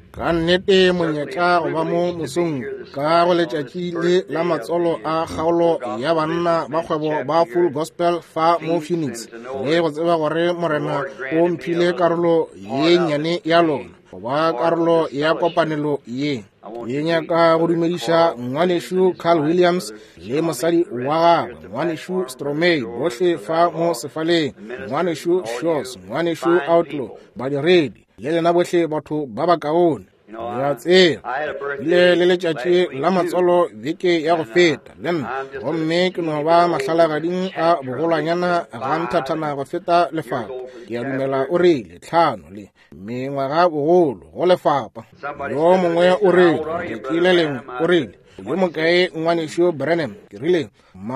ka nnete monyetla go ba mo mosong ka go letšatši le la matsolo a kgaolo ya banna ba kgwebo ba Full Gospel fa mo Phoenix, le go tseba gore morena o mphile karolo ye nnyane ya lona go ba karolo ya kopanelo ye. Ye nyaka go dumediša ngwanešu Carl Williams le mosadi wa gagwe ngwanešu Stromey bohle fa mo sefaleng, ngwanešu Shores, ngwanešu Outlaw, badiredi le lena bohle batho ba ba kaone. Ya tseba le letšatši la matsolo beke ya go feta le nna gomme ke no ba mahlalagading a bogolanyana ga nthathana go feta lefapa. Ke a dumela o reile tlhano le mengwaga bogolo go lefapa. Yo mongwe o reile ke ile lengwe o reile yo mokae ngwanešu Branham ke rile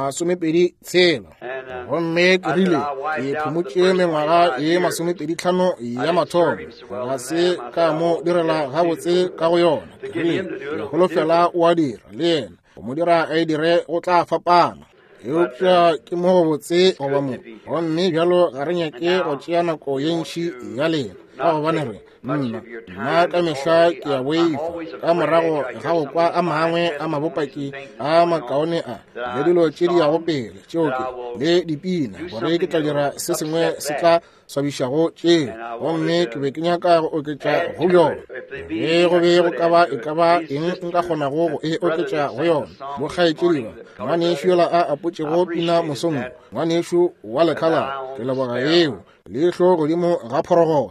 26 gomme ke rile ke phumotše mengwaga ye 25 ya mathomo ga se ka mo direla gabotse ka go yona. Ke rile ke holofela o a dira le yena go mo dira a dire go tla fapana eupša ke mo go botse goba mo gomme bjalo ga re nyake go tšea nako ye ntši ya lena ka gobane re nna ka mehla ke a boifa ka morago ga go kwa a mangwe a mabopaki a makaone a le dilo tše di yago pele tšeo ke le dipina gore ke tla dira se sengwe se tla swabišago tšeo gomme ke be ke nyaka go oketša go yona ge go be go ka ba e ka ba eng nka kgonago go e oketša go yona. Bokgaetšediba ngwanešu yola a apotšego pina mosong ngwanešu wa lekala ke leboga eo leihlo godimo ga phologolo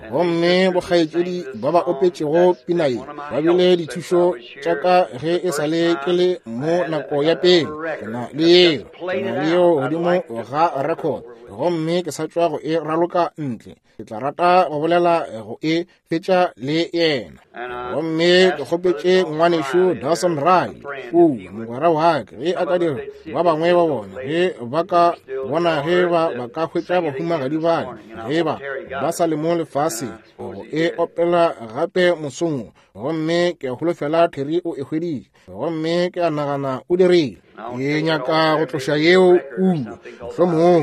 gomme bokgaetšedi ba ba opetšego pina ye ba bile dithušo tša ka ge e sa le ke le mo nako ya pele ke na le yeo godimo ga record gomme ke sa tšwa go e raloka ntle. Ke tla rata go bolela go e fetša le yena gomme ke kgopetše ngwanešu Dawson Riley mogwera wa ke ge a ka dira ba bangwe ba bona ge ba ka bona ge ba ka hwetša bahumagadi bane ge ba sa le mo lefase go e opela gape mosong gomme ke a holofela Terry o e hwedile gomme ke a nagana o dirile. Ke nyaka go tloša yeo mohlomong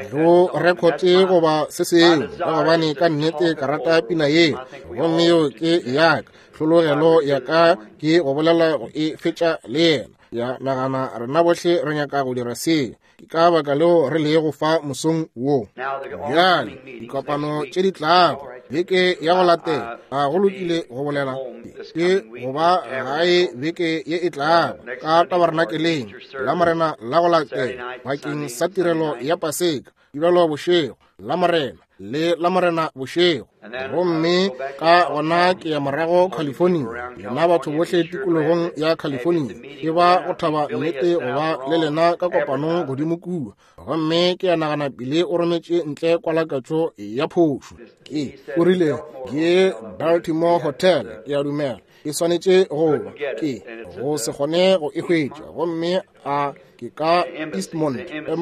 go rekote goba se sengwe ka gobane ka nnete ka rata pina ye gomme yo ke yaka hlologelo ya ka ke go bolela go e fetša le yena. Ya nagana rena bohle re nyaka go dira se ke ka baka leo re le go fa mosong wo. Bjale dikopano tše di tlago beke ya go latela ga go lokile go bolela ke goba gae beke ye e tlago ka tabernakeleng la morena la go latela bakeng sa tirelo ya Paseka dibelo bošego la morena le la morena bošego gomme ka gona ke ya morago California yona batho bohle tikologong ya California ke ba go thaba nnete goba le lena ka kopano godimo kua gomme ke ya nagana pele o rometše ntle kwalakatšo ya phošo o rile ke Baltimore Hotel ke a dumela e swanetše goba ke go se kgone go e hwetša gomme a ke ka Eastmont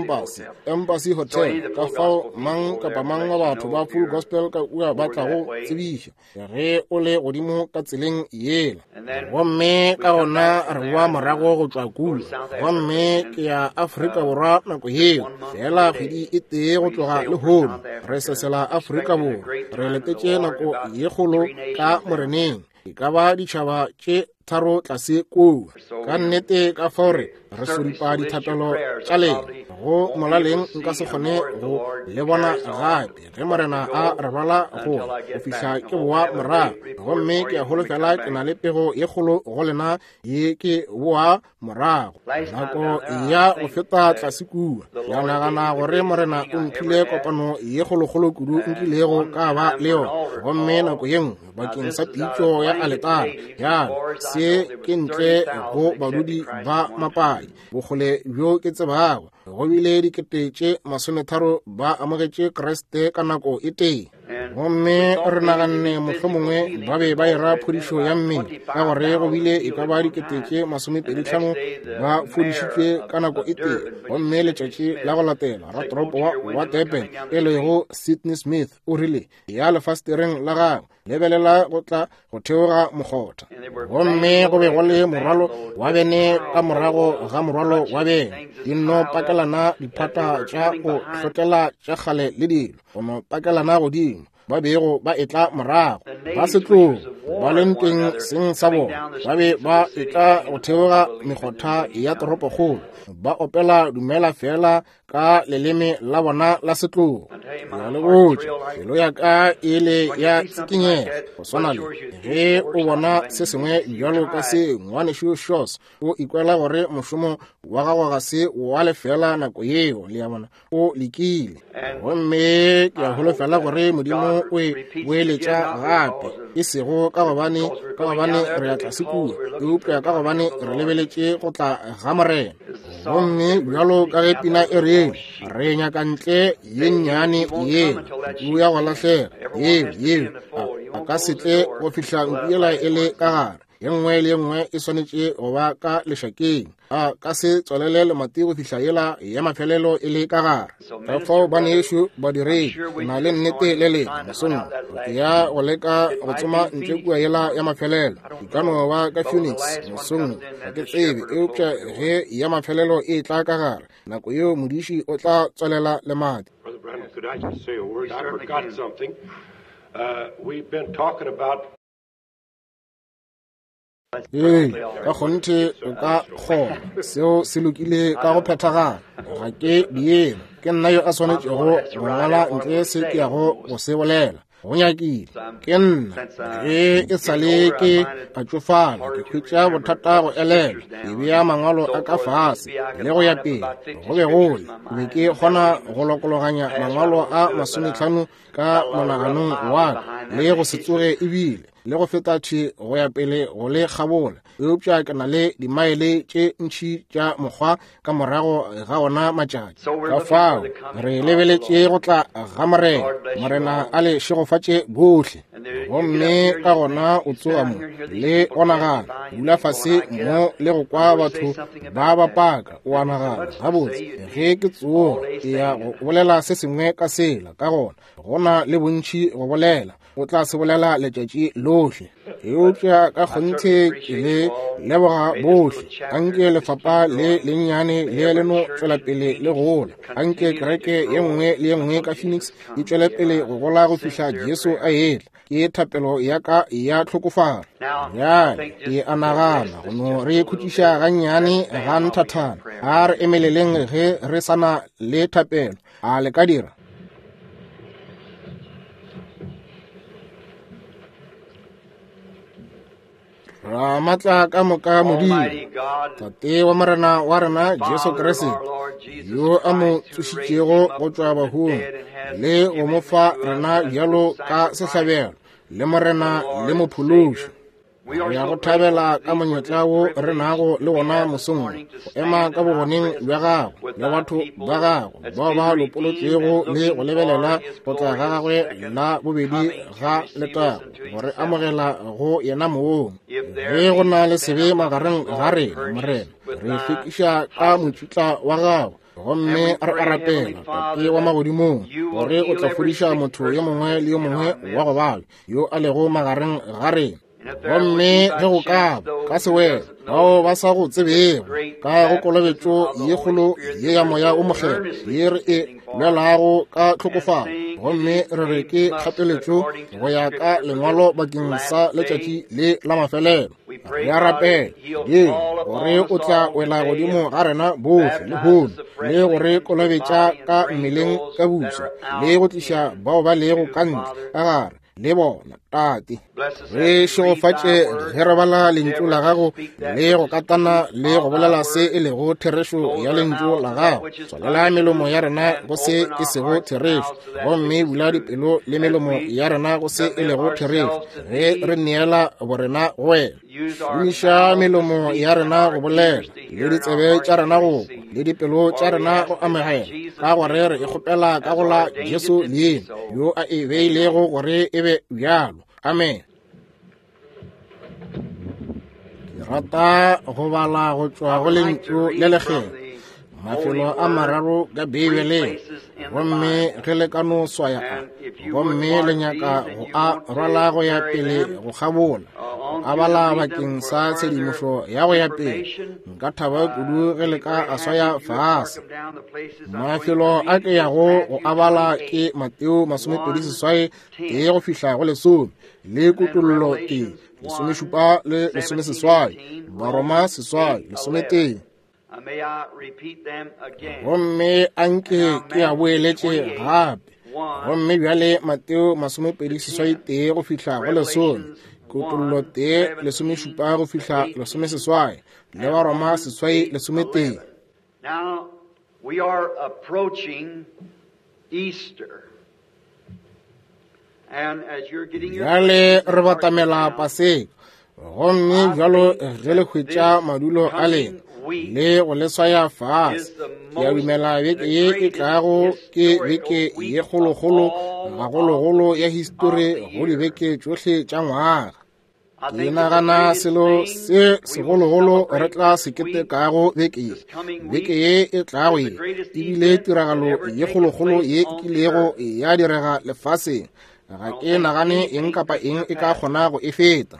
Embassy Hotel ka fao mang kapa mang wa batho ba Full Gospel ka ua batla go tsebiša ge o le godimo ka tseleng yela gomme ka gona re boa morago go tšwa kua gomme ke ya Afrika Borwa nako yeo fela kgwedi e tee go tloga le hono re sesela Afrika Borwa re letetše nako ye kgolo ka moreneng e ka ba ditšhaba tše tharo tlase kua ka nnete ka fao re soripa dithapelo tša lena go molaleng nka se kgone go le bona gape ge morena a re bala go fihla ke boa morago gomme ke a holofela ke na le pego ye kgolo go lena ye ke boa morago nako ya go feta tlase kua ya nagana gore morena o mphile kopano ye kgolokgolo kudu nkilego ka ba le yona gomme nako ye nngwe bakeng sa pitšo ya aletara ya se ke ntle go badudi ba mapai bogole bjo ke tsebago go bile dikete tše 30 ba amogetše Kriste ka nako e tee gomme re naganne mohlomongwe ba be ba ira phodišo ya mmele ka gore go bile e ka ba dikete tše 25 ba fodišitšwe ka nako e tee gomme letšatši la go latela ra toropo wa Durban e lego Sydney Smith o rile ya lefastereng la gagwe lebelela go tla go theoga mogotha gomme go be go le morwalo wa bene ka morago ga morwalo wa bene dinno pakelana diphata tša go hlotela tša kgale le dilo go no pakelana godimo ba bego ba etla morago ba setlogo ba lenteng seng sa bona ba be ba etla go theoga megotha ya toropokgolo ba opela dumela fela ka leleme la bona la setlogo ya le botse pelo ya ka ile ya tsikinyega go swana le ge o bona se sengwe bjalo ka se ngwanešo shos o ikwela gore mošomo wa gago ga se wa lefela nako yeo le ya bona o lekile gomme ke a holofela gore modimo o boeletša gape e sego ka gobane re a tlasekua e upša ka gobane re lebeletše go tla ga morena gomme bjalo ka ge pina e re re nyaka ntle ye nnyane ye o ya go lahlega yeo a ka setle go fihla nkuela e le ka gare ye nngwe le ye nngwe e swanetše go ba ka lešakeng a ka se tswalele lemati go fihla yela ya mafelelo e le ka gare ka fao bana yešo badiredi na le nnete le le mosong ya go leka go tsoma ntle kua yela ya mafelelo di ka no ba ka Phoenix mosong ga ke tsebe eupša ge ya mafelelo e tla ka gare nako yeo modiši o tla tswalela lemati. Brother Branham, could I just say a word? I forgot something. We've been talking about ka kgonthe o ka kgona seo se lokile ka go phethagala ga ke dieno ke nna yo a swanetšego go ngwala ntle se ke yago go se bolela go nyakile ke nna ge e sale ke a tsofala ke khwetša bothata go elela e bea mangwalo a ka fase le go ya pele go be gole be ke kgona go lokologanya mangwalo a 50 ka monaganong wa ka le go se tsoge ebile le go feta thi go ya pele go le kgabola eupša ke na le dimaele tše ntšhi tša mokgwa ka morago ga ona matšatši ka fao re lebeletše go tla ga morena a le šegofatše bohle gomme ka gona o tsoga mo le onagala dula fase mo le go kwa batho ba bapaka o anagala gabotse ge ke tsoga ke ya go bolela se sengwe ka sela ka gona gona le bontšhi go bolela o tla se bolela letšatši lohle eupša ka kgonthe ke le leboga bohle anke lefapa le lennyane le leno tswela pele le gola anke kereke ye nngwe le ye nngwe ka Phoenix e tswele pele go gola go fihla Jesu a etla ke thapelo ya ka ya tlhokofala bjale ke anagana go no re khutiša gannyane ga nthathana a re emeleleng ge re sana le thapelo a le ka dira ra matla ka moka modimo tate wa morena wa rena Jesu Kriste yo a mo tsošitšego go tšwa bahong le go mo fa rena bjalo ka sehlabelo le morena le mophološi ya go thabela ka monyetla wo re nago le gona mosong go ema ka bogoneng bja gago le batho ba gago bao ba lopolotšego le go lebelela go tla ga gagwe la bobedi ga letago gore amogela go yena moong ge go na le sebe magareng ga rena morena re fekiša ka motšutla wa gago gomme re arapela tate wa magodimong gore o tla fodiša motho yo mongwe le yo mongwe wa go bala yo a lego magareng ga rena gomme ge go ka sewela bao ba sa go tsebego ka go kolobetšo ye kgolo ye ya moya o mogela ye re e lwelago ka tlhokofalo gomme re re ke kgapeletšo go ya ka lengwalo bakeng sa letšatši le la mafelelo re a rapela ye gore o tla wela godimo ga rena bohle le hono le gore kolobetša ka mmeleng ka buša le go tliša bao ba lego ka ntle ka gare le bona tate re šegofatše ge re bala lentšu la gago le go katana le go bolela se e lego therešo ya lentšu la gago tswalela melomo ya rena go se e sego therešo gomme bula dipelo le melomo ya rena go se e lego therešo ge re neela borena go wena šomiša melomo ya rena go bolela le ditsebe tša rena go le dipelo tša rena go amogela ka gore re e kgopela ka gola Jesu leena yo a e beilego gore e be bjalo amen. Ke rata go bala go tšwa go lentšu le legeng mafelo a mararo ka Bibele gomme ge le ka no swaya gomme le nyaka go a rwala go ya pele go gabola a bala bakeng sa tshedimošo ya go ya pele nka thaba kudu ge le ka a swaya fase mafelo a ke yago go a bala ke Mateo 28 tee go fihla go lesome le kutullo tee lesomešupa le lesomeseswai, Baroma seswai lesometee. May I repeat them again? Gomme anke ke a boeletše gape. Gomme bjale Mateo masomepedi seswai tee go fihla go lesome, Kutullo tee lesomešupa go fihla lesomeseswai, le Baroma seswai lesometee. Now, we are approaching Easter. And as you're getting your Bjale re batamela Paseka, gomme bjalo ge le hwetša madulo a le go le swaya fase. Ke a dumela beke ye e tlago ke beke ye kgolokgolo gagologolo ya histori go dibeke tšohle tša ngwaga. Ke nagana selo se segologolo re tla se ketekago beke ye. Beke ye e tlago ye ebile tiragalo ye kgolokgolo ye e kilego ya direga lefaseng. Ga ke nagane eng kapa eng e ka kgona go e feta.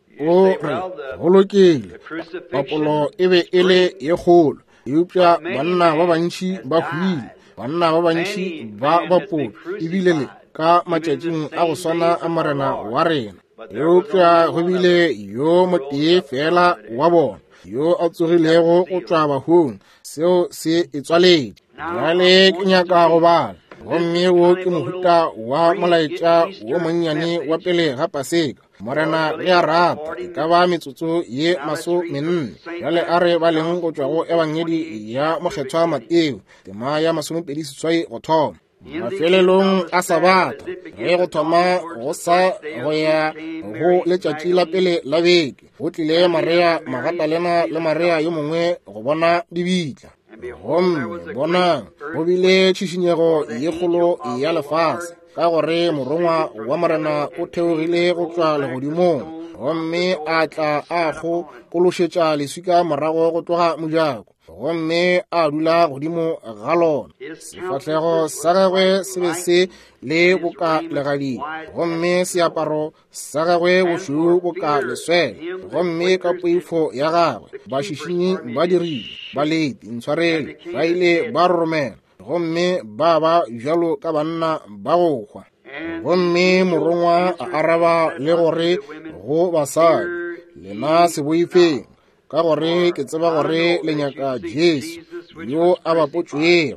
O re go lokile papolo e be e le ye kgolo. Eupša banna ba bantši ba hwile, banna ba bantši ba bapolo ebile le ka matšatšing a go swana a morena wa rena. Eupša go bile yo motee fela wa bona yo a tsogilego go tšwa bahong, seo se e tswaletše. Bjale ke nyaka go bala gomme wo ke mohuta wa molaetša wo monnyane wa pele ga Paseka. Morena ge a rata e ka ba metsotso ye 40. Bjale a re ba leng go tšwa go ebangedi ya mokgethwa Mateo tema ya 28 go thoma. Mafelelong a Sabata ge go thoma go sa go ya go letšatši la pele la beke, go tlile Maria Magadalena le Maria yo mongwe go bona dibitla. Gomme bonang go bile tšhišinyego ye kgolo ya lefase, ka gore morongwa wa morena o theogile go tšwa legodimong, gomme a tla a go kološetša leswika morago go tloga mojako, gomme a dula godimo ga lona. Sefahlego sa gagwe se be se le boka legading, gomme seaparo sa gagwe bošweu boka leswele, gomme ka poifo ya gagwe bašišinyi ba dirile baleti ntshwarele ba ile ba romela, gomme ba ba bjalo ka banna ba go hwa. Gomme morongwa a araba le gore go basadi, lena se boifeng, ka gore ke tseba gore le nyaka Jesu yo a bapotšwego.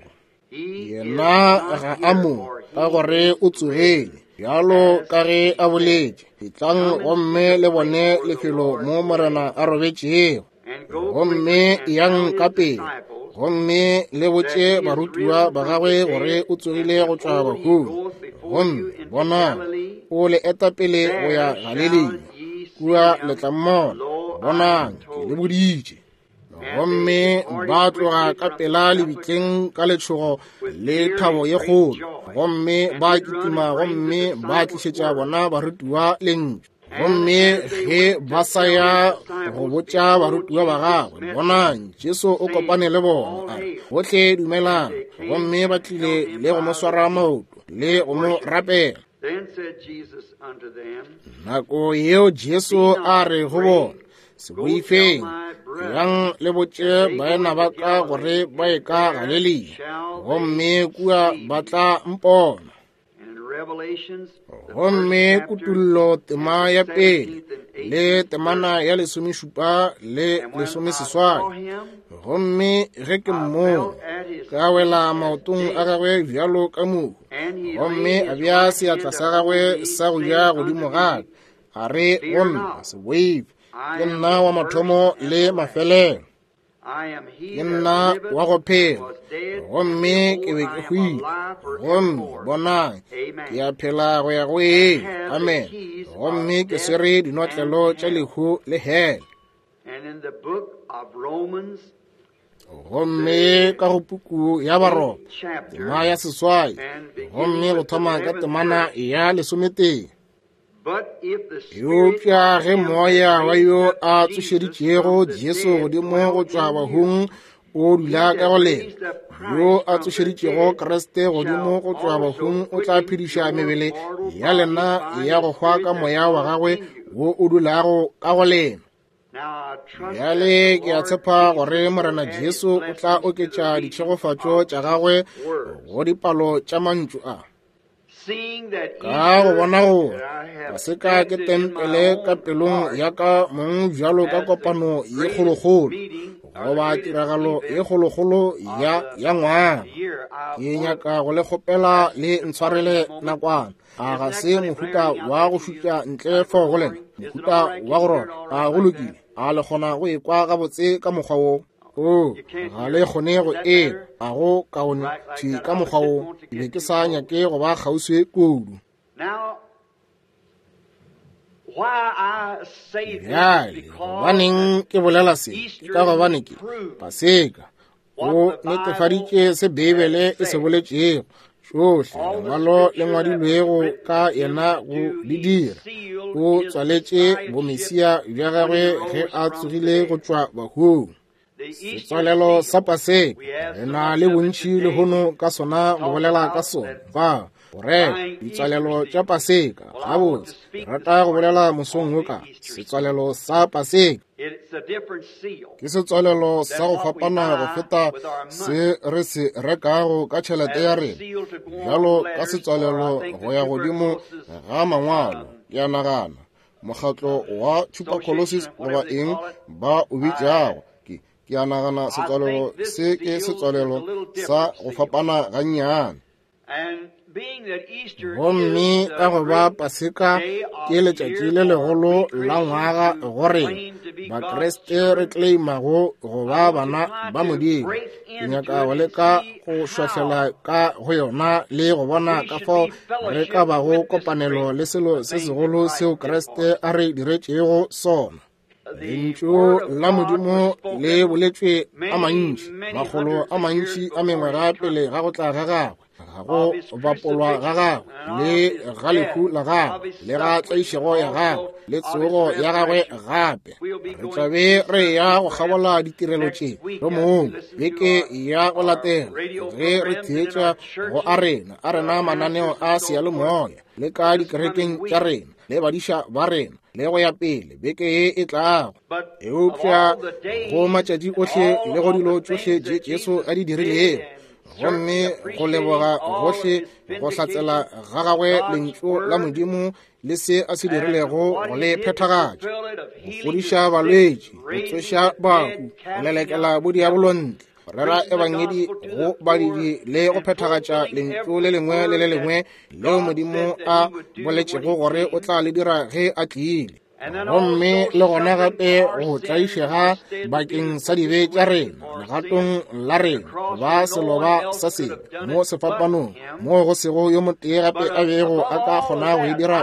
Yena ga a mo, ka gore o tsogile bjalo ka ge a boletše. Ditlang gomme le bone lefelo mo morena a robetšego, gomme yang ka pele, gomme le botše barutiwa ba gagwe gore o tsogile go tšwa bahong. Gomme bona o le etapele go ya Galilea, kua letlamola bonang ke le boditše. Gomme ba tloga ka pela lebitleng ka letšhogo le thabo ye kgolo, gomme ba kitima, gomme ba tlišetša bona barutiwa lentšu. Gomme ge ba sa ya go botša barutiwa ba gagwe, bonang Jesu o kopane le bona, gohle dumelang, gomme ba tlile le go mo swara maoto le go mo rapela. Then said Jesus unto them, Nako yeo Jesu a re go bona, se boifeng yang le botše baena ba ka gore ba e ka Galilea, gomme kua ba tla mpona. and in Revelations, Gomme kutullo tema ya pele le temana ya lesomešupa le lesomeseswai, gomme ge ke mmone ka wela maotong a gagwe bjalo ka mohu, gomme a bja seatla sa gagwe sa go ja godimo gake, a re gonna se boife, ke nna wa mathomo le mafelelo, I am he ke that nna liveth wa go and phela, was dead, gomme ke be ke hwile, gomme bonang ke a phela go ya go ye. Amen. Gomme ke swere dinotlelo tša lehu le hell. and in the book of Romans, Gomme ka go puku ya Baroma chapter, tema ya seswai, and gomme beginning go with the thoma ka 11th temana verse. ya lesometee. But if the Spirit Eupša of ge him moya wa that yo raised a up Jesus tsošeditšego from the Jesu dead godimo dwell go tšwa in you, bahong o dula ka go lena, raised up Christ yo a from the tsošeditšego dead Kriste godimo go tšwa shall bahong also o tla quicken phediša your mebele mortal ya lena body ya by go the hwa Spirit ka that moya wa dwelleth gagwe in you. wo o dulago ka go lena. Now I trust Bjale that ke the a Lord tshepa Jesus gore will morena add his Jesu o tla blessings to oketša the reading ditšhegofatšo of tša gagwe his words. go dipalo tša mantšu a. ka go bona gore Paseka ke tempele ka pelong ya ka mong jalo ka kopano ye kgologolo goba tiragalo ye kgologolo ya ngwaga. Ke nyaka go le kgopela le ntshwarele nakwana a ga se mohuta wa go šutša ntle fo go lena, mohuta wa go rona a go lokile a le kgona go ekwa gabotse ka mokgwa wo ga le kgone go a go kaontši ka mokgwa wo be ke sa nyake go ba kgauswe kudu. Bjale gobaneng ke bolela se ke ka gobane ke Paseka o netefaditše se Bibele e se boletšego tšohle lengwalo le ngwadilwego ka yena go di dira. O tswaletše bomesia bja gagwe ge a tsogile go tšwa bahung. Setswalelo sa Paseka re na le bontši lehono ka sona go bolela ka sona fa gore ditswalelo tša Paseka gabotse rata go bolela mosong wo ka setswalelo sa Paseka ke setswalelo sa go fapana go feta se re se rekago ka tšhelete ya rena, bjalo ka setswalelo go ya godimo ga mangwalo. Ya nagana mokgatlo wa tuberculosis goba eng ba o bitšago, ke a nagana setswalelo se ke setswalelo sa go fapana ga nnyane. Gomme ka go ba Paseka ke letšatši le legolo la ngwaga gore bakreste re claimago go ba bana ba Modimo. Ke nyaka go leka go šohlela ka go yona le go bona ka fao re ka bago kopanelo le selo se segolo seo Kreste a re diretšego sona. Lentšu la Modimo le boletšwe a mantši, magolo a mantši a mengwaga pele ga go tla ga gagwe, ga go bapolwa ga gagwe le ga lehu la gagwe le ga tlaišego ya gagwe le tsogo ya gagwe gape. Re tlabe re ya go kgabola ditirelo tše lo mong beke ya go latela ge re theetša go a rena mananeo a seyalemoya le ka dikerekeng tša rena le badiša ba rena le go ya pele beke ye e tlago. Eupša go matšatši ohle le go dilo tšohle tše Jesu a di dirilego, gomme go leboga gohle go hlatsela ga gagwe lentšu la Modimo le se a se dirilego go le phethagatša, go fodiša balwetši, go tsoša bahu, go lelekela bodiabolontle, go rera ebangedi go badidi le go phethagatša lentšu le lengwe le le lengwe leo Modimo a boletšego gore o tla le dira ge a tlile. Gomme le gona gape go tlaišega bakeng sa dibe tša rena legatong la rena ba seloba sa sebe mo sefapanong mo go sego yo motee gape a bego a ka kgona go e dira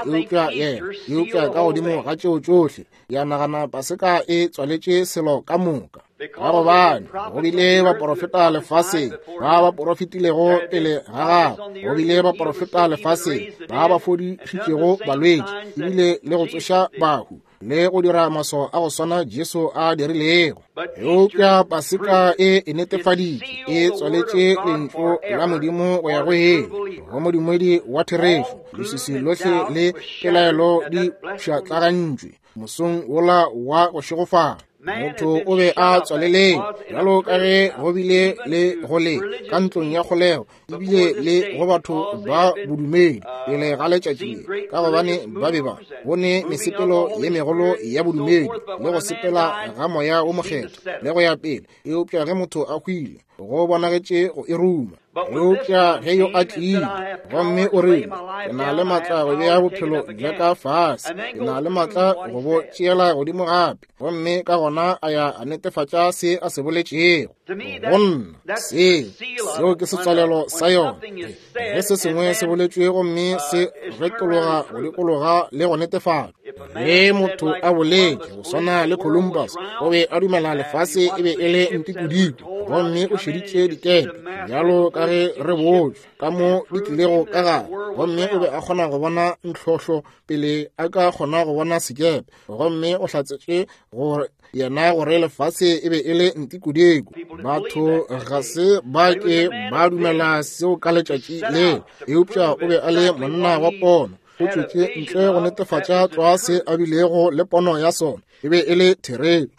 eupša ka godimo ga tšeo tšohle. Ya nagana Paseka e tswaletše selo ka moka ka gobane go bile baporofeta lefaseng ba ba porofitilego pele ga gagwe, go bile baporofeta lefaseng ba ba fodišitšego balwetši ebile le go tsoša bahu le go dira maso a go swana Jesu a dirilego. Eupša Paseka e netefaditše e tswaletše lentšu la Modimo go ya go hele go modumedi wa therešo lesisi lohle le pelaelo di pšhatlagantšwe mosong wola wa go šegofala. Motho o be a tswaleleng bjalo ka ge go bile le gole ka ntlong ya kgolego ebile le go batho ba bodumedi pele ga letšatši ka gobane ba be ba bone mesepelo ye megolo ya bodumedi le go sepela ga moya o mokgetho le go ya pele. Eupša ge motho a hwile go bonagetše go e ruma. Eupša ge yo a tlile gomme o rile ke na le maatla go beya bophelo bja ka fase, ke na le maatla go bo tšeela godimo gape, gomme ka gona a ya a netefatša se a se boletšego. Gonna seo ke setswalelo sa yona ge se sengwe se boletšwe gomme se retologa go dikologa le go netefatša. Ge motho a boletše go swana le Columbus o be a dumela lefase e be e le ntikudiko gomme o šeditše dikepe bjalo ka ge re botšwe ka mo di tlilego ka gare, gomme o be a kgona go bona ntlhohlo pele a ka kgona go bona sekepe, gomme o hlatsetše gore yena gore lefase e be e le ntikudiko. Batho ga se ba ke ba dumela seo ka letšatši le. Eupša o be a le monna wa pono go tšwetše ntle go netefatša tswa se a bilego le pono ya sona e be e le theretšo.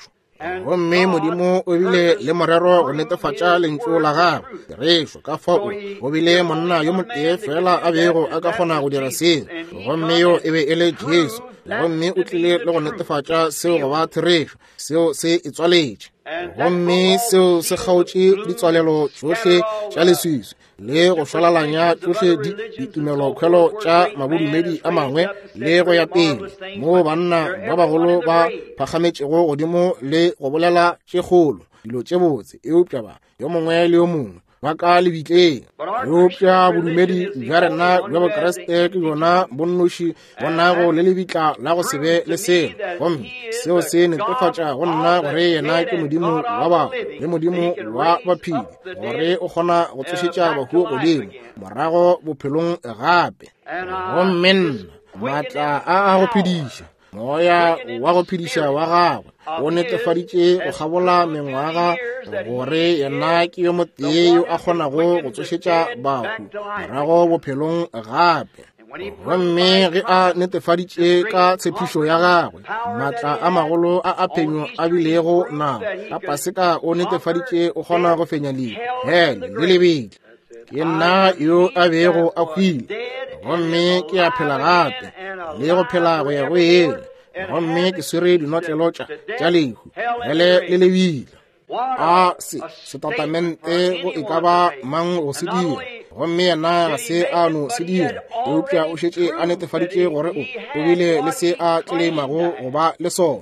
gomme modimo o bile le morero go netefatša lentšu la gagwe therešo ka fao go bile monna yo motee fela a bego a ka kgona go dira seo gomme yo e be e le Jesu gomme o tlile le go netefatša seo go ba therešo seo se e tswaletše gomme seo se kgaotše ditswalelo tšohle tša leswiswi le go šwalalanya tšohle ditumelokgwelo tša mabodumedi a mangwe le go ya pele mo banna ba bagolo ba phagametšego godimo le go bolela tše kgolo dilo tše botse eupša ba yo mongwe le yo mongwe ba ka lebitleng eupša bodumedi bja rena bja bokeresete ke bjona bonnoši bonago le lebitla la go se be le selo gomme seo se netefatša go nna gore yena ke modimo wa bao le modimo wa baphedi gore o kgona go tsošetša bahu godimo morago bophelong gape gomme nna maatla a go phediša moya wa go phediša wa gagwe o netefaditše go gabola mengwaga gore yena ke yo motee yo a kgonago go tsošetša bahu morago bophelong gape gomme ge a netefaditše ka tshepišo ya gagwe maatla a magolo a phenyo a bilego nao ka paseka o netefaditše o kgona go fenya hele le lebedi ke nna yo a bego a hwile gomme ke a phela gape le go phela go ya go ele gomme ke swere dinotlelo tša lehu hele le lebile a setatamente go e ka ba mang go se dira gomme yena ga se a no se dira eupša o šetše a netefaditše gore o bile le se a tlelemago go ba le sona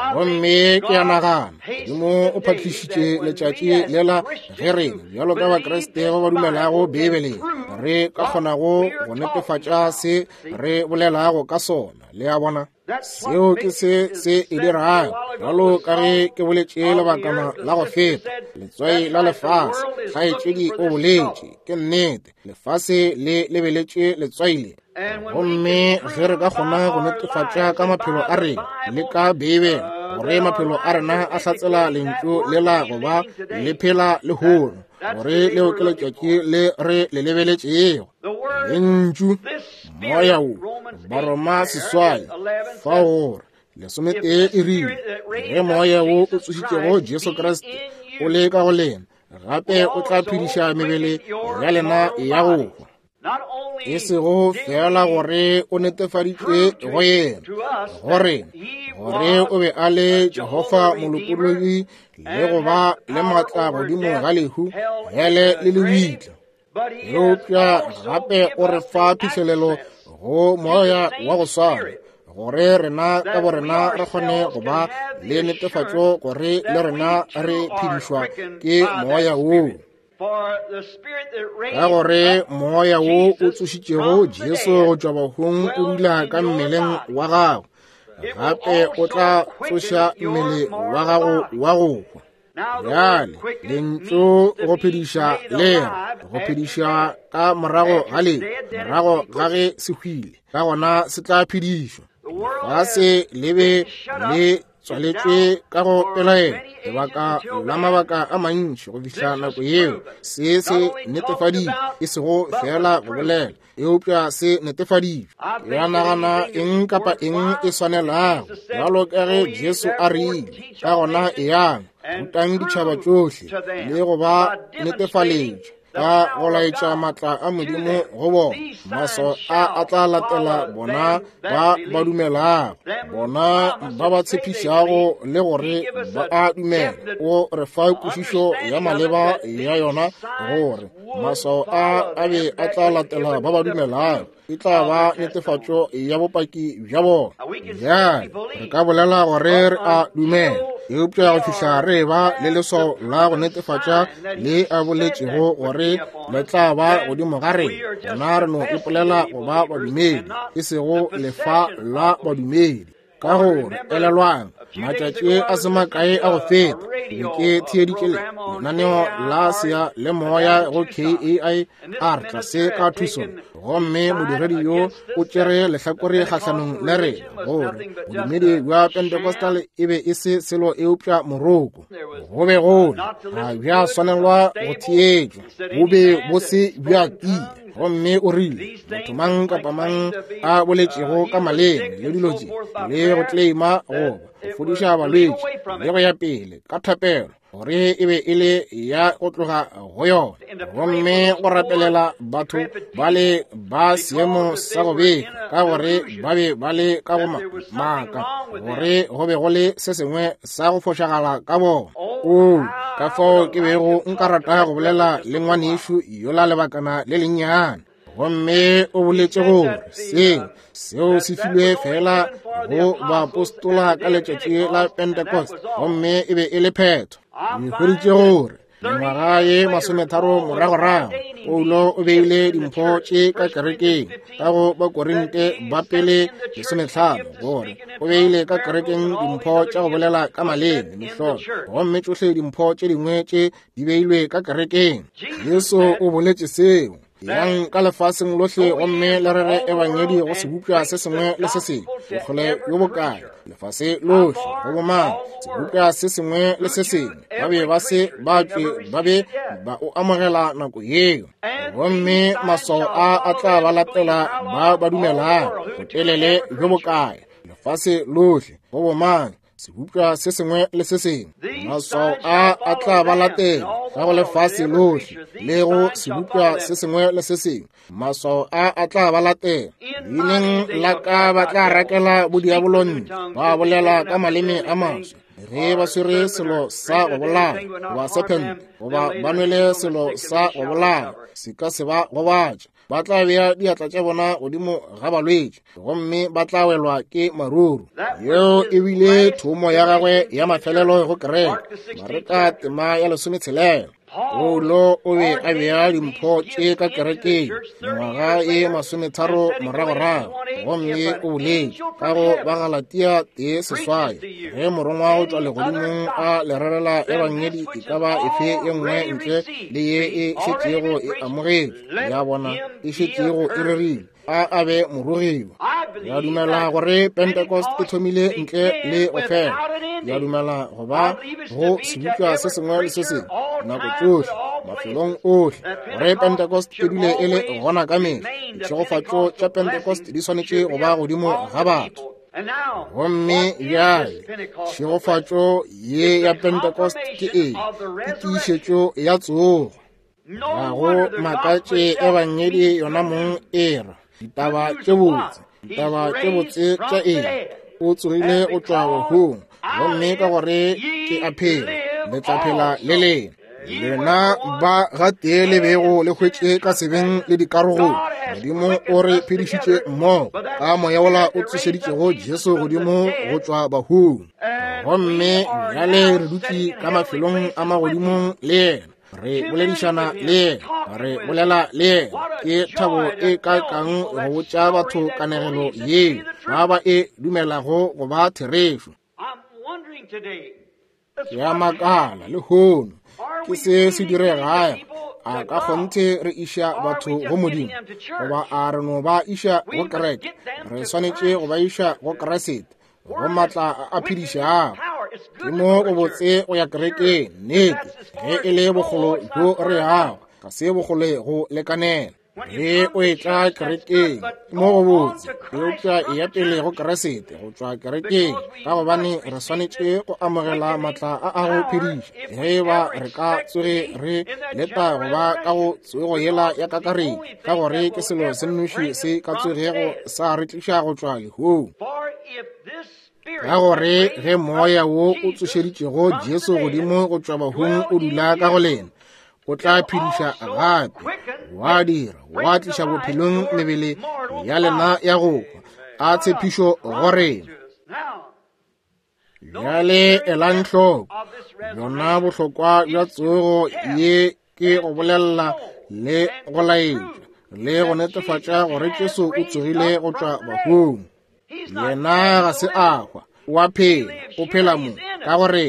gomme ke a nagana modimo o phatlišitše letšatši lela ge rena bjalo ka bakeresete go ba dumelago bebeleng re ka kgonago go netefatša se re bolelago ka sona le a bona seo ke se e dirago bjalo ka ge ke boletše lebakana la go feta letswai la lefase kgaetšedi o boletše ke nnete lefase le lebeletše letswai le gomme ge re ka kgona go netefatša ka maphelo a rena le ka bebela gore maphelo a rena a hlatsela lentšu le la go ba le phela le hono gore leo ke letšatši le re le lebeletšego lentšu moya o baroma seswai fa gore lesometee e rile ge moya wo o tsošitšego Jesu Kriste o le ka go lena gape o tla phediša mebele ya lena ya go hwa e sego fela gore o netefaditše go yena gore o be a le Jehova molokologi le go ba le maatla godimo ga lehu hele le lebitla eupša gape o re fa phihlelelo go moya wa go swana gore rena ka borena re kgone go ba le netefatšo gore le rena re phedišwa ke moya woo ka gore moya wo o tsošitšego Jesu go tšwa bahung o dula ka mmeleng wa gago gape o tla tsoša mmele wa gago wa go hwa bjale lentšu go phediša lena go phediša ka morago ga le morago ga ge se hwile ka gona se tla phedišwa ga se lebe le tswaletšwe ka go pelaela lebaka la mabaka a mantši go fihla nako yeo se netefaditšwe e sego fela go bolela eupša se netefaditšwe ya nagana eng kapa eng e swanelago bjalo ka ge Jesu a rile ka gona e yang rutang ditšhaba tšohle le go ba netefaletše ka go laetša maatla a modimo go bona maso a tla latela bona ba dumelago bona ba ba tshepišago le gore ba a dumela o re fa kwešišo ya maleba ya yona gore maso a be a tla latela ba ba dumelago e tla ba netefatšo ya bopaki bja bona bjale re ka bolela gore re a dumela eupša go fihla re ba le leso la go netefatša le a boletšego gore le tla ba godimo ga rena gona re no ipolela go ba badumedi e sego lefa la badumedi ka gore elelwang matšatši a se makae a go feta ke thiedikele lenaneo la sea le moya go KAIR tlase ka thuso gomme modiredi yo o tšere lehlakore kgatlhanong le re gore bodumedi bja Pentecostal e be e se selo eupša moroko go be gona ga bja swanelwa go thietšwa go be bo se bja tia gomme o rile motho mang kapa mang a boletšego ka maleme le dilotše le go tleima goba go fodiša balwetši le go ya pele ka thapelo gore e be e le ya go tloga go yona gomme go rapelela batho ba le ba seemo sa go bega ka gore ba be ba le ka go maaka gore go be go le se sengwe sa go fošagala ka bona ka fao ke bego nka rata go bolela le ngwanešo yola lebakana le lennyane gomme o boletše gore seo se filwe fela go baapostola ka letšatši la Pentecost gomme e be e le phetho o hweditše gore mengwaga ye 30 moragorago Paulo o beile dimpho tše ka kerekeng ka go Bakorinte ba pele 15 gore o beile ka kerekeng dimpho tša go bolela ka maleme mehlolo gomme tšohle dimpho tše dingwe tše di beilwe ka kerekeng. Yesu o boletše seo yang ka lefaseng lohle gomme le rere ebangedi go se bupša se sengwe le se sengwe bokgole yo bokae lefase lohle go bomang se bupša se sengwe le se sengwe ba be ba se batšwe ba be ba o amogela nako yeo gomme maswao a tla ba latela ba dumelang go telele yo bokae lefase lohle go bomang se bupša se sengwe le se sengwe maswao a tla ba latela ga go lefase lohle le go se bupša se sengwe le se sengwe maswao a tla ba latela leineng la ka ba tla rakela bodiabolone ba bolela ka maleme a maswe ge ba swere selo sa go bolaya goba serpent goba ba nwele selo sa go bolaya se ka se ba gobatša ba tla bea diatla tša bona godimo ga balwetši gomme ba tla welwa ke maruru yeo e bile thomo ya gagwe ya mafelelo go kereke mareka tema ya 16 Paulo o be a bea dimpho tše ka kerekeng mengwaga e 30 moragorago gomme o boletše ka go Bagalatia 1:8 ge morongwa o tšwa legodimong a lererela ebangedi e ka ba efe ye nngwe ntle le ye e šetšego e amogetšwe ya bona e šetšego e rerilwe a be morogiwa ya dumela gore Pentecost e thomile ntle le go fela ya dumela go ba go se bupša se sengwe le se sengwe nako tsohle mafelong ohle gore Pentecost e dule e le gona ka mehla ditšhegofatšo tša Pentecost di swanetše go ba godimo ga batho gomme bjale tšhegofatšo ye ya Pentecost ke ke tiišetšo ya tsogo ga go makatše ebangedi yona mong era ditaba tše botse tša o tsogile o tšwa gong gomme ka gore ke a phela le tla phela le lena lena ba gatee le bego le hwetše ka sebeng le dikarogong modimo o re phedišitše mmogo ka moya ola o tsošeditšego Jesu godimo go tšwa bahung gomme bjale re dutše ka mafelong a magodimong le yena re boledišana le yena re bolela le yena ke thabo e ka kang go botša batho kanegelo yeo ba ba e dumelago go ba therešo ya makala le hono ke se diregae a ka kgonthe re iša batho go modimo goba a re no ba iša go kereke re swanetše go ba iša go keresete go matla a phedišago ke mo go botse go ya kerekeng nnete ge e le bogolo jo re yago ka se bogole go lekanela ge o e tla kerekeng mo go botse eupša e ya pele go keresete go tšwa kerekeng ka gobane re swanetše go amogela matla a go phediša ge ba re ka tsoge re leta go ba ka go tswego yela ya kakareng ka gore ke selo se nnoši se ka tsogego sa re tliša go tšwa lehong ka gore ge moya wo o tsošeditšego Jesu godimo go tšwa bahung o dula ka go lena o tla phediša gape wa dira wa tliša bophelong mebele ya lena ya go a tshepišo go rena bjale elang hloko yona bohlokwa bja tsogo ye ke go bolela le go laetša le go netefatša gore Jesu o tsogile go tšwa bahung yena ga se agwa wa phela o phela mo ka go rena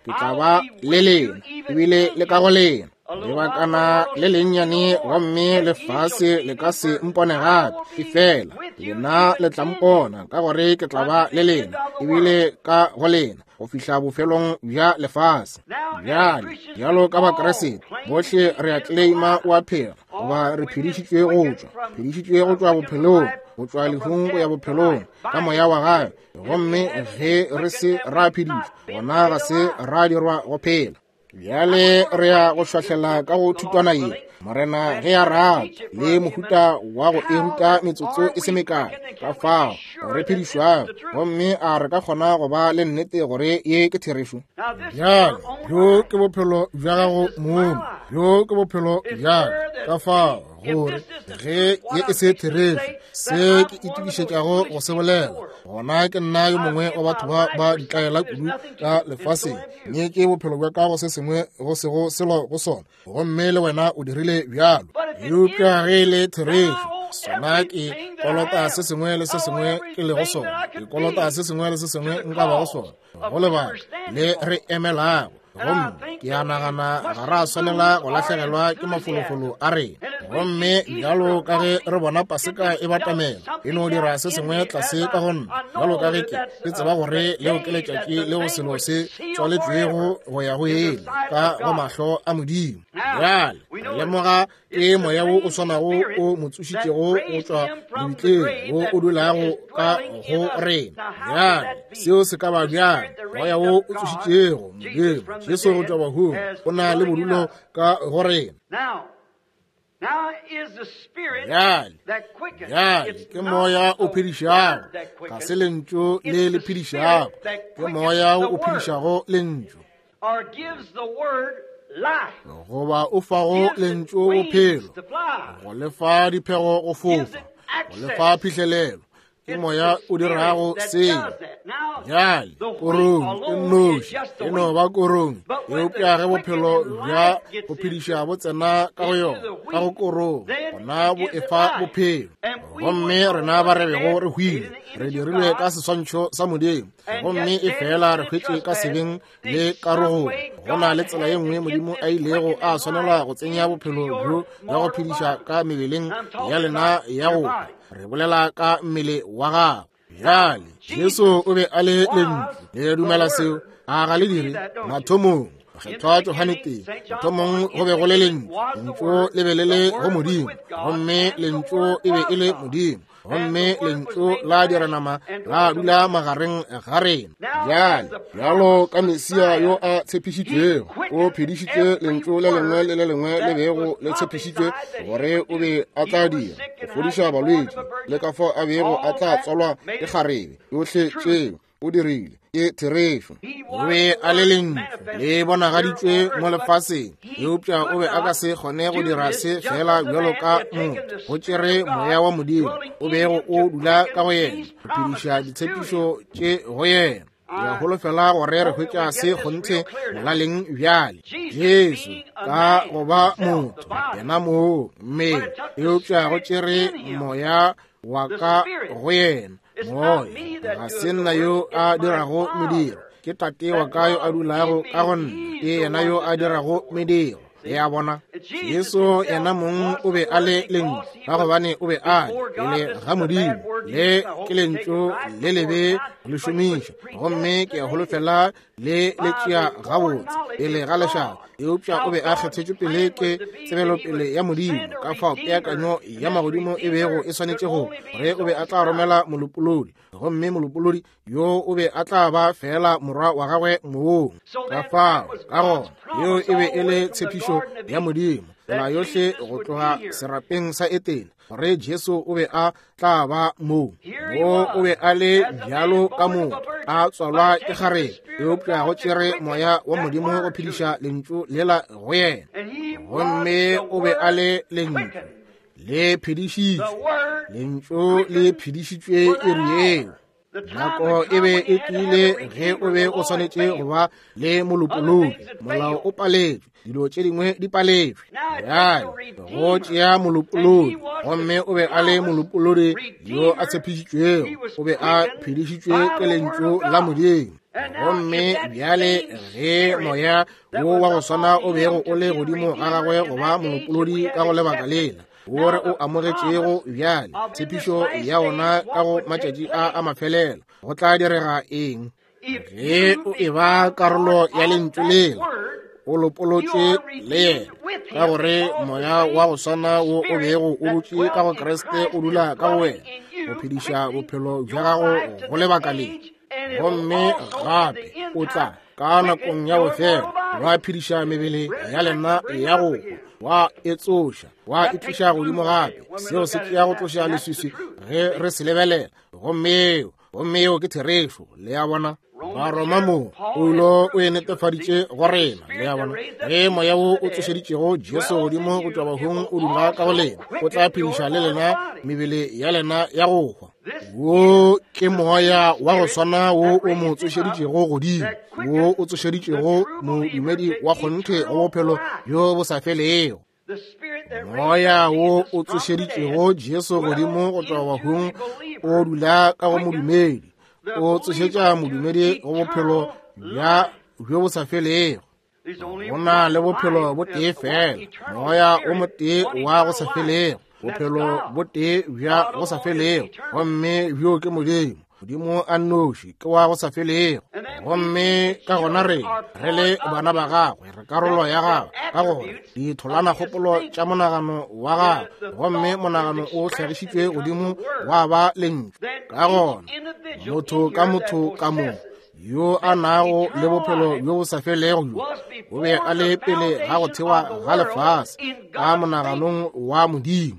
ke tla ba le lena ebile le ka go lena lebakana le lennyane gomme lefase le ka se mpone gape efela lena le tla mpona ka gore ke tla ba le lena ebile ka go lena go fihla bofelong bja lefase. Bjale bjalo ka bakeresete bohle re a claima wa phela goba re phedišitšwe go tšwa bophelong go tšwa lehung go ya bophelong ka moya wa gae, gomme ge re se ra phedišwa gona ga se ra dirwa go phela. Bjale re ya go hlahlela ka go thutwana ye morena ge a rata le mohuta wa go eruta metsotso e se mekae ka fao re phedišwa, gomme a re ka kgona go ba le nnete gore ye ke therešo. Bjale yo ke bophelo bja gago mono, yo ke bophelo bja ka fao gore ge ye e se therešo se ke itukišetšago go se bolela gona ke nna yo mongwe wa batho ba ditlaela kudu ka lefaseng, nye ke bophelo bja ka go se sengwe go sego selo go sona, gomme le wena o dirile bjalo. Eupša ge le therešo sona ke kolota se sengwe le se sengwe ke le go sona, ke kolota se sengwe le se sengwe nka ba go sona go lebaka le re emelago, gomme ke a nagana ga ra swanela go lahlegelwa ke mafolofolo a rena. Gomme bjalo ka ge re bona paseka e batamela e no dira se sengwe tlase ka gonna, bjalo ka ge ke tseba gore leo ke letšatši leo selo se tswaletšwego go ya go ele ka go mahlo a Modimo. Bjale re lemoga ke moya wo o swanago o motsošitšego go tšwa bontleng wo o dulago ka go rena. Bjale seo se ka ba bjale moya wo o tsošitšego Modimo Jesu go tšwa bahung o na le bodulo ka go rena. Now is the spirit that quickens. Ke moya o phedišago ka se lentšu le le phedišago, ke moya o phedišago lentšu or gives the word life. goba o fago lentšu bophelo, go lefa diphego go fofa, go lefa phihlelelo, ke moya o dirago seo. Bjale korong e nnoši e no ba korong eupša ge bophelo bja go phediša bo tsena ka go yona ka go korong gona bo efa bophelo, gomme rena ba re bego re hwile re dirilwe ka seswantšho sa Modimo, gomme e fela re hwetše ka sebeng le karogong. Go na le tsela ye nngwe Modimo a ilego a swanela go tsenya bophelo bjo ya go phediša ka mebeleng ya lena ya go re bolela ka mmele wa gago. Bjale Jesu o be a le lentšu le dumela seo a ga le dire mathomong kgethwa Johane tee mathomong go be go le lentšu le be le le go Modimo, gomme lentšu e be e le Modimo, gomme lentšu la dira nama la dula magareng ga rena. Bjale bjalo ka Mesia yo a tshepišitšwego o phedišitše lentšu le lengwe le le lengwe le bego le tshepišitšwe gore o be a tla dira go fodiša balwetši, le ka fao a bego a tla tswalwa ke kgarebe yohle tšeo o dirile ke therešo. O be a le lentšu le bonagaditšwe mo lefaseng, eupša o be a ka se kgone go dira se fela bjalo ka motho go tšere moya wa Modimo o bego o dula ka go yena go phediša ditshepišo tše go yena. Ya holofela gore re hwetša se kgonthe molaleng bjale Jesu ka go ba motho yena moo mmele eupša go tšere moya wa ka go yena. Moya ga se nna yo a dirago mediro, ke Tate wa ka yo a dulago ka go nna, ke yena yo a dirago mediro. Ya bona Jesu yena mong o be a le lentšu ka gobane o be a le ga Modimo le ke lentšu le lebe le šomiša, gomme ke a holofela le tšea gabotse pele ga lešaka. Eupša o be a kgethetšwe pele ke tsebelopele ya Modimo, ka fao peakanyo ya magodimo e bego e swanetše gore o be a tla romela molopolodi, gomme molopolodi yo o be a tla ba fela morwa wa gagwe moong. Ka fao ka gona yo e be e le tshepišo ya Modimo tsela yohle go tloga serapeng sa Etene gore Jesu o be a tla ba moo o be a le bjalo ka motho a tswalwa ke kgarebe, eupša go tšere moya wa Modimo go phediša lentšu lela go yena, gomme o be a le lentšu le phedišitšwe, lentšu le phedišitšwe e rieo. Nako e be e tlile ge o be o swanetše go ba le molopolodi, molao o paletšwe, dilo tše dingwe di paletšwe. Bjale go tšea molopolodi, gomme o be a le molopolodi yo a tshepišitšwego, o be a phedišitšwe ke lentšu la Modimo. gomme bjale ge moya wo wa go swana o bego o le godimo ga gagwe goba monopolodi ka go lebaka lela gore o amogetšego bjale tshepišo ya ona ka go matšatši a mafelelo go tla direga eng ge o e ba karolo ya lentswe lela o lopolotše le yena ka gore moya wa go swana wo o bego o dutše ka go Kriste o dula ka go wena go phediša bophelo bja gago go lebaka lena gomme gape o tla ka nakong ya bofelo wa phediša mebele ya lena ya go wa etsoša wa itliša godimo gape seo se tšea go tloša leswiswi ge re se lebelela gommeo ke therešo le ya bona baroma mo ulo o e netefaditše go rena le ya bona ge moya wo o tsošeditšego Jesu godimo go tšwa bahong o dula ka go lena o tla phediša le lena mebele ya lena ya go hwa wo ke moya wa go swana wo o mo tsošeditšego godimo wo o tsošeditšego modumedi wa kgonthe go bophelo bjo bo sa felego moya wo o tsošeditšego Jesu godimo go tšwa bahong o dula ka go modumedi o tsošetša modumedi go bophelo bjo bo sa felego go na le bophelo bo tee fela moya o mo tee wa go sa felego bophelo bo tee bja go sa felego gomme bjo ke modimo a nnoši ke wa go sa felego gomme ka gona re le bana ba gagwe re karolo ya gagwe ka gore ditholana kgopolo tša monagano wa gagwe gomme monagano o hlagišitšwe godimo wa ba lentswe ka gona motho ka mo yo a nago le bophelo bjo bo sa felego o be a le pele ga go thewa ga lefase ka monaganong wa modimo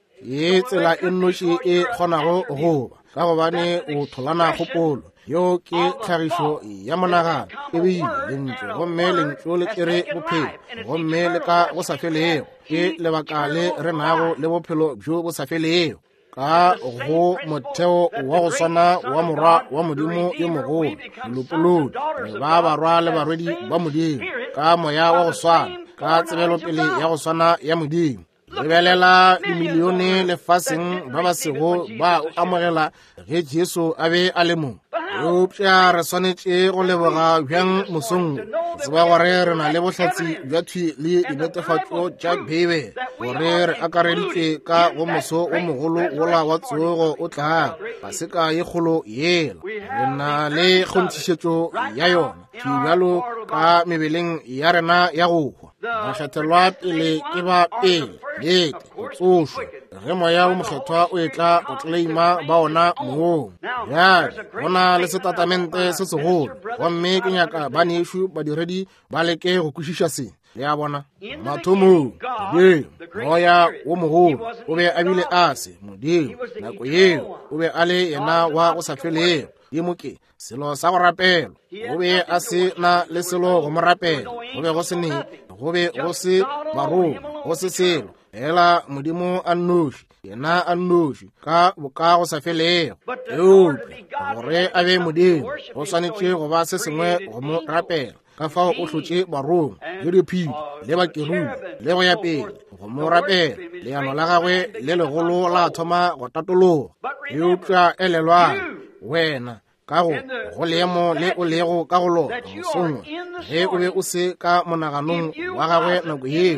ye tsela e nnoši e kgonago goba ka gobane o tholana kgopolo yo ke tlhagišo ya monagano e beile lentswe gomme lentswe le kere bophelo gomme le ka go sa felego ke lebaka le re nago le bophelo bjo bo sa felego ka go motheo wa go swana wa morwa wa modimo ye mogolo molopolodi ba barwa le barwedi ba modimo ka moya wa go swana ka tsebelopele ya go swana ya modimo lebelela dimilione lefaseng ba ba sego ba amogela ge Jesu a be a le mong eupša re swanetše go leboga bjang mosong tseba gore re na le bohlatsi bja thwi le dinetefatšo tša bebe gore re akareditšwe ka go moso o mogolo wola wa tsogo o tlaga ga se ka ye kgolo yela re na le kgonthišetšo ya yona thibjalo ka mebeleng ya rena ya go hwa makgethelwa pele ke ba pele lete go tsošwa ge moya o mokgethwa o etla o tleima ba ona moong bjale go na le setatamente se segolo gomme ke nyaka banešu badiredi ba leke go kwešiša se le a bona mathomong modimo moya wo mogolo o be a bile a se modimo nako yeo o be a le yena wa go sa felego dimo ke selo sa go rapelwa o be a se na le selo go mo rapela go be go se ne go be go se barong go se selo ela modimo a nnoši yena a nnoši ka boka go sa felego eupša gore a be modimo go swanetše go ba se sengwe go mo rapela ka fao o hlotše barong le diphiri le bakerubi le go ya pele go mo rapela leano la gagwe le legolo la thoma go tatologa eupša elelwane wena ka go leemo le o lego ka go lona mosongwe ge o be o se ka monaganong wa gagwe nako yeo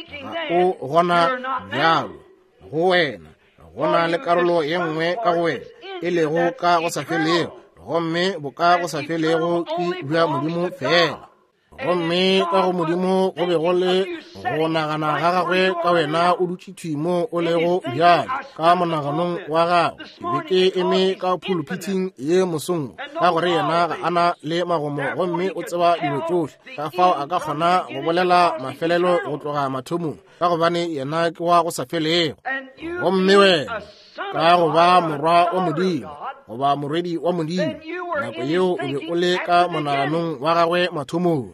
ga o gona bjalo go wena go na le karolo ye nngwe ka go wena e lego ka go sa felego gomme bo ka go sa felego ke bja modimo fela gomme ka go modimo go be go le go nagana ga gagwe ka wena o dutše thwimo o lego bjalo ka monaganong wa gago ebe ke eme ka phulupithing ye mosong ka gore yena ga ana le magomo gomme o tseba dilo tsohle ka fao a ka kgona go bolela mafelelo go tloga mathomong ka gobane yena ke wa go sa felego gomme wena ka go ba morwa wa modimo go ba morwedi wa modimo nako yeo o be o le ka monaganong wa gagwe mathomong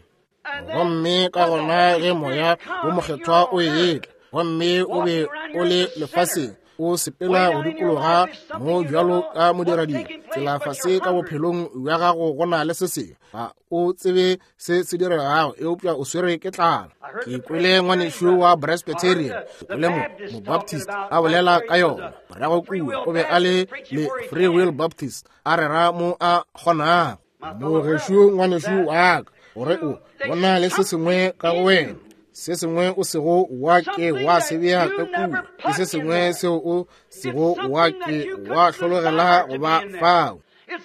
gomme ka gona ge moya wo mokgethwa o etla gomme o be o le lefaseng o sepela go dikologa mo bjalo ka moderading tsela fase ka bophelong ya gago go na le se sengwe ga o tsebe se se diregago eupša o swere ke tlala ke kwele ngwanešo wa Presbyterian le mo-Baptist a bolela ka yona morago kua o be a le Free Will Baptist a rera mo a kgonang mogeshu ngwaneshu wa ka gore o bona le se sengwe ka go wena se sengwe o sego wa ke wa se bea ka kudu ke se sengwe seo o sego wa ke wa hlologela go ba fao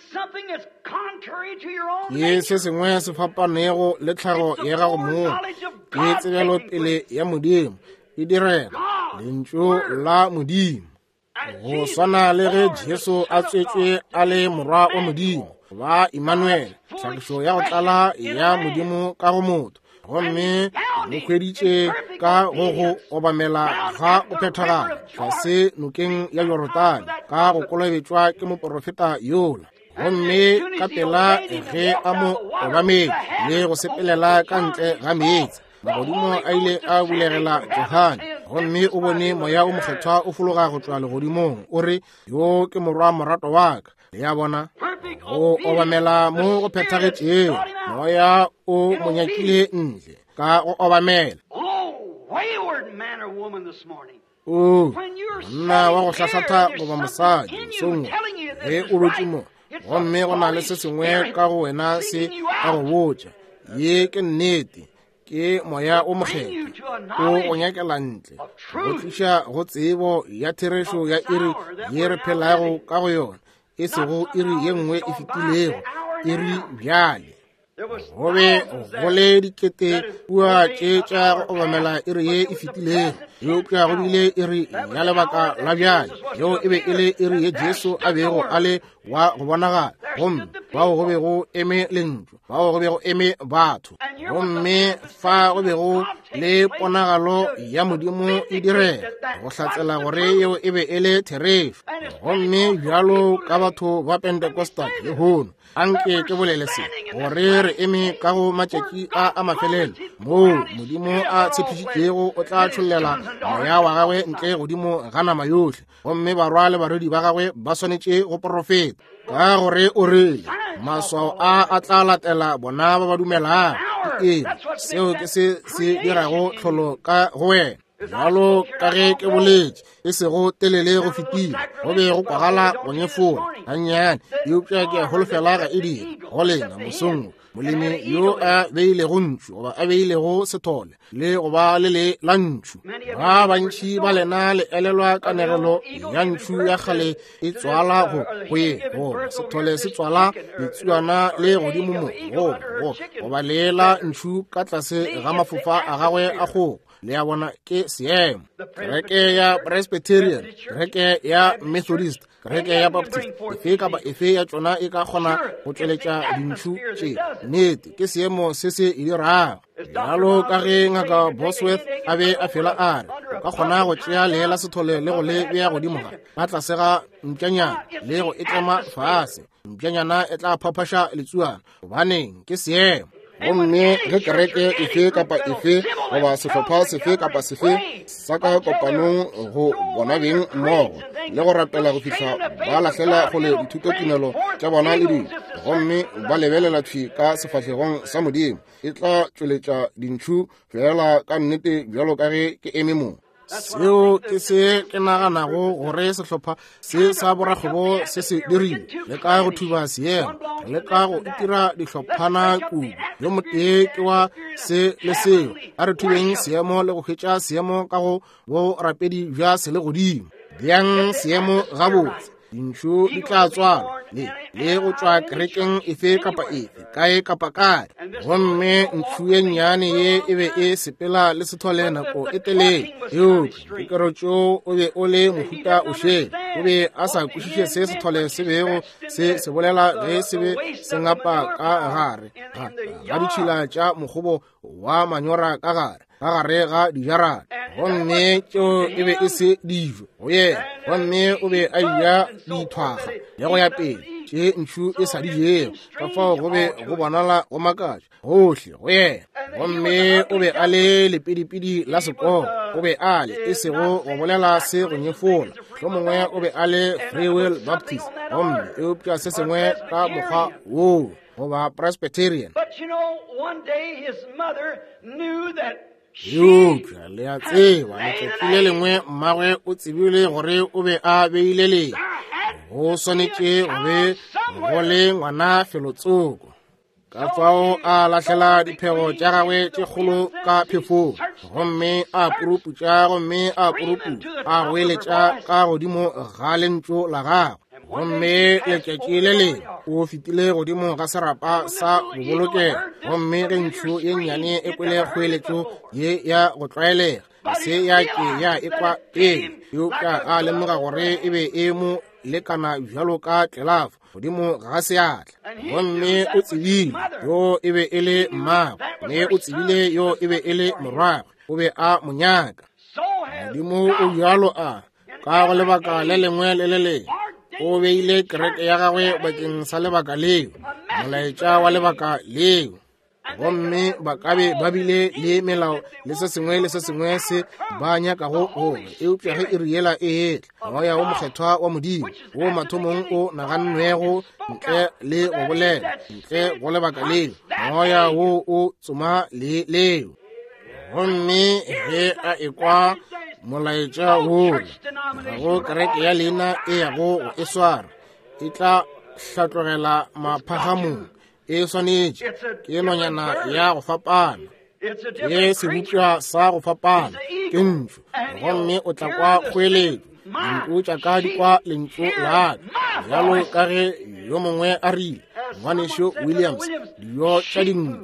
ke se sengwe se fapanego le tlhago ya gago moo ke tsebelo pele ya modimo e direla lentšu la modimo go swana le ge Jesu a tswetswe a le morwa wa modimo ba Emmanuel tlhagišo ya go tlala ya modimo ka go motho gomme mo khweditše ka go obamela ga o phethagala tlase nokeng ya Yordane ka go kolobetšwa ke moprofeta yola gomme ka pela ge a mo obametse le go sepelela ka ntle ga meetse magodimo a ile a bulegela Johane gomme o bone moya o mokgethwa o fologa go tšwa legodimong o re yo ke morwa morato wa ka le ya bona go obamela mo go phethagetšeng moya o monyakile ntle ka go obamela monna wa go hlasatha goba mosadi mosongwe ge o rotse mo gomme go na le se sengwe ka go wena se ka go botša ye ke nnete ke moya o mokgetho o go nyakela ntle go tliša go tsebo ya therešo ya iri ye re phelago ka go yona e sego iri ye nngwe e fetilego iri bjale go be go le dikete pua tše tša go obamela iri ye e fetilego eupša go bile iri ya lebaka la bjale yeo e be e le iri ye Jesu a bego a le wa go bonagala gomme bao go be go eme lentšu bao go be go eme batho gomme fa go be go le ponagalo ya modimo e direla go hlatsela gore yeo e be e le therešo gomme bjalo ka batho ba Pentecostal le hono anke ke bolele se gore re eme ka go matšatši a mafelelo moo modimo a tshepišitšego o tla tšholela moya wa gagwe ntle godimo ga nama yohle gomme barwa le baredi ba gagwe ba swanetše go profeta ka gore o rele maswao a tla latela bona ba ba dumelang seo ke se dirago tlholo ka go wena jalo ka ge ke boletše e sego telele go fetile go be go kwagala go nyefola gannyane eupša ke a holofela ga e dira go lena mosongwe molemi yo a beilego ntšu goba a beilego sethole le goba le le la ntšu ba bantši ba lena le elelwa kanegelo ya ntšu ya kgale e tswala go ye goba sethole se tswala letsuana le godimo mo goba le la ntšu ka tlase ga mafofa a gagwe a kgogo le ya bona ke seemo kereke ya Presbyterian kereke ya Methodist kereke ya Baptist efe kapa efe ya tšona e ka kgona go tšweletša dintšu tše nnete ke seemo se se e dirago jalo ka ge ngaka Bosworth a be a fela a re o ka kgona go tšea leela sethole le go le bea godimo ga ba tlase ga mpšanyana le go etlema fase mpšanyana e tla phaphaša letsuana gobaneng ke seemo gomme ge kereke efe kapa efe goba sehlopha sefe kapa sefe sa ka kopanong go bona beng mmogo le go rapela go fihla ba lahlela gole dithutotumelo tša bona le dilo gomme ba lebelela thwi ka sefahlegong sa modimo e tla tšweletša dintšu fela ka nnete bjalo ka ge ke eme moo seo ke se ke naganago gore sehlopha se sa borakgwebo se se dirile le ka go thuba seemo le ka go itira dihlophana kudu yo motee ke wa se le seo a re thubeng seemo le go hwetša seemo ka go bo rapedi bja se le godimo bjang seemo gabotse dintšu di tla tswala le go tšwa kerekeng efe kapa efe kae kapa kae gomme ntšu ye nnyane ye e be e sepela le sethole nako e telele dikerotšo o be o le mohuta o šele o be a sa kwešiše se sethole se bego se bolela ge se be se ngapa ka gare ga ditšhila tša mokgobo wa manyora ka gare ga dijarata gomme tšeo e be e se dijo go yena gomme o be a iya dithwaga le go ya pele tše ntšu e sa dijego ka fao go be go bonala go makatša gohle go yena gomme o be a le lepedipedi la sekolo o be a le e sego go bolela se go nyefola tlo mongwe o be a le Free Will Baptist gomme eupša se sengwe ka mokgwa woo goba Presbyterian. But you know, one day his mother knew that eupša le a tseba letšatši le lengwe mmagwe o tsebile gore o be a beile le go swanetše go be go le ngwana felotsoko ka fao a lahlela diphego tša gagwe tše kgolo ka phefo gomme a puruputša gomme a purupu a hweletša ka godimo ga lentšu la gagwe gomme letšatši le le o fetile godimo ga serapa sa bobolokelo gomme ge ntšu ye nnyane e kwele kgoeletšo ye ya go tlwaelega se ya ke ya ekwa eupša a lemoga gore e be e mo lekana bjalo ka tlelafo godimo ga seatla gomme o tsebile yo e be e le mmago mme o tsebile yo e be e le morwagwe o be a monyaka godimo o bjalo a ka go lebaka le lengwe le le lengwe o beile kereke ya gagwe bakeng sa lebaka leo molaetša wa lebaka leo gomme ba kabe ba bile le melao le se sengwe se ba nyakago gore eupša ge e riela e etla go ya o mokgethwa wa modimo wo mathomong o nagannwego ntle le go bolela ntle go lebaka leo go ya wo o tsoma leo gomme ge a ekwa molaetša wola gago kereke ya leina e yago go e swara e tla hlatlogela maphagamong e swanetše ke nonyana ya go fapana ke sebopša sa go fapana ke ntšu gomme o tla kwa kgoeletšo dinku tša ka di kwa lentšu laka bjalo ka ge yo mongwe a rile ngwanešo Williams dio tša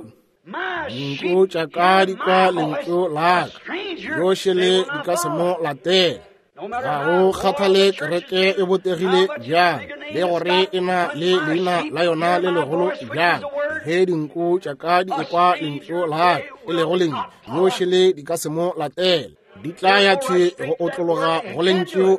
dinku tša ka di kwa lentšu laka yošele di ka se mo latela ga go kgathale kereke e botegile bjang le gore e na le leina la yona le legolo bjang ge dinku tša ka di ekwa lentšu laka e lego leng yošele di ka se mo latela di tla ya thwe go otlologa go lentšu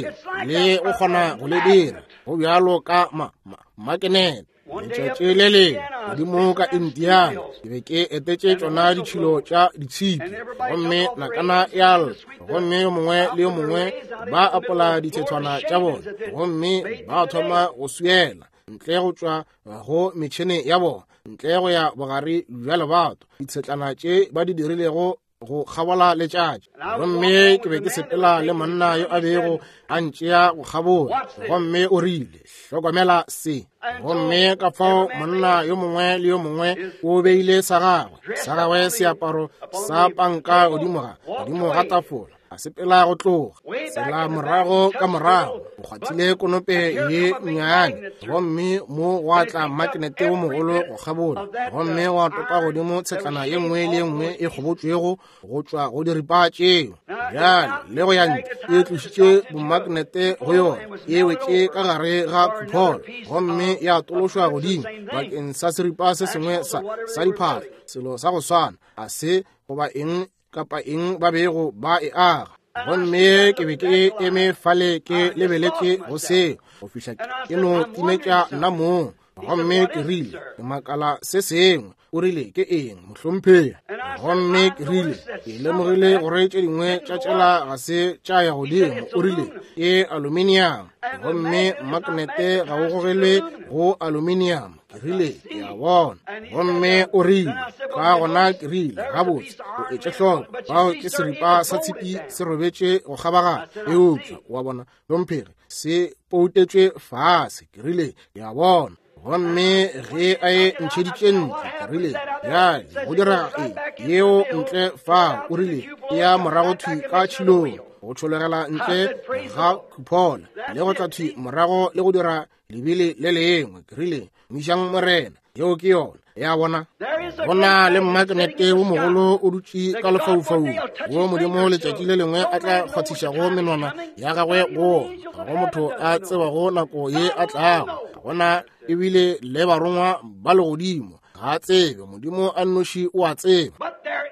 le go kgona go le dira go bjalo ka makenete letšatši le lengwe godimo ka Indiana ke be ke etetše tšona ditšhilo tša ditshipi gomme nakana yal gomme yo mongwe le yo mongwe ba apola dithethwana tša bona gomme ba thoma go suela ntle go tšwa go metšhene ya bona ntle go ya bogare bja lebato ditshetlana tše ba di dirilego go kgabola letšatši gomme ke be ke sepela le monna yo a bego a ntšea go kgabola gomme o rile hlokomela se gomme ka fao monna yo mongwe le yo mongwe o beile sa gagwe seaparo sa panka godimo ga tafola a sepela go tloga sela morago ka morago o kgwathile konope ye nnyane gomme mo wa tla makenete wo mogolo go kgabola gomme wa toka godimo tshetlana ye nngwe le nngwe e kgobotšwego go tšwa go diripa tšeo bjale le go ya ntle e tlošitše bomakenete go yona e wetše ka gare ga kupolo gomme ya tološwa godimo bakeng sa seripa se sengwe sa diphatlo selo sa go swana a se goba eng kapa eng ba bego ba e aga gomme ke be ke eme fale ke lebeletše go seo go fihla ke no timetša nna moo gomme ke rile ke makala se sengwe o rile ke eng mohlomphea gomme ke rile ke lemogile gore tše dingwe tša tšela ga se tša ya godimo o rile ke aluminium gomme magnete ga o gogelwe go aluminium ke rile ke a bona gomme o rile ka gona ke rile gabotse o etše hloko bao ke seripa sa tshipi se robetše go kgabaga eupša wa bona lomphegi se poutetšwe fase ke rile ke a bona gomme ge a e ntšheditše ntle ke rile bjale go diraga yeo ntle fao o rile e ya morago thwi ka tšhilong go tšholegela ntle ga kuphola le go tla thwi morago le go dira lebile le lengwe ke rile mišang morena yeo ke yona ya bona go na le makenete wo mogolo o dutše ka lefaufau wo modimo letšatši le lengwe a tla kgwathišago menwana ya gagwe go go motho a tsebago nako ye a tlago gona ebile le barongwa ba le godimo ga tsebe modimo a nnoši o a tseba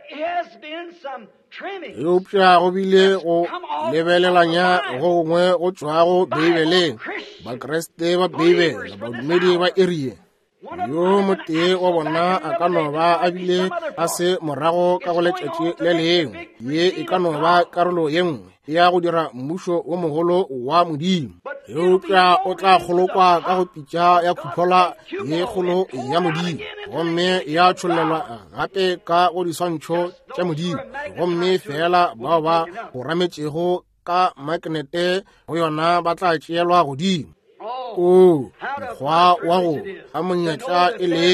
eupša go bile go lebelelanya go gongwe go tšwago beibeleng bakreste ba beibela badumedi ba erie yo motee wa bona a ka no ba a bile a se morago ka go letšatši le lengwe ye e ka no ba karolo ye nngwe ya go dira mmušo wo mogolo wa modimo eupša o tla kgolokwa ka go pitša ya khuphola ye kgolo ya modimo gomme ya tšhollelwa gape ka go diswantšho tša modimo gomme fela bao ba go rametšego ka makenete go yona ba tla tšeelwa godimo mokgwa wa go a monyetla e lego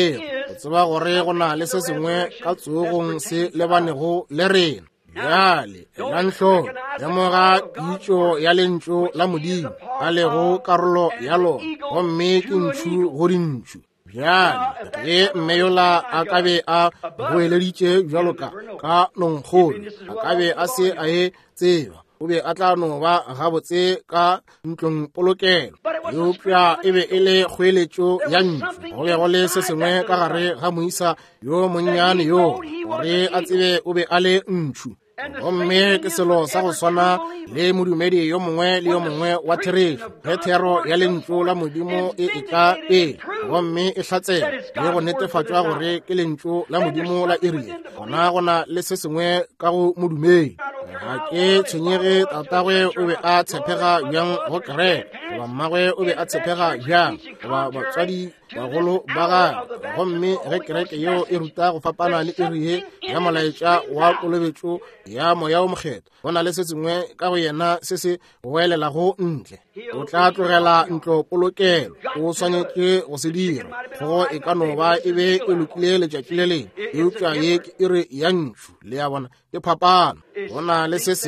o tseba gore go na le se sengwe ka tsogong se lebanego le rena. Bjale lantlho lemoga pitšo ya lentšu la Modimo a lego karolo ya lona, gomme ke ntšu go dintšu. Bjale ge mme yola a ka be a boeleditše bjalo ka nonkgolo, a ka be a se a e tseba, o be a tla no ba gabotse ka ntlong polokelo. Eupša e be e le kgoeletšo ya ntšu, go be go le se sengwe ka gare ga moisa yo monnyane yo, gore a tsebe o be a le ntšu. Gomme ke selo sa go swana le modumedi yo mongwe le yo mongwe wa therešo. Ge thero ya lentšu la Modimo e tla pele, gomme e hlatsela le go netefatšwa gore ke lentšu la Modimo la Irie, gona le se sengwe ka go modumedi. Ga ke tshwenyege tatagwe o be a tshepega bjang go kereke, goba mmagwe o be a tshepega bjang, goba batswadi bagolo ba gagwe. Gomme ge kereke yeo e ruta go fapana le Irie ya molaetša wa kolobetšo ya moya o mokgetho, go na le se sengwe ka go yena se se boelelago ntle. O tla tlogela ntlo polokelo, o swanetše go se dira, go e ka no ba e be e lokile letšatši le leng. Eupša ye ke ire ya ntšu le ya bona ke phapano. Go na le se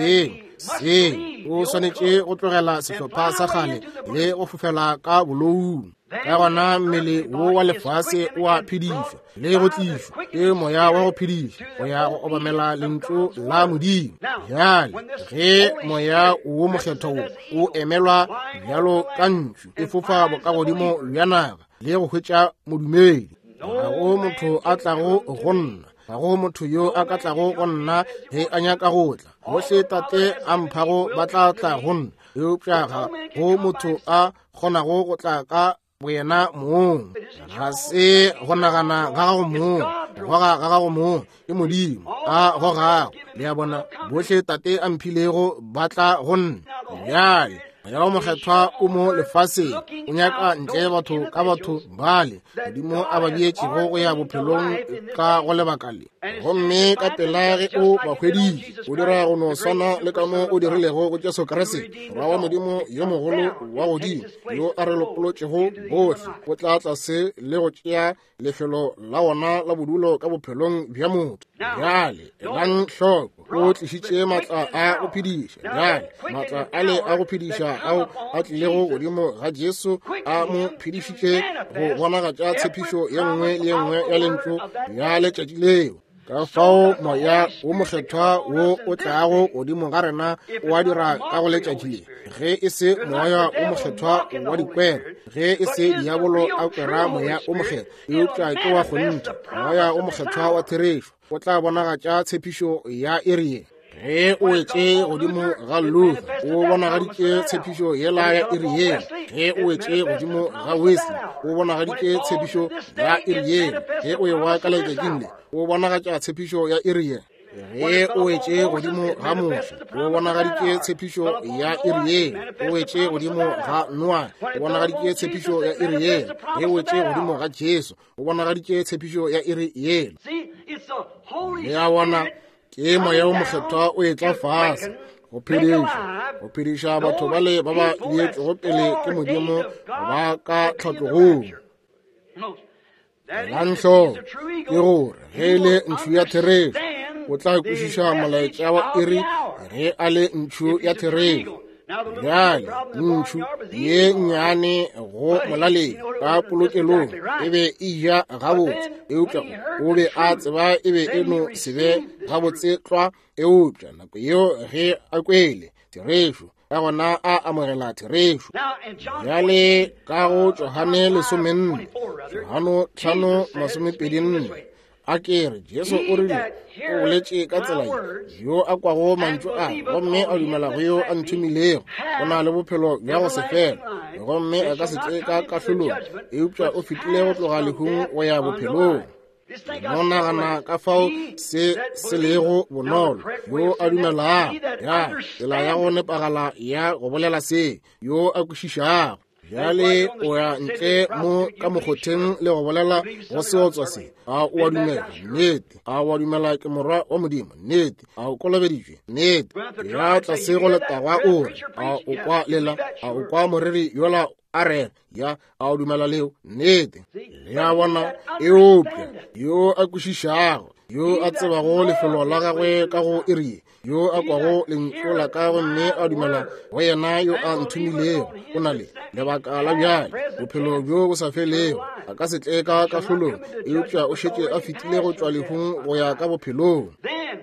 seng o swanetše go tlogela sehlopha sa kgale le go fofela ka boloung. Ka gona mmele wo wa lefase o a phedišwa le go tlišwa ke moya wa go phediša go ya go obamela lentšu la Modimo. Bjale ge moya wo mokgetho o emelwa bjalo ka ntšu e fofa boka godimo bja naga le go hwetša modumedi, ga go motho a tlago go nna, ga go motho yo a ka tlago go nna ge a nyaka go tla. Gohle tate a mphago ba tla tla go nna. Eupša ga go motho a kgonago go tla ka boyena moong, ga se go nagana ga gago moong, ga gago moong ke Modimo a go gago. Le ya bona bohle tate a mphilego ba tla go nna. Bjale ya o mokgethwa o mo lefaseng o nyaka ntle batho ka batho bale, Modimo a ba bietšego go ya bophelong ka go lebaka le. Gomme ka pela ge o ba hweditše, o dira go no swana le ka mo o dirilego go Jesu Kriste, ba wa Modimo yo mogolo wa godimo, yo a re lokolotšego bohle, o tla tlase le go tšea lefelo la ona la bodulo ka bophelong bja motho. Bjale elang hloko, o tlišitše maatla a go phediša. Bjale maatla a le a go phediša ao a tlilego godimo ga Jesu a mo phedišitše go bonagatša tshepišo ye nngwe le ye nngwe ya lentšu ya letšatši leo. Ka fao moya o mokgethwa wo o tlago godimo ga rena o a dira ka go letšatši le, ge e se moya o mokgethwa wa dikwero, ge e se diabolo a kwera moya o mokgethwa, eupša ke wa go ntha. Moya o mokgethwa wa therešo o tla bonagatša tshepišo ya Irie. Ge o etše godimo ga Luther o bonagaditše tshepišo yela ya Irie. Ge o etše godimo ga Wesley o bonagaditše tshepišo ya Irie. Ge o ewa ka letšatšing le o bonagatša tshepišo ya Irie. Ge o etše godimo ga Mosha o bonagaditše tshepišo ya Irie. O etše godimo ga Noa o bonagaditše tshepišo ya Irie. Ge o etše godimo ga Jesu o bonagaditše tshepišo ya Irie. Le ya bona ke moya o mokgethwa o etla fase go phediša batho bale ba ba lietšego pele ke Modimo ba ka tlhatlogong. Lantlho ke gore ge e le ntšu ya therešo o tla kwešiša molaetša wa Irie ge a le ntšu ya therešo. Bjale ntšu ye nnyane go molaleng ka polokelong e be e ja gabotse, eupša o be a tseba e be e no se be gabotse tlwa. Eupša nako yeo ge a kwele therešo ka gona a amogela therešo. Bjale ka go Johane 14, Johano 5:24 a kere Jesu o rile o boletše ka tsela yo a kwago mantšu a gomme a dumelago yo a nthomilego go na le bophelo bja go se fela, gomme a ka se tle ka kahlolong, eupša o fetile go tloga lehung go ya bophelong. Mo nagana ka fao se lego bonolo yo a dumelago ya tsela ya go nepagala ya go bolela se yo a kwešišago. Bjale o ya ntle mo ka mokgotheng le go bolela go seotswa se, a o a dumela nnete, a o a dumela ke morwa wa Modimo nnete, a o kolobeditšwe nnete. Ya tlase go letagwa ore a o kwa lela, a o kwa moriri yola a re ya a dumela leo nnete le ya bona eopša yo a kwešišago yo a tsebago lefelo la gagwe ka go iri yo a kwago lentswe la kagwe mme a dumela go yena yo a nthumilego o na le lebaka la bjale bophelo bjo bo sa felego a ka se tle ka kahlolong eupša o šetše a fetile go tšwa lehung go ya ka bophelong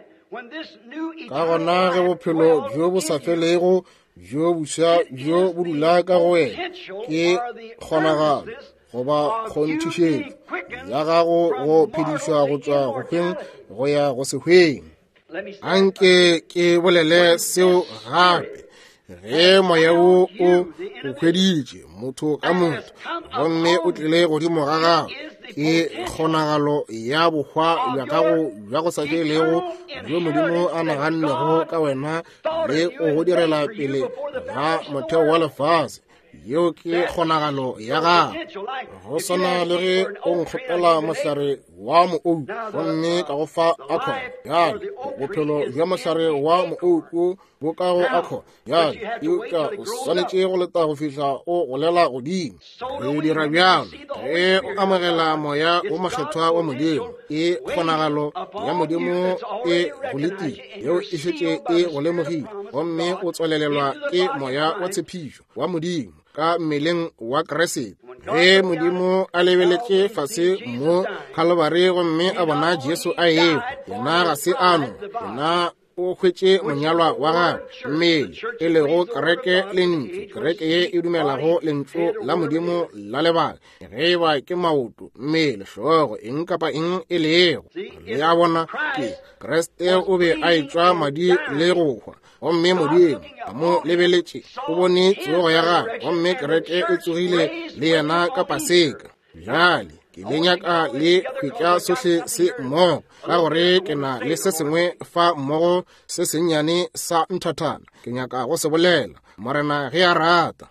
ka gona ge bophelo bjo bo sa felego bjo buswa bjo bo dula ka go wena ke kgonagalo goba kgonthišetšo ya gago go phedišwa go tšwa go hweng go ya go sehweng anke ke bolele seo gape ge moya wo o hweditše motho ka motho gomme o tlile godimo ga gago ke kgonagalo ya bohwa bja gago bja go sa felego bjo modimo a nagannego ka wena le go go direla pele ga motheo wa lefase yeo ke kgonagalo ya gago go swana le ge o nkgopela mohlare wa moou gomme ka go fa akho yale bophelo bja mohlare wa moou bo ka go akho yale eupša o swanetše go leta go fihla o golela godimo re dira bjalo ge o amogela moya o makgethwa wa modimo e kgonagalo ya modimo e go letile yeo e šetše e go lemogile gomme o tswalelelwa ke moya wa tshepišo wa modimo ka mmeleng wa Kriste ge modimo a lebeletše fase mo Kalvari gomme a bona Jesu a eo yena ga se ano yena o hwetše monyalwa wa gagwe mmele e lego kereke le ntlo kereke ye e dumelago lentlo la modimo la lebaka ge ba ke maoto mmele hlogo eng kapa eng e lego le ya bona ke Kriste o be a etšwa madi le go hwa gomme modimo a mo lebeletše o bone tsogo ya gagwe gomme kereke e tsogile le yena ka paseka bjale ke le nyaka le hwetša sohle se mmogo ka gore ke na le se sengwe fa mmogo se sennyane sa nthathana ke nyaka go se bolela morena ge a rata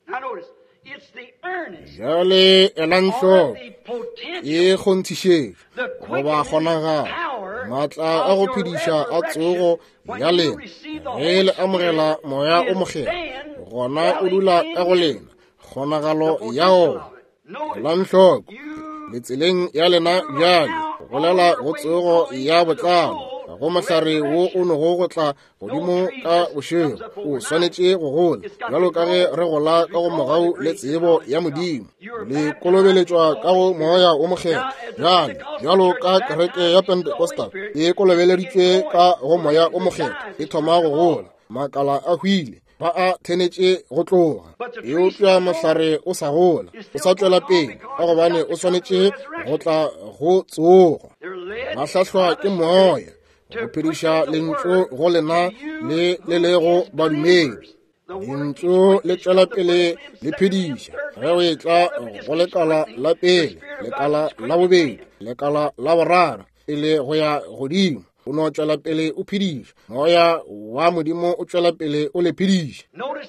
bjale elang hloko e kgonthišetšo goba kgonagalo maatla a go phediša a tsogo ya lena ge le amogela moya o mokgela gona o dula ka go lena kgonagalo ya ona elang hloko letseleng ya lena bjale go golela go tsogo ya botlalo go mohlare wo o nego go tla godimo ka bošego o swanetše go gola bjalo ka ge re gola ka go mogau le tsebo ya modimo le kolobeletšwa ka go moya o mokgela bjale bjalo ka kereke ya Pentecostal e kolobeleditšwe ka go moya o mokgela e thoma go gola makala a hwile ba a thenetše go tloga eupša mohlare o sa gola o sa tšwela pele ka gobane o swanetše go tla go tsoga ba hlahlwa ke moya go phediša lentlo go lena le lego badumedi lentlo le tšwela pele le phediša ge o e tla go lekala la pele lekala la bobedi lekala la boraro e le go ya godimo o no tšwela pele o phediša moya wa modimo o tšwela pele o le phediša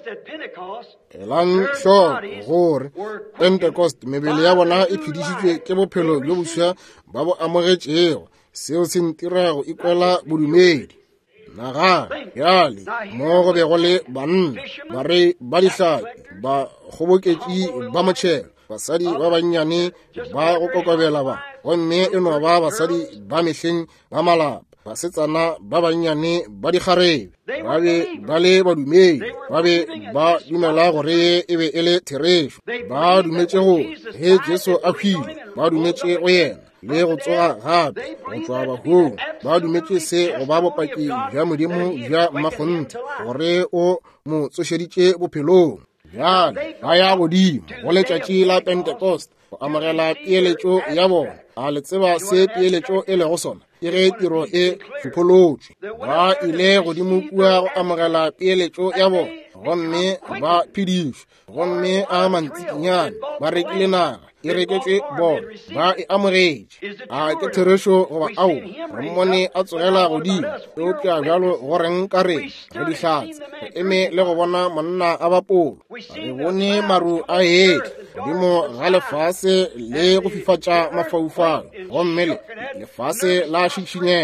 elang hloko gore Pentecost mebele ya bona e phedišitšwe ke bophelo bjo boswa ba bo amogetšego seo se ntirago ikwela bodumedi naga bjale mo go be go le banna bare ba dihlapi ba kgoboketši ba motšhelo basadi ba bannyane ba go kokobela ba gomme e no ba basadi ba mehleng ba malapa basetsana ba bannyane ba dikgarebe ba be ba le badumedi ba be ba dumela gore e be e le therešo ba dumetše go ge Jesu a hwile ba dumetše go yena le go tsoga gape go tšwa bahong ba dumetše se go ba bopaki bja modimo bja mmakgonthe gore o mo tsošeditše bophelong bjale ba ya godimo go letšatši la Pentecost go amogela peeletšo ya bona a le tseba se peeletšo e lego sona ke ge tiro e fupolotšwe ba ile godimo kua go amogela peeletšo ya bona gomme ba phedišwa gomme a mantsikinyane ba rekile naga e reketšwe bona ba e amogetše a ke therešo goba ao re mmone a tsogela godimo eupša bjalo go reng ka re go dihlatse go eme le go bona monna a bapolo re bone maru a etle godimo ga lefase le go fifatša mafaufau gomme lefase la šišinyega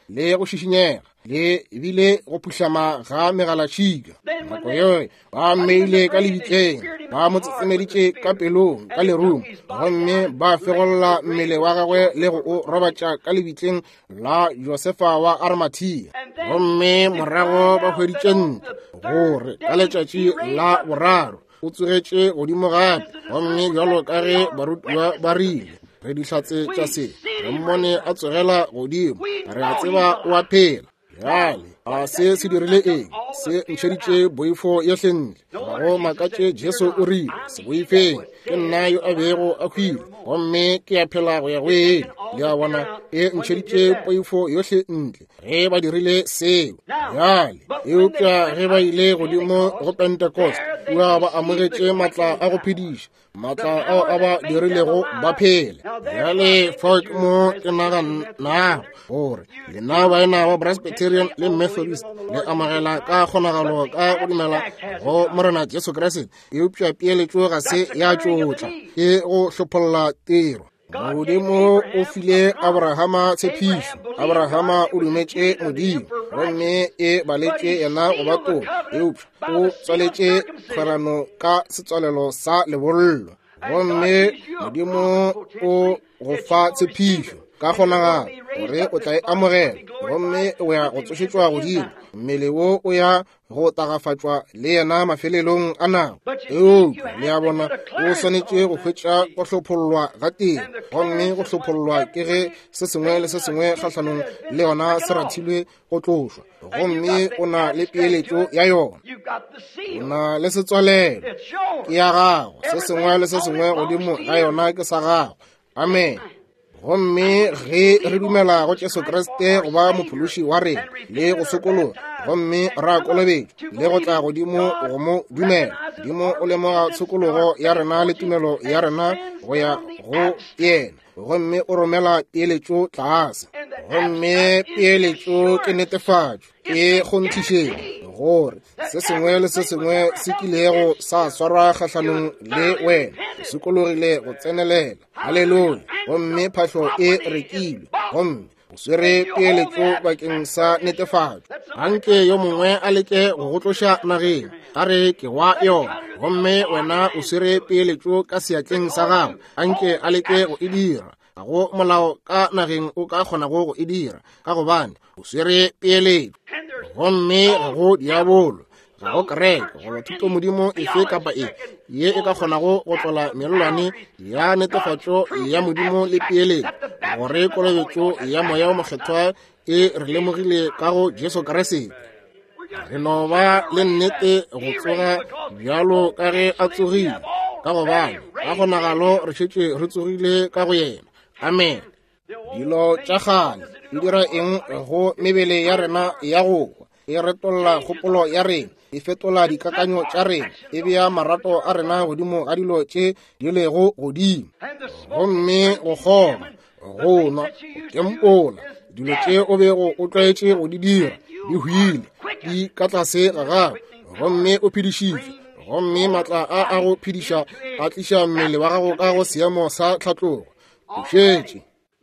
le go šišinyega le ebile go phutlhama ga megalatšhika. Nako yeo ba mmeile ka lebitleng, ba mo tsetsemeditše ka pelong ka lerung, gomme ba fegolola mmele wa gagwe le go o robatša ka lebitleng la Josefa wa Arimathea. Gomme morago ba hweditše ntwa gore ka letšatši la boraro o tsogetše godimo gape, gomme bjalo ka ge barutiwa ba rile re dihlatse tša se re mmone a tsogela godimo, re a tseba o a phela. Jale a se dirile eng? Se ntšheditše boifo ye hlentle, ga go makatše Jesu o rile se boifeng ke nna yo a bego a hwile, gomme ke a phela go ya go ele. Le a bona e ntšheditše poifo yohle ntle ge ba dirile seo. Jale eupša ge ba ile godimo go Pentecost, kua ba amogetše maatla a go phediša, maatla ao a ba dirilego ba phele. Jale fa mo ke nagana gore lena baena ba Presbyterian le Methodist le amogela ka kgonagalo ka go dumela go Morena Jesu Kriste, eupša peeletšo ga se ya tšotla, e go hlopolola tiro. Modimo o file Abrahama tshepišo. Abrahama o dumetše Modimo, gomme e baletše yena go ba tona, eupša o tswaletše kgwerano ka setswalelo sa lebollo, gomme Modimo o go fa tshepišo ka kgonagalo gore o tla e amogela, gomme o ya go tsošetšwa godimo, mmele wo o ya go tagafatšwa le yena mafelelong a nako. Le a bona o swanetše go hwetša go hlophollwa ga teng, gomme go hlophollwa ke ge se sengwe le se sengwe kgahlanong le yona se rathilwe go tlošwa, gomme o na le peeletšo ya yona, o na le setswalelo ke ya gago, se sengwe le se sengwe godimo ga yona ke sa gago. Amen. Gomme ge re dumela go Jesu Kriste go ba mophološi wa rena le go sokologa, gomme ra kolobetša le go tla godimo go mo dumela, Modimo o lemoga tshokologo ya rena le tumelo ya rena go ya go yena, gomme o romela peeletšo tlase. Gomme peeletšo ke netefatšo, ke go nthišetša gore se sengwe le se sengwe se kilego sa swarwa kgahlanong le wena se kologile go tsenelela. Halleluja. Gomme phahlo e rekilwe, gomme o swere peeletšo bakeng sa netefatšo. Anke yo mongwe a leke go go tloša nageng a re ke wa yona, gomme wena o swere peeletšo ka seatleng sa gago, anke a leke go e dira. Ga go molao ka nageng o ka kgona go e dira, ka gobane o swere peeletšo. Gomme ga go diabolo, ga go kereke goba thuto Modimo efe kapa e ye e ka kgonago go tlola melelwane ya netefatšo ya Modimo le peeletšo, gore kolobetšo ya moya o mokgethwa e re lemogile ka go Jesu Kriste. Re no ba le nnete go tsoga bjalo ka ge a tsogile, ka gobane ka kgonagalo re šetše re tsogile ka go yena. Amen. Dilo tša kgale di dira eng go mebele ya rena ya go e retolla kgopolo ya rena, e fetola dikakanyo tša rena, e bea marato a rena godimo ga dilo tše di lego godimo, gomme go kgoma go nwa go kempola dilo tše o bego o tlwaetše go di dira di hwile di ka tlase ga gago, gomme o phedišitšwe, gomme maatla a go phediša a tliša mmele wa gago ka go seemo sa tlhatlogo. O šetše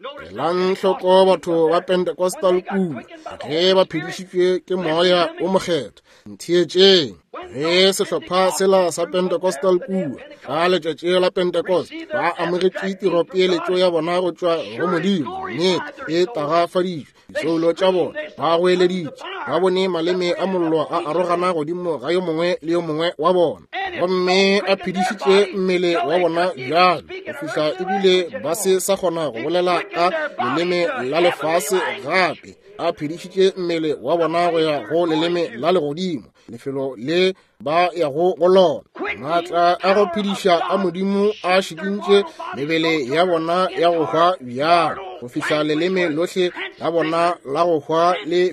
elang hloko batho ba Pentecostal kua ge ba phedišitšwe ke moya o mokgetho. Ntheetšeng ge sehlopha sela sa Pentecostal kua ka letšatši la Pentecost ba amogetše tiro peeletšo ya bona go tšwa go Modimo, nnete e tagafaditšwe, ditšholo tša bona ba go eleditše, ba bone maleme a mollo a arogana godimo ga yo mongwe le yo mongwe wa bona, gomme a phedišitše mmele wa bona bjalo go fihla ebile ba se sa kgona go bolela ka leleme la lefase gape. A phedišitše mmele wa bona go ya go leleme la legodimo, lefelo le ba ya go lona. Maatla a go phediša a Modimo a šikintše mebele ya bona ya go hwa bjalo go fihla leleme lohle la bona la go hwa le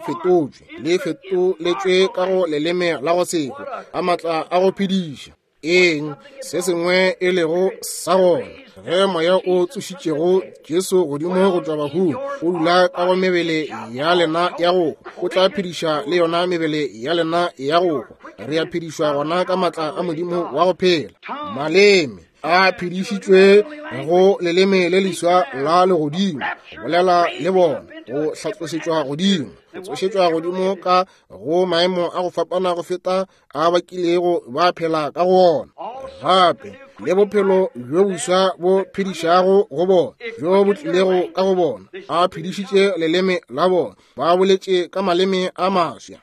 fetoletšwe ka go leleme la go sego. A maatla a go phediša eng se sengwe e lego sa gona ge moya o tsošitšego Jesu godimo go tšwa bahung o dula ka go mebele ya lena ya go, o tla phediša le yona mebele ya lena ya go. Re a phedišwa gona ka maatla a Modimo wa go phela. Maleme a phedišitšwe go leleme le leswa la legodimo, bolela le bona, go hlatlošetšwa godimo, go tsošetšwa godimo ka go maemo a go fapana go feta a bakilego ba phela ka go ona, gape le bophelo bjo boswa bo phedišago go bona, bjo bo tlilego ka go bona, a phedišitše leleme la bona, ba boletše ka maleme a maswa.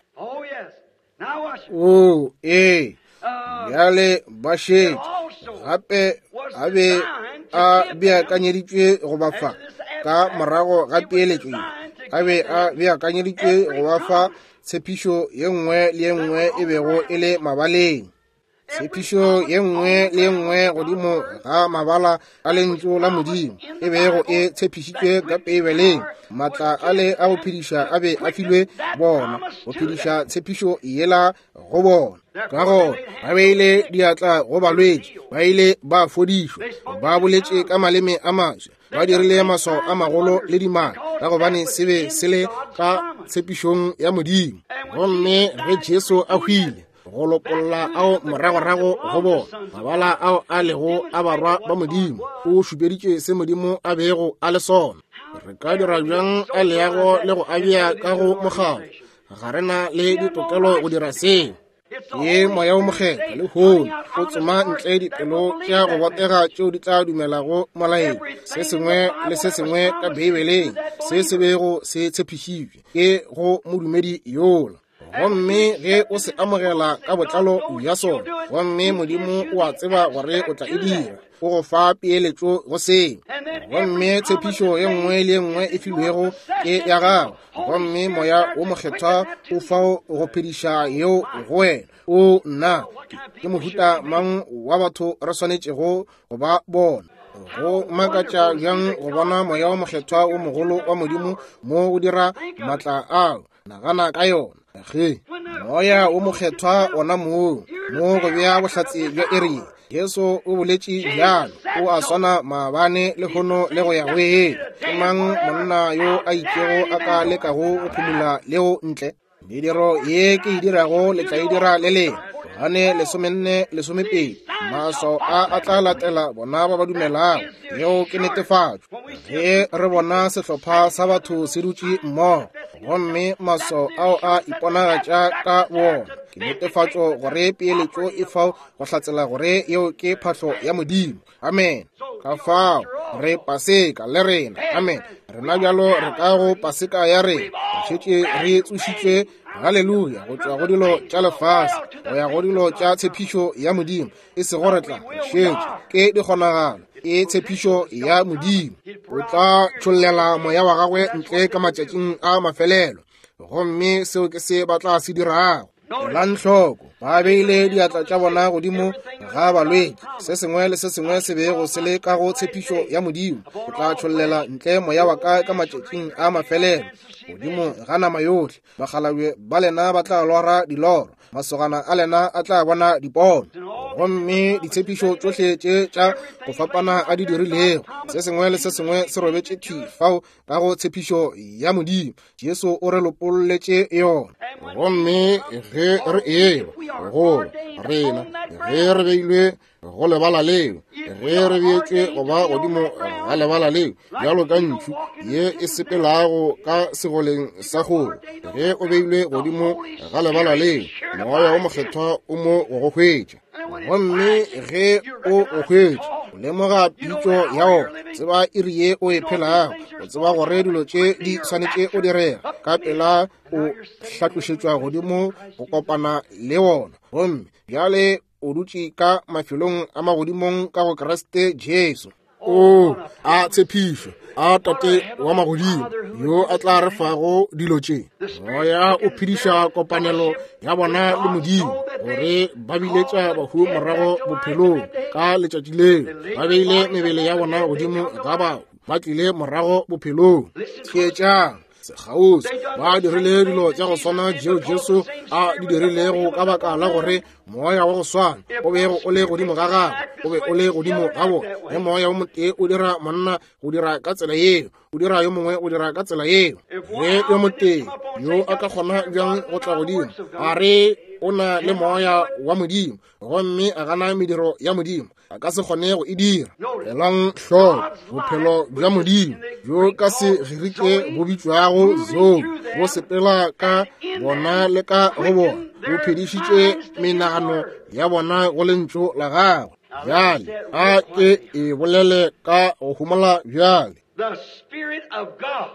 O bjale ba šetše gape a be a beakanyeditšwe go ba fa ka morago ga peeletšo ye, a be a beakanyeditšwe go ba fa tshepišo ye nngwe le ye nngwe e bego e le mabaleng, tshepišo ye nngwe le ye nngwe godimo ga mabala a lentšu la Modimo e bego e tshepišitšwe ka peebeleng. Maatla a le a go phediša a be a filwe bona go phediša tshepišo yela go bona, ka gona ba beile diatla go balwetši, ba ile ba fodišwa, ba boletše ka maleme a maswa, ba dirile maswao a magolo le dimaka ka gobane se be se le ka tshepišong ya Modimo. Gomme ge Jesu a hwile go lokolola ao moragorago go bona, mabala ao a lego a barwa ba Modimo, o šupeditše se Modimo a bego a le sona. Re ka dira bjang a leago le go abja ka go mogalo, ga rena le ditokelo go dira seo. Ke moya o mokgetha le hono o tsoma ntle dipelo tša go botega tšeo di tla dumelago molaeng se sengwe le se sengwe ka Bibeleng se se bego se tshepišitšwe ke go modumedi yola. Gomme ge o se amogela ka botlalo ya sona, gomme Modimo o a tseba gore o tla e dira, o go fa peeletšo go seng. Gomme tshepišo ye nngwe le ye nngwe e filwego ke ya gago, gomme moya o mokgethwa o fao go phediša yeo go wena. O nna ke mohuta mang wa batho re swanetšego go ba bona, go makatša bjang go bona moya o mokgethwa o mogolo wa Modimo mo go dira maatla ao. Nagana ka yona ge moya o mokgethwa ona moo go bea bohlatse bja Erie. Jesu o boletše bjalo, o a swana maabane le kgono le go ya wee, ke mang monna yo a itšego a ka lekago go phumula leo ntle. Mediro ye ke e dirago le tla e dira le lena. Yohane 14:12. Maswao a tla latela bona ba ba dumelago, yeo ke netefatšo. Ge re bona sehlopha sa batho se dutše mmogo, gomme maswao ao a iponagatša ka bona, ke netefatšo gore peeletšo e fao go hlatsela gore yeo ke phahlo ya Modimo. Amen. Ka fao re paseka le rena. Amen. Rena bjalo re ka go paseka ya rena, re šetše re tsošitšwe, haleluya, go tšwa go dilo tša lefase go ya go dilo tša tshepišo ya Modimo. E se go re tla šetše ke dikgonagalo e tshepišo ya Modimo. O tla tšhollela moya wa gagwe ntle ka matšatšing a mafelelo, gomme seo ke se ba tla se dirago. La nhloko ba beile diatla tša bona godimo ga balwetši, se sengwe le se sengwe se bego se le ka go tshepišo ya Modimo. O tla tšhollela ntle moya wa ka matšatšing a mafelelo godimo ga nama yohle. Bakgalabje ba lena ba tla lwara diloro, masogana a lena a tla bona dipono, gomme ditshepišo tšohle tše tša go fapana a di dirilego, se sengwe le se sengwe se robetše thwi fao ka go tshepišo ya Modimo. Jesu o re lopolletše yona. Gomme ge re eba go rena, ge re beilwe go lebala leo, ge re beetšwe go ba godimo ga lebala leo, bjalo ka ntšu ye e sepelago ka segoleng sa kgogo, ge o beilwe godimo ga lebala leo, moya o mokgethwa o mo go hwetša. Gomme ge o hwetše, o lemoga pitšo yao, tseba iri ye o e phelago, o tseba gore dilo tše di swanetše o direga ka pela, o hlatlošetšwa godimo go kopana le wona. Gomme bjale o dutše ka mafelong a magodimong ka go Kriste Jesu. O a tshepišo a Tate wa magodimo yo a tla re fago dilo tše. Moya o phediša kopanelo ya bona le Modimo, gore ba biletša bahu morago bophelong ka letšatši leo, ba beile mebele ya bona godimo ga ba tlile morago bophelong. Tšeetšang sekgaosi ba dirile dilo tša go swana tšeo Jesu a di dirilego ka baka la gore moya wa go swana o bego o le godimo ga gagwe, o be o le godimo ga bona. Ge moya o motee o dira monna go dira ka tsela yeo, o dira yo mongwe o dira ka tsela yeo. Ge yo motee yo a ka kgona bjang go tla godimo, a re o na le moya wa Modimo, gomme a gana mediro ya Modimo, a ka se kgone go e dira. Elang hloko bophelo bja Modimo jo ka se girike bo bitšwago Zoe bo sepela ka bona le ka go bona bo phedišitše menagano ya bona go lentšu la gagwe. Bjale a ke e bolele ka go humola bjale. The Spirit of God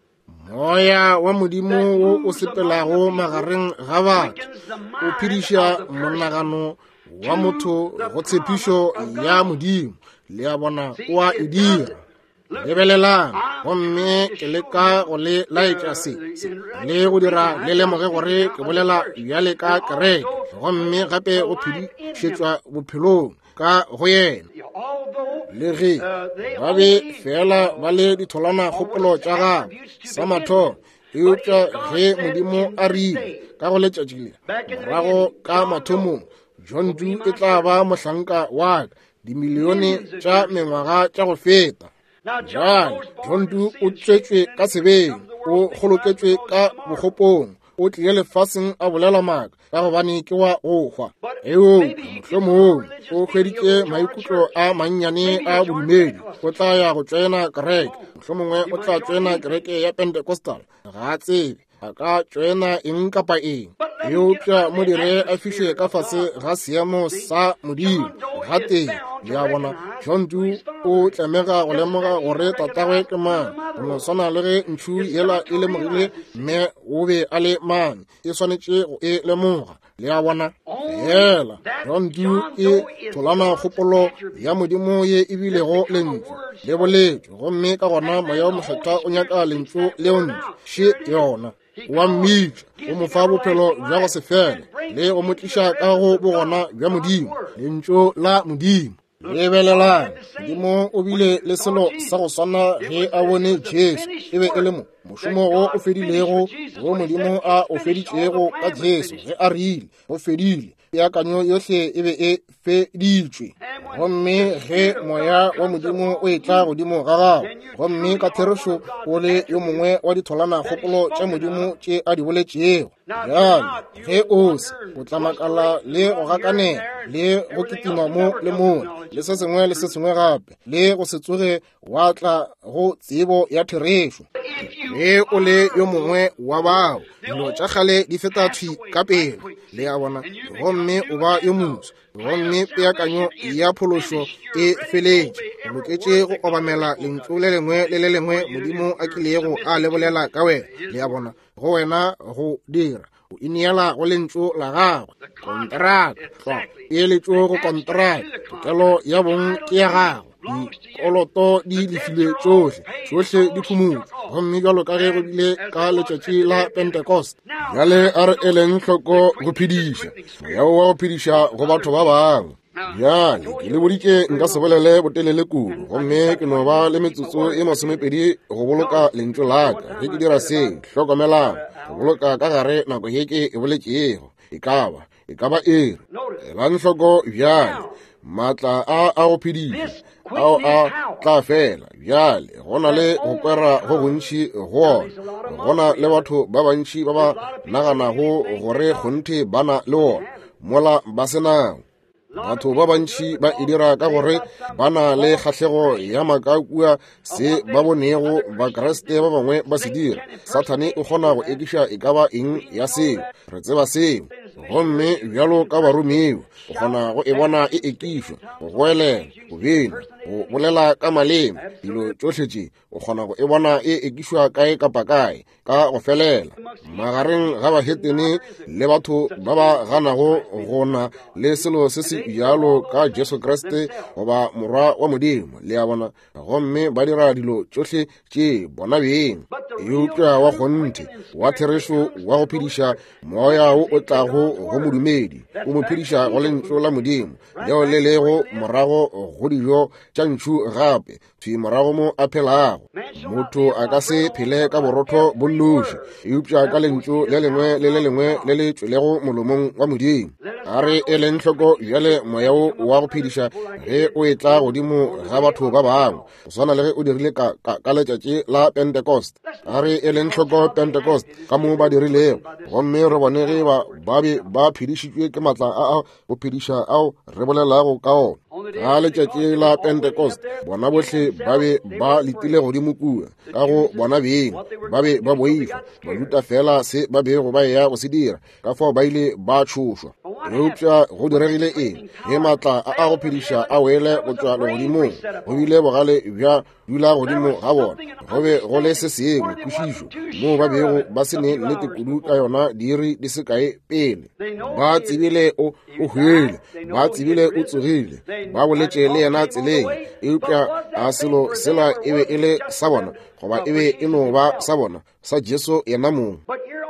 Moya wa Modimo wo o sepelago magareng ga batho o phediša monagano wa motho go tshepišo ya Modimo le ya bona o a e dira. Lebelelang gomme ke leka go le laetša se le go dira le lemoge gore ke bolela bjale ka kereke gomme gape go phedišetšwa bophelong ka go yena. Le ge ba be fela ba le ditholwana kgopolo tša gago sa matho eupša ge Modimo a rile ka go letšatši le morago ka mathomong John Doe e tla ba mohlanka wa ka dimilione tša mengwaga tša go feta. Jale John Doe o tšwetšwe ka sebeng o kgoloketšwe ka bokgopong o tlile lefaseng a bolela maaka ka gobane ke wa go hwa. Eo mohlomong o hweditše maikutlo a mannyane a bodumedi o tla ya go tšwena kereke, mohlomongwe o tla tšwena kereke ya Pentecostal, ga a tsebe a ka tšwena eng kapa eng. Eupša mo dire a fiše ka fase ga seemo sa Modimo ga teng le a bona John Doe o tlamega go lemoga gore tatagwe ke mang, go no swana le ge ntšu yela e lemogile mme o be a le mang e swanetše go e lemoga. Le a bona fela John Doe e tholana kgopolo ya Modimo ye e bilego lentšu le boletšwe gomme ka gona moya o mokgethwa o nyaka lentšu leo ntšu še yona wa mmitša o mo fa bophelo bja go se fele le go mo tliša ka go bogona bja Modimo lentšu la Modimo. Lebelelang Modimo o bile le selo sa go swana ge a bone Jesu e be e le mo mošomo wo o fedilego wo Modimo a o feditšego ka Jesu ge a rile o fedile peakanyo yohle e be e feditšwe. Gomme ge moya wa Modimo o etla godimo ga gago gomme ka therešo o le yo mongwe wa ditholana kgopolo tša Modimo tše a di boletšego. Bjale ge o se o tla makala le go gakanela le go kitima mo le mone le se sengwe gape le go se tsoge wa tla go tsebo ya therešo. Ge o le yo mongwe wa bao dilo tša kgale di feta thwi ka pele le a bona gomme o ba yo motho gomme peakanyo ya phološo e feletše o loketše go obamela lentšu le lengwe le le lengwe Modimo a kilego a lebolela ka wena le a bona go wena go dira o ineela go lentšu la gagwe. Kontraka hlwa e letšo go kontraka tokelo ya bong ke ya gagwe dikoloto di lefile tšohle di phumutšwe gomme bjalo ka ge go bile ka letšatši la Pentecost. Bjale a re eleng hloko go phediša moya wa go phediša go batho ba bangwe. Bjale ke le boditše nka se bolele botelele kudu gomme ke no ba le metsotso e 20 go boloka lentšu la ka ge ke dira se hlokomelang go boloka ka gare nako ye ke e boletšego e ka ba ere elang hloko. Bjale maatla a go phediša ao a tla fela. Bjale go na le go kwera go gontši go ona, go na le batho ba bantši ba ba naganago gore kgonthe bana le ona mola ba senang. Batho ba bantši ba e dira ka gore ba na le kgahlego ya makakua se ba bonego ba Kriste ba bangwe ba se dira. Sathane o kgona go ekiša e ka ba eng ya seo re tseba seo gomme bjalo ka baromeo o kgona go e bona e ekišwa go goelela go bena go bolela ka maleme dilo tšohle tše o kgona go e bona e ekišwa kae kapa kae ka go felela magareng ga bahetene le batho ba ba ganago gona le selo se se bjalo ka Jesu Kriste goba morwa wa Modimo le a bona gomme ba dira dilo tšohle tše bona beng. Eupša wa kgonthe wa therešo wa go phediša moya o tlago go modumedi o mo phediša go lentšu la Modimo leo le lego morago go dijo tša ntšu gape tšwi morago mo a phelago. Motho a ka se phele ka borotho bo nnoši eupša ka lentšu le lengwe le le lengwe le le tšwelego molomong wa Modimo. A re e leng hloko bjale moya wa go phediša ge o etla godimo ga batho ba bangwe go swana le ge o dirile ka letšatši la Pentecost. A re e leng hloko Pentecost ka moo ba dirilego, gomme re bone ge ba be ba phedišitšwe ke matla a go phediša ao re bolelago ka ona. Ka letšatši la Pentecost bona bohle ba be ba letile godimo kua ka go bona beng, ba be ba boifa ba duta fela se ba bego ba ya go se dira, ka fao ba ile ba tšhošwa. Eupša go diregile eng ge matla a go phediša a wele go tšwa legodimong, go bile bogale bja dula godimo ga bona, go be go le se sengwe kwešišo moo ba bego ba se ne nnete kudu ka yona diri di se kae pele. Ba tsebile o hwele, ba tsebile o tsogile, ba boletše le yena tseleng. Eupša a selo sela e be e le sa bona goba e be e no ba sa bona sa Jesu yena mong.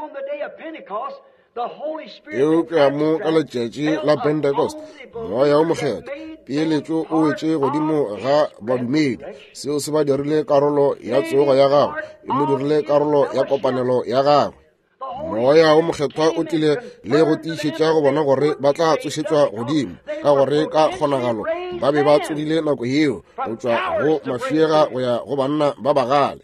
Eupša mo ka letšatši la Pentecost moya o mokgetho peeletšo o wetše godimo ga badumedi, seo se ba dirile karolo ya tsogo ya gagwe, e mo dirile karolo ya kopanelo ya gagwe. Moya o mokgethwa o tlile le go tiišetša go bona gore ba tla tsošetšwa godimo, ka gore ka kgonagalo ba be ba tsodile nako yeo go tšwa go mafiega go ya go banna ba bagale.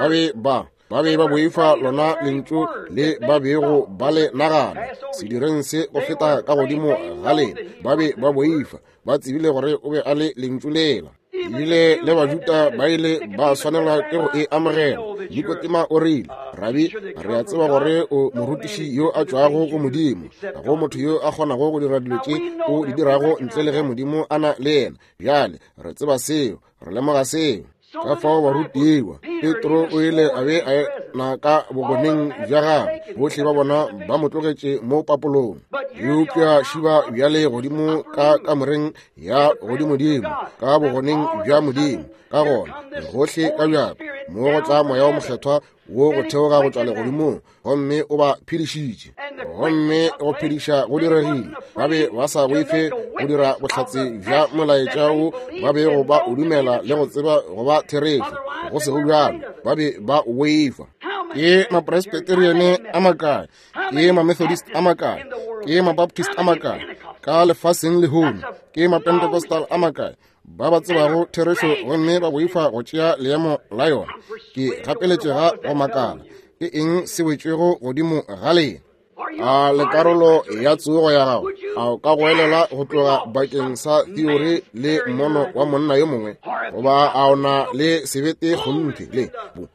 Ba be ba boifa lona lentšu le ba bego ba le nagana sedireng se go feta ka godimo ga lena. Ba be ba boifa ba tsebile gore o be a le lentšu lela. Ebile le Bajuda ba ile ba swanelwa ke go e amogela. Nikodima o rile, Rabi, re a tseba gore o morutiši yo a tšwago go Modimo, go motho yo a kgonago go dira dilo tše o di dirago ntle le ge Modimo a na le yena. Bjale re tseba seo, re lemoga seo. Ka fao barutiwa Petro o ile a be a na ka bogoneng bja gagwe, bohle ba bona ba mo tlogetše mo papolong. Eupša šiba bjale godimo ka kamoreng ya godimodimo ka bogoneng bja Modimo, ka gona gohle ka bjako mo go tla moya o mokgethwa wo go theoga go tšwa legodimong, gomme o ba phedišitše. Gomme go phediša go diregile, ba be ba sa boife go dira bohlatse bja molaetša wo ba bego ba o dumela le go tseba go ba therefe. Go sego bjalo ba be ba o boifa. Ke ma-Presbyterian a makae, ke ma-Methodist a makae, ke ma-Baptist a makae, ka lefaseng le hone ke ma-Pentecostal a makae, ba ba tsebago therešo gomme ba boifa go tšea leemo la yona. Ke gapeletšega go makala ke eng se wetšwego godimo ga lena. A le karolo ya tsogo ya gago a ka go elela go tloga bakeng sa theory le mmono wa monna yo mongwe, goba a ona le sebete kgonthe le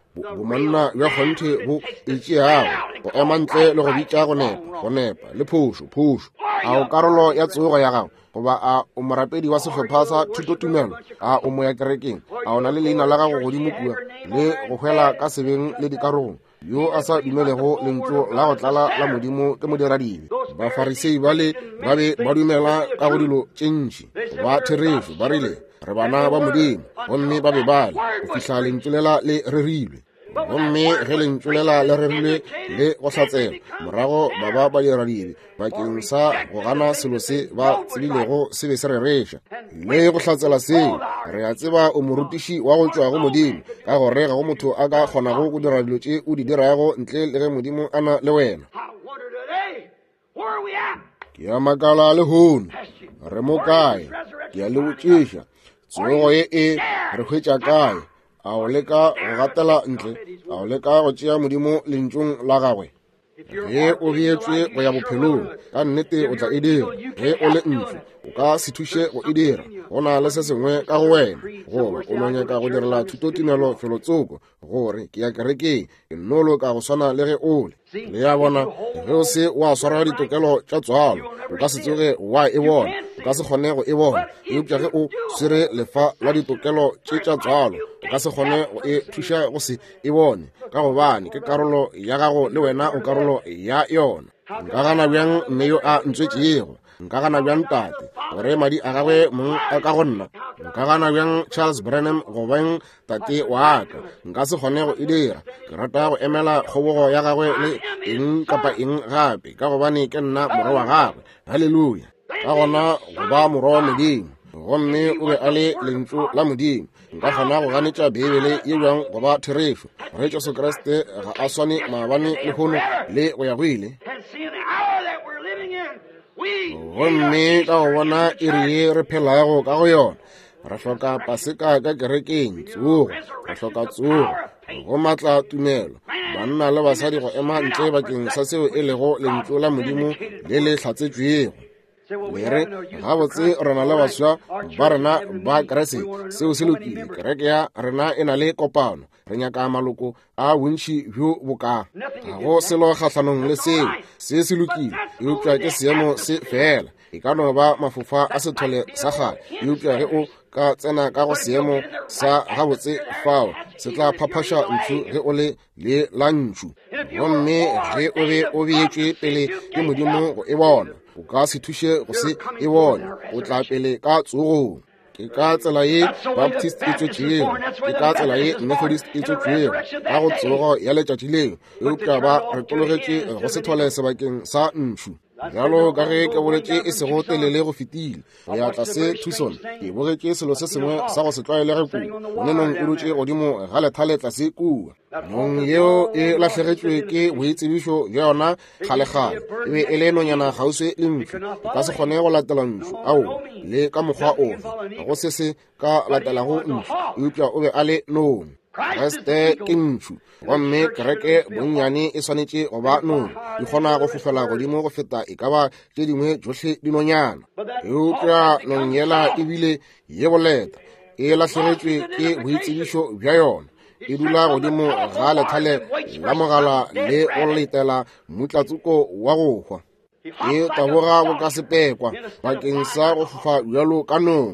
bomonna bja kgonthe bo itšeago go ema ntle le go bitša go nepa le phošo. A o karolo ya tsogo ya gago goba a o morapedi wa sehlopha sa thutotumelo, a o moya kerekeng, a ona le leina la gago godimo kua le go hwela ka sebeng le dikarong, yo a sa dumelego lentšu la go tlala la Modimo ke moderadibe. Bafarisei ba be ba dumela ka go dilo tše ntši, ba therešo ba rile re bana ba Modimo, gomme ba be bale go fihla lentšu lela le rerilwe. Gomme ge lentšu lela le rerilwe le go hlatsela morago ba diradibe bakeng sa go gana selo se ba tsebilego se be se rereša. Le go hlatsela seo re a tseba o morutiši wa go tšwa go Modimo, ka gore ga go motho a ka kgonago go dira dilo tše o di dirago ntle le ge Modimo a na le wena. Ke a makala le hone re mo kae, ke a le botšiša tsogo e re hwetša kae, a o leka go gatela ntle, a o leka go tšea Modimo lentšong la gagwe. Ge o beetswe go ya bophelong ka nnete o tla e dira. Ge o le ntlo o ka se thuše go e dira, go na le se sengwe ka go wena, goba o no nyaka go direla thutotumelo felotsoko gore ke ya kerekeng ke nnolo ka go swana le ge o le ya bona. Ge o se wa swara ditokelo tša tswalo o ka se tsoge wa e bona, o ka se kgone go e bona. Eupša ge o swere lefa la ditokelo tša tswalo o ka se kgone go e thuša go se e bone, ka gobane ke karolo ya gago le wena o karolo ya yona. Nka gana bjang mme yo a ntswetšego, nka gana bjang tate gore madi a gagwe mong a ka go nna, nka gana bjang Charles Branham gobeng tate wa ka, nka se kgone go e dira. Ke rata go emela kgobogo ya gagwe le eng kapa eng gape, ka gobane ke nna morwa wa gagwe. Halleluja. Ka gona go ba morwa wa Modimo gomme o be a le lentšu la Modimo. Nka kgona go ganetša Bibele ye bjang goba therešo gore Jesu Kriste ga a swane maabane le kgono le go ya go ile. Gomme ka go bona iri ye re phelago ka go yona re hloka Paseka ka kerekeng, tsogo re hloka tsogo go matla tumelo, banna le basadi go ema ntle bakeng sa seo e lego lentšu la Modimo le le hlatsetšwego. Mere gabotse rena le baswa ba rena ba kerese seo se lokile. Kereke ya rena e na le kopano, re nyaka maloko a bontši bjo boka. Ga go selo kgatlhanong le seo se lokile, eupša ke seemo se fela. E ka no ba mafofa a sethole sa gale, eupša ge o ka tsena ka go seemo sa gabotse fao se tla phaphaša ntšu ge o le la ntšu. Gomme ge o be o beetšwe pele ke Modimo go e bona, o ka se thuše go se e bona, o tla pele ka tsogong. Ke ka tsela ye Baptist e tšwetšego, ke ka tsela ye Methodist e tšwetšego, ka go tsogo ya letšatši leo eupša ba retologetše go se thole sebakeng sa ntšu. Jalo ka ge ke boletše e sego telele go fetile go ya tlase Tucson, ke bogetše selo se sengwe sa go se tlwaelege kudu. Bonenong e dutše godimo ga lethale tlase kua. Nong yeo e lahlegetšwe ke boitsebišo bja yona kgale-kgale, e be e le nonyana kgauswe le ntšu, e ka se kgone go latela ntšu ao le ka mokgwa ofe, ga go se se ka latelago ntšu, eupša o be a le nong. Kreste ke ntšu, gomme kereke bonnyane e swanetše go ba nong, di kgona go fofela godimo go feta e ka ba tše dingwe tšohle dinonyana. Eupša nong yela e bile ye boleta, e lahlegetšwe ke boitsebišo bja yona, e dula godimo ga lethale la mogala le go letela motlatsuko wa go hwa. E taboga bo ka sepekwa bakeng sa go fofa bjalo ka nong.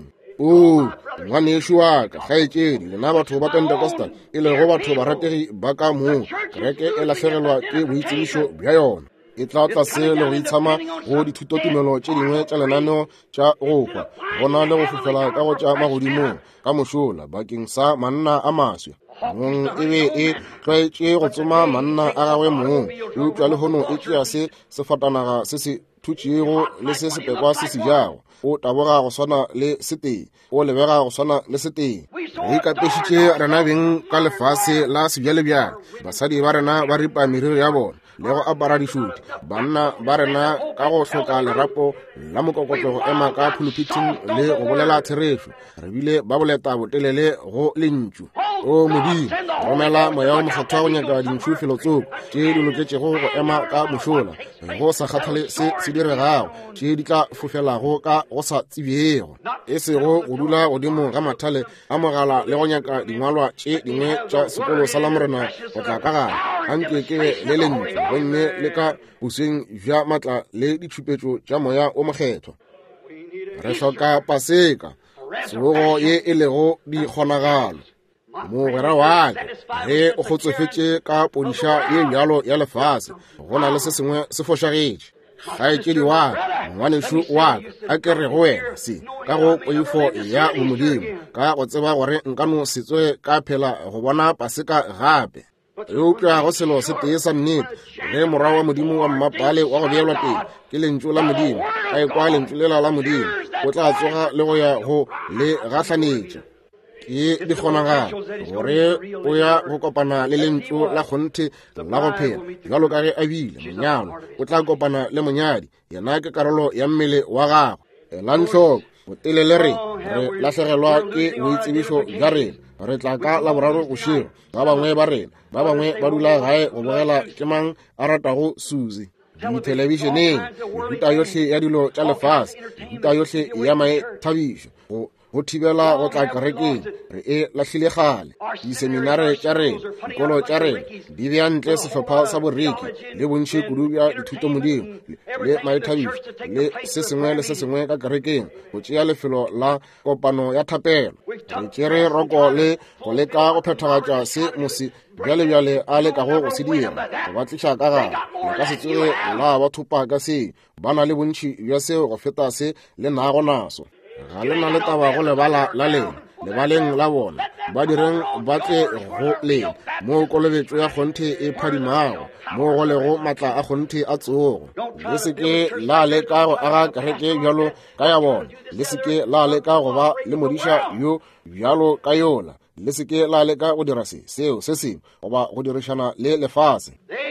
Ngwanešo wa ka kgaetšedi, lena batho ba Pentecostal e lego batho ba rategi ba ka moo, kereke e lahlegelwa ke boitsebišo bja yona. E tla tlase le go itshama go dithutotumelo tše dingwe tša lenaneo tša go hwa, gona le go fofela ka go tša magodimong ka mošola bakeng sa manna a maswe. Mong e be e tlwaetše go tsoma manna a gagwe mong, eupša le hono e tšea se sefatanaga se se thutšego le se sepekwa se se jago, o taboga go swana le seteng, o lebega go swana le seteng. Re ikapešitše rena beng ka lefase la sebjalebjale, basadi ba rena ba ripa meriri ya bona le go apara dišuti, banna ba rena ka go hloka lerapo la mokokotlo go ema ka pulpiting le go bolela therešo, re bile ba boleta botelele go lentšu. O Modimo, romela moya o mokgethwa go nyaka dintšu felotsoko tše di loketšego go ema ka mošola, go sa kgathale se se diregago, tše di tla fofelago ka go sa tsebego, e sego go dula godimo ga mathale a mogala le go nyaka dingwalwa tše dingwe tša sekolo sa la Morena go tla ka gare, anke ke be le lentle gomme le ka bosweng bja matla le ditšhupetšo tša moya o mokgethwa. Re hloka Paseka, tsogo ye e lego di kgonagalo. Mogwera wa ka ge o kgotsofetše ka podiša ye bjalo ya lefase, go na le se sengwe se fošagetše. Kgaetšedi wa ka, ngwanešo wa ka, a ke re go wena se ka go poifo ya Modimo, ka go tseba gore nkano se tswe ka phela go bona Paseka gape. Eupša go selo se tee sa nnete, ge morwa wa Modimo wa mmapale wa go beelwa teng ke lentšu la Modimo, a ekwa lentšu lela la Modimo, o tla tsoga le go ya go le gahlanetša. Ke di kgonagalo gore o ya go kopana le lentšu la kgonthe la go phela, jalo ka ge a bile monyalo o tla kopana le monyadi, yena ke karolo ya mmele wa gago. Ela ntlhoko, botelele re lahlegelwa ke boitsebišo bja rena, re tla ka Laboraro bošego, ba bangwe ba rena, ba bangwe ba dula gae go bogela ke mang a ratago Suze. Ditelebišeneng, mehuta yohle ya dilo tša lefase, mehuta yohle ya maethabišo, go thibela go tla kerekeng, re e lahlile gale. Diseminare tša rena, dikolo tša rena di bea ntle sehlopha sa boreki le bontši kudu bja dithuto Modimo le maethabišo le se sengwe ka kerekeng, go tšea lefelo la kopano ya thapelo. Re tšere roko le go leka go phethagatša se mosi bjale a lekago go se dira, go ba tliša ka gare, le ka se tsoge la ba thupa ka seo, ba na le bontši bja seo go feta se le nago naso. Ga le na le taba go lebala la lena, lebaleng la bona ba direng ba tle go lema mo kolobetso ya kgonthe e phadimago mo go lego matla a kgonthe a tsogo. Le seke la leka go aga kereke bjalo ka ya bona, le seke la leka go ba le modiša yo bjalo ka yola, le seke la leka go dira seo se sengwe goba go dirišana le lefase.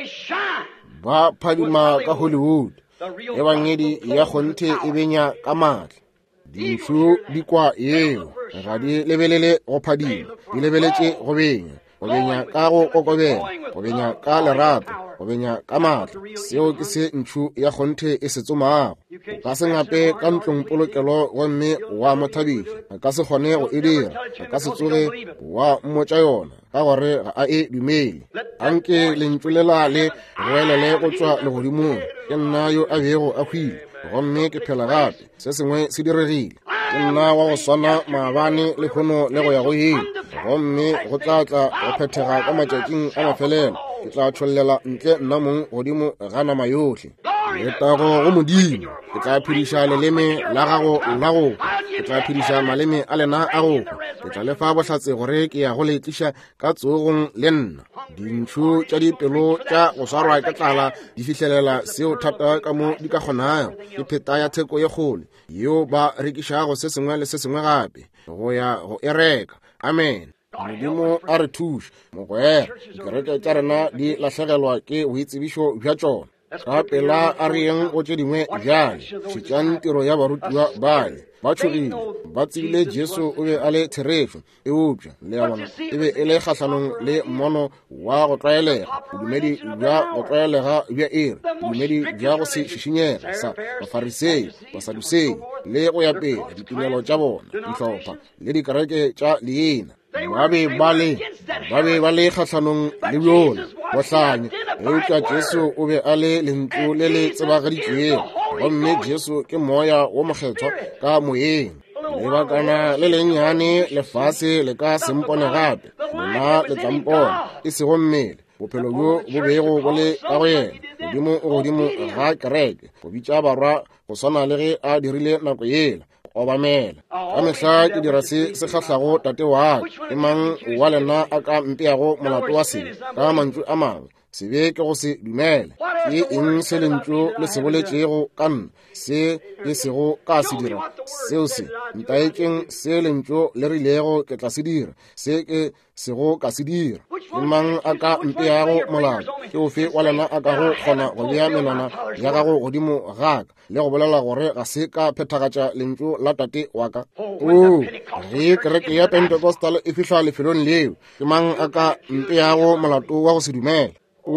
Ba phadima ka Hollywood, e bangedi ya kgonthe e benya ka maatla. Dintsho di kwa eo ga di lebelele go phadima, di lebeletše go benya ka go kokobela, go benya ka lerato, go benya ka maatla. Seo ke se ntšho ya kgonthe e se tsomago. O ka se ngape ka ntlong polokelo gomme wa mothabiša, a ka se kgone go e dira, a ka se tsoge wa mmotša yona ka gore ga a e dumele. Anke lentšu lela le goelele go tšwa legodimong, ke nna yo a bego a hwile, gomme ke phela gape, se sengwe se diregile. Ke nna wa go swana maabane le kgono le go ya go hile, gomme go tla go phethega ka matšatšing a mafelelo. Ke tla tšholela ntle nna mong godimo ga nama yotlhe. Le tago go modimo, ke tla phediša leleme la gago la go, ke tla phediša maleme a lena a go, ke tla lefa bohlatse gore ke ya go le tliša ka tsogong le nna. Dintšho tša dipelo tša go swarwa ke tlala di fihlelela seo thata ka mo di ka kgonago, ke pheta ya theko ye kgolo yeo ba rekišago se sengwe le se sengwe gape go ya go e reka. Amen. Modimo a re thuše mogwera, dikereke tša rena di lahlegelwa ke boitsebišo bja tšona. Ka pela a re yeng go tše dingwe bjale, šetšang tiro ya barutiwa bale ba tšhogile, ba tsebile Jesu o be a le therefo e upša le ya bona e be e le kgahlanong le mmono wa go tlwaelega, bodumedi bja go tlwaelega bja ere, bodumedi bja go se šišinyega sa bafarisei, basadusei le go ya pele ditumelo tša bona, dihlopha le dikereke tša leina. Ba be ba le kgahlanong le bjona go hlanya eupša Jesu o be a le lentšu le le tsebagaditšwego, gomme Jesu ke moya wo mokgethwa ka moyeng. Lebakana le lennyane lefase le ka sempone gape, lona le tla mpona e sego mmele. Bophelo bjo bo bego bo le ka go yena, godimo o godimo ga kereke, go bitša barwa go swana le ge a dirile nako yela. Obamela ka mehla ke dira se kgahlago tate wa ka, mang wa lena a ka mpeago molato wa se ka mantšu a mangwe se be ke go se dumele. Ke eng se lentšu le se boletšego ka nna se ke sego ka se dira seo se ntaetšeng se lentšu le rilego ke tla se dira se ke sego ka se dira. Ke mang a ka mpeago molato, ke ofe wa lena a ka go kgona go bea menwana ya gago godimo gaka le go bolela gore ga se ka phethagatša lentšu la tate wa ka. Ge kereke ya Pentecostal e fihla lefelong leo, ke mang a ka mpeago molato wa go se dumela.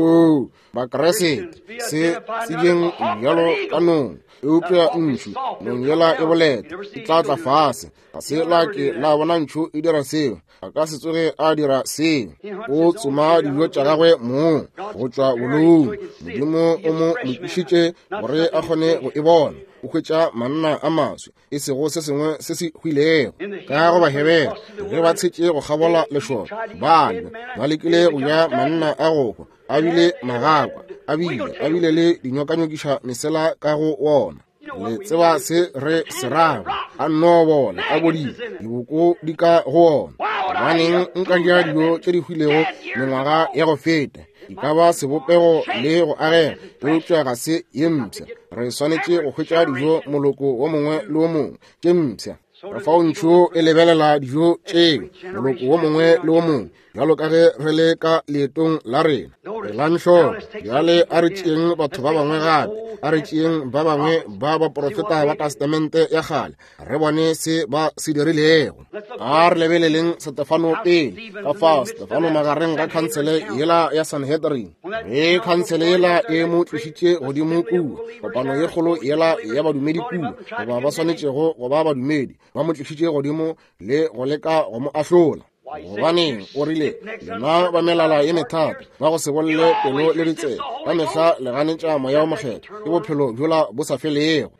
Bakeresete se tsebjeng bjalo ka nong eupša ntšho nong yela e boleta e tla fase, ga se la ke la bona ntšho e dira seo, a ka se tsoge a dira seo. O tsoma dijo tša gagwe moo go tšwa bolong, modimo o mo lokišitše gore a kgone go e bona. O hwetša manna a maswe e sego se sengwe se se hwilego ka go ba hebela ge ba tshetše go gabola lešoto, ba lekile go ja manna a gokwa, a bile magakwa, a bile le dinyokanyokiša mesela ka go wona. Le tseba se re serago a nnobola a bodile diboko di ka go wona. Baneng nka ja dijo tše di hwilego mengwaga ya go feta, e ka ba sebopego le go agega eupša ga se ye mpša. Re swanetše go hwetša dijo moloko wo mongwe le wo mongwe tše mpša. Re fao ntšho e lebelela dijo tšeo moloko wo mongwe le wo mongwe bjalo ka ge re le ka leetong la rena. Re lanšo bjale a re tšeeng batho ba bangwe gape, a re tšeeng ba bangwe ba baprofeta ba testamente ya kgale, re bone se ba se dirilego. A re lebeleleng Stefano pele ka fao Stefano magareng ga khansele yela ya Sanhedrin. Ge khansele yela e mo tlišitše godimo kua, kopano ye kgolo yela ya badumedi kua goba ba swanetšego go ba badumedi ba mo tlišitše godimo le go leka go mo ahlola. Gobaneng o rile lena ba melala ye methata ba go se bolle pelo le ditsela ka mehla le ganetša moya o mokgetho ke bophelo bjola bo sa felego.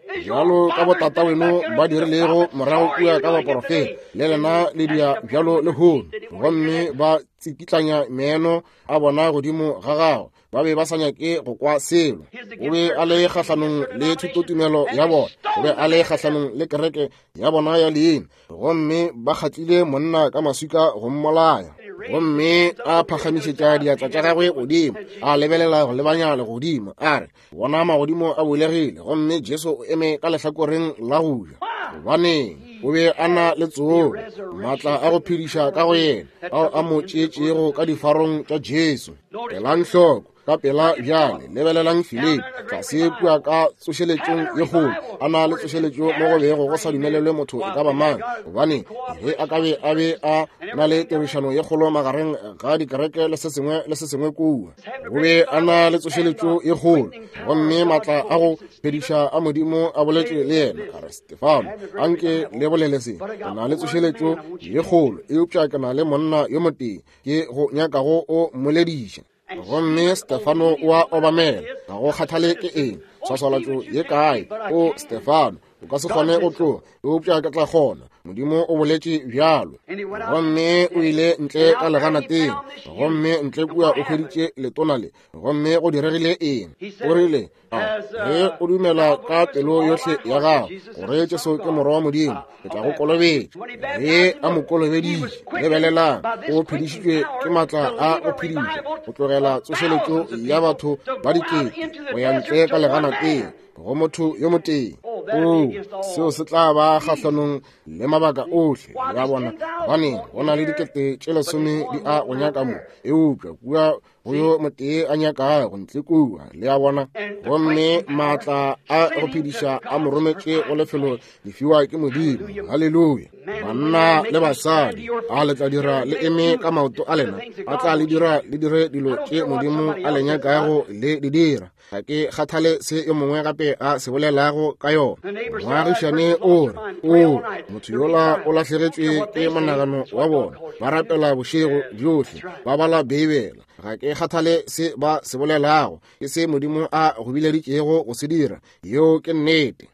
bjalo ka botata weno ba dirilego morago kua ka baporofeta le lena le dia bjalo le hono gomme ba tsikitlanya meeno a bona godimo ga gago ba be ba sa nyake go kwa selo o be a le kgatlhanong le thutotumelo ya bona o be a le kgatlhanong le kereke ya bona ya leina gomme ba kgatlile monna ka maswika go mmolaya gomme a phagamišetša diatla tša gagwe godimo a lebelela go lebanya le godimo a re bona magodimo a bulegile gomme jesu o eme ka lehlakoreng la go ja gobaneng o be a na le tsoro maatla a go phediša ka go yena ao a mo tšeetšego ka difarong tša jesu pelang hloko ka pela bjale lebelelang Filipi tla se kua ka tsošeletšong ye kgolo a na le tsošeletšo mo go bego go sa dumelelwe motho e ka ba mang gobane ge a ka be a na le tirišano ye kgolo magareng ga dikereke le se sengwe kua o be a na le tsošeletšo ye kgolo gomme maatla a go phediša a modimo a boletše le yena a re Stefano anke le bolele se ke na le tsošeletšo ye kgolo eupša ke na le monna yo motee ke go nyakago o mmolediša gomme Stefano wa obamela ga go kgathale ke eng tshwasolatšo ye kae o Stefano o ka se kgone go tloga eupša ke tla kgona modimo o boletše bjalo gomme o ile ntle ka legana teng gomme ntle kua o hweditše letona le gomme go diregile eng o rile ge o dumela ka pelo yohle ya gago gore Jesu ke morwa wa modimo ke tla go kolobetša ge a mo kolobeditše lebelelang o phedišitšwe ke maatla a go phediša go tlogela tsošeletšo ya batho ba dikete go ya ntle ka legana teng go motho yo motee seo se tla ba kgatlhanong le mabaka ohle ya bona gobane go na le dikete tše lesome di a go nyaka mo eupša kua go yo motee a nyakago ntle kua le ya bona gomme maatla a go phediša a mo rometše go lefelo lefiwa ke modimo halleluja banna le basadi a le tla dira le eme ka maoto a lena a tla le dire dilo tše modimo a le nyakago le di dira ga ke kgathale se yo mongwe gape a se bolelago ka yona moagišane o re motho yola o latlhegetšwe ke monagano wa bona ba rapela bošego bjohle ba bala beibela ga ke kgathale se ba se bolelago ke se modimo a go bileditšego go se dira yo ke nnete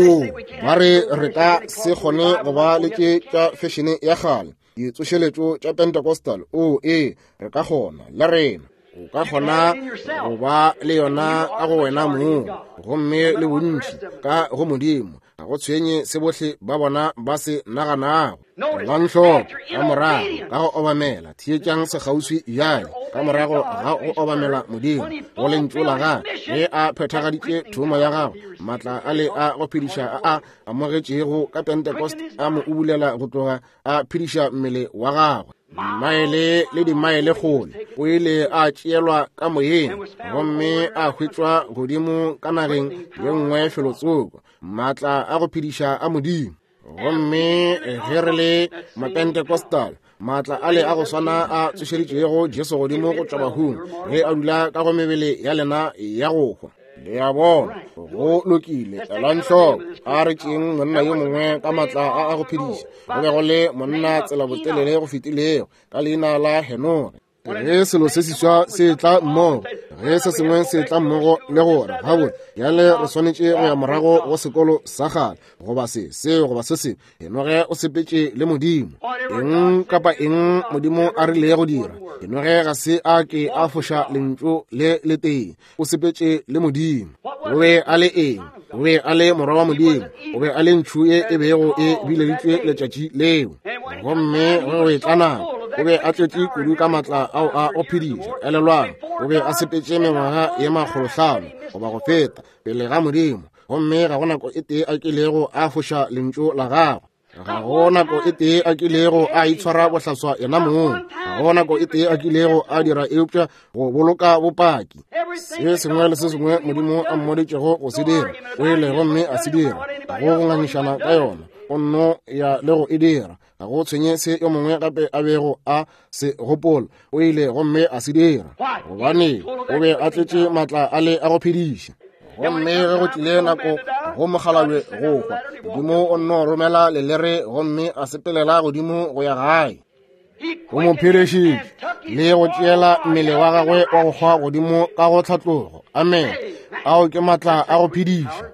ba re ka se kgone go ba le ke tša fashion ya gale ditsošeletšo tša Pentecostal re ka kgona le rena o ka kgona go ba le yona ka go wena moo gomme le bontši ka go modimo ga go tshwenye se bohle ba bona ba se naganago lantlhopo ka morago ka go obamela thietšang sekgauswi jale ka morago ga go obamela modimo go lentšola ga ge a phethagaditše thumo ya gago maatla a le a go phediša a amogetšego ka Pentecost a mo ubulela go tloga a phediša mmele wa gagwe maele le dimaele gole o ile a tšeelwa ka moyeng gomme a hwetšwa godimo ka nageng ye nngwe felotsoko maatla a go phediša a modimo gomme ge re le mapentekostal maatla a le a go swana a tsošeditšego Jesu godimo go tšwa bahung ge a dula ka go mebele ya lena ya go hwa le ya bona go lokile elantlhoko a re tšeng monna yo mongwe ka maatla a go phediša go be go le monna tsela botelele go fetilego ka leina la Henore ge selo se seswa se tla mmogo ge se sengwe se tla mmogo le gore gabotse yale re swanetše go ya morago go sekolo sa gale goba se eno ge o sepetše le modimo eng kapa eng modimo a rile go dira eno ge ga se a ke a foša lentšu le teng o sepetše le modimo o be a le eng o be a le morwa wa modimo o be a le ntšu e bego e bileditšwe letšatši leo gomme ge o e tla nako o be a tletše kudu ka maatla ao a ophediša elelwang o be a sepetše mengwaga ye 500 goba go feta pele ga modimo gomme ga go nako e tee a kilego a foša lentšu la gagwe ga go nako e tee a kilego a itshwara bohlaswa yena mong ga go nako e tee a kilego a dira eupša go boloka bopaki se sengwe le se sengwe modimo a mmoditšego go se dira o ile gomme a se dira ga go ngangišana ka yona o nno ya le go e dira ga go tshwenye se yo mongwe gape a bego a se gopola o ile gomme a se dira gobane o be a tletše maatla a le a go phediša gomme ge go tlile nako go mogalalwe go hwa modimo o nno romela lelere gomme a sepelela godimo go ya gae go mo phirešitše le go tšeela mmele wa gagwe wa go hwa godimo ka go tlhatlogo amen ao ke maatla a go phediša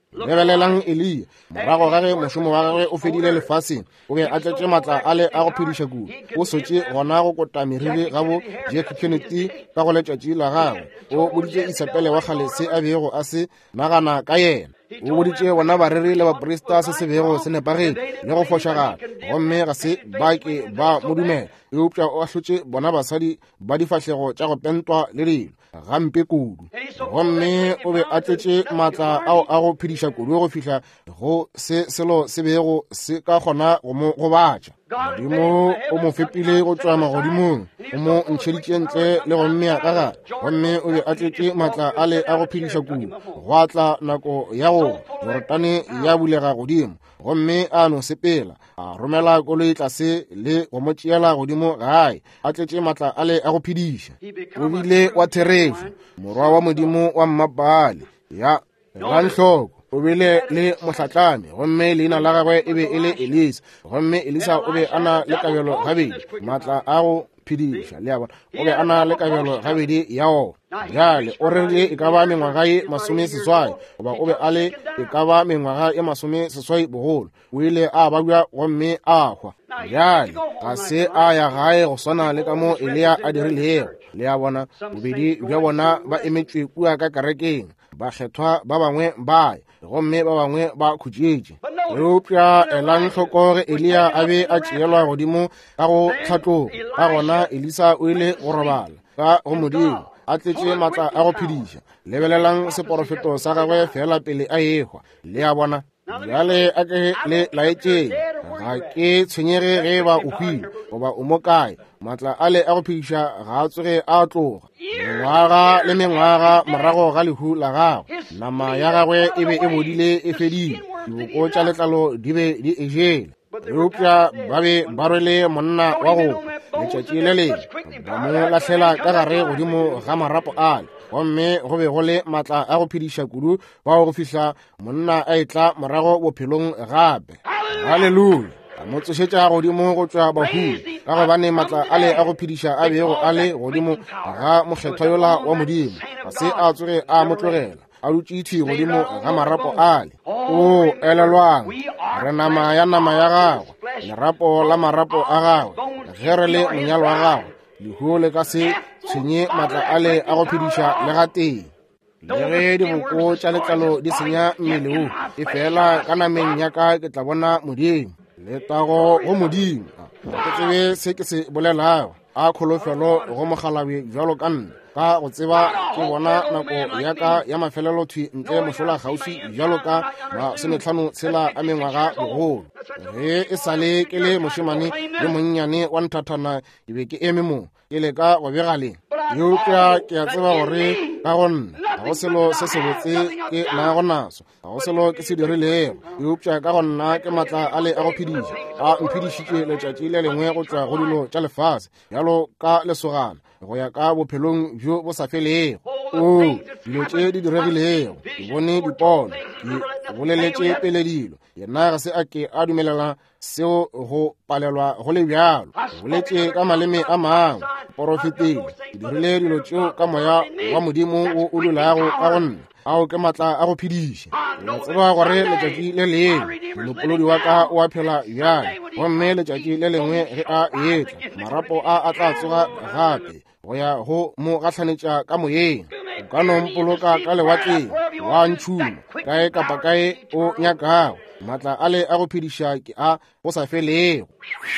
lebelelang Elia morago ga ge mošomo wa gagwe o fedile lefaseng o be a tletše maatla a le a go phediša kudu o sotše gona go kota meriri ga bo Jackie Kennedy ka go letšatši la gagwe o boditše Isapele wa kgale se a bego a se nagana ka yena o boditše bona bareri le baporista se se bego se nepagile le go fošagana gomme ga se ba ke ba modumela eupša o ahlotše bona basadi ba difahlego tša go pentwa le dilo gampe kudu gomme o be a tletše maatla ao a go phediša kudu go fihla go se selo se bego se ka kgona go mo gobatša modimo o mo fepile go tšwa magodimong o mo ntšheditše ntle le go mmea ka gare gomme o be a tletše maatla a le a go phediša kudu go atla nako ya go Yoretane ya bulega godimo gomme a no sepela a romela koloi tlase le go mo tšeela godimo gae a tletše maatla a le a go phediša o bile wa therefu morwa wa modimo wa Mmapale ya Ranhloko o bile le mohlatlame gomme leina la gagwe e be e le Elisa gomme Elisa o be ana le kabelo gabedi maatla a go phediša le a bona o be ana le kabelo gabedi ya ona jale o rerile e ka ba mengwaga ye 30 goba o be a le e ka ba mengwaga ye 30 bogolo o ile a babja gomme a hwa jale ga se a ya gae go swana le ka mo Elia a dirilego le a bona bobedi bja bona ba emetšwe kua ka kerekeng ba kgethwa ba bangwe ba gomme ba bangwe ba khutšetše eupša elang hloko ge Elia a be a tšeelwa godimo ka go tlhatloga ka gona Elisa o ile go robala ka go modimo a tletše maatla a go phediša lebelelang seporofeto sa gagwe fela pele a ehwa le a bona jale a ke le laetšeng ga ke tshwenyege ge ba o hwile goba o mo kae maatla a le a go phediša ga a tsoge a tloga mengwaga le mengwaga morago ga lehu la gagwe nama ya gagwe e be e bodile e fedile diboko tša letlalo di be di ejele eupša ba be ba rwele monna wa go letšatši le lengwe ba mo lahlela ka gare godimo ga marapo ale gomme go be go le maatla a go phediša kudu ba go fihla monna a etla morago bophelong gape halleluja a mo tsošetša godimo go tšwa bahudi ka gobane maatla a le a go phediša a bego a le godimo ga mokgethwa yola wa modimo ga se a tsoge a mo tlogela a dutšitšhi godimo ga marapo ale o elelwang re nama ya gagwe lerapo la marapo a gagwe ge re le monyalo wa gagwe lehuo le ka se tshwenye maatla a le a go phediša le ga teng le ge diboko tša letlalo di senya mmele o e fela ka nameng ya ka ke tla bona modimo le tago go modimo ke tsebe se ke se bolelago a kholofelo go mogalabi jalo ka nna ka go tseba ke bona nako ya ka ya mafelelo thwi ntle mošola gauši jalo ka 15 tshela a mengwaga bogolo ge e sale ke le mošemane le monnyane wa nthathana e be ke eme mo ke le ka go begaleng eupša ke a tseba gore ka go nna ga go selo se se botse ke nago naso ga go selo ke se dirilego eupša ka go nna ke maatla a le a go phediša a mphedišitše letšatši le lengwe go tšwa go dilo tša lefase bjalo ka lesogana go ya ka bophelong bjo bo sa felego o dilo tše di diregilego ke bone dipono ke boleletše pele dilo yena ga se a ke a dumelela seo go palelwa go le bjalo boletše ka maleme a mangwe porofeteng ke dirile dilo tšeo ka moya wa modimo wo o lolago ka go nna ao ke maatla a go phediša ya tseba gore letšatši le lengwe molopolodi wa ka o a phela bjale gomme letšatši le lengwe ge a etla marapo a tla tsoga gape go ya go mo gatlhanetša ka moyeng o ka nompoloka ka lewatleng wa ntšhuma kae kapa kae o nyakago maatla a le a go phediša ke a go sa felego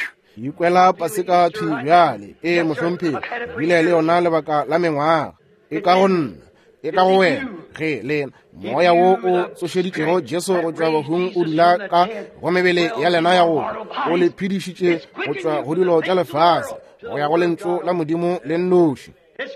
ikwela paseka thwi bjale e mohlomphedi bile le yona lebaka la mengwaga e ka go nna e ka go wena ge le moya wo o tsošeditšego Jesu go tšwa bahung o dula ka go mebele ya lena ya go o le phedišitše go tšwa go dilo tša lefase go ya go lentlo la modimo le nnoši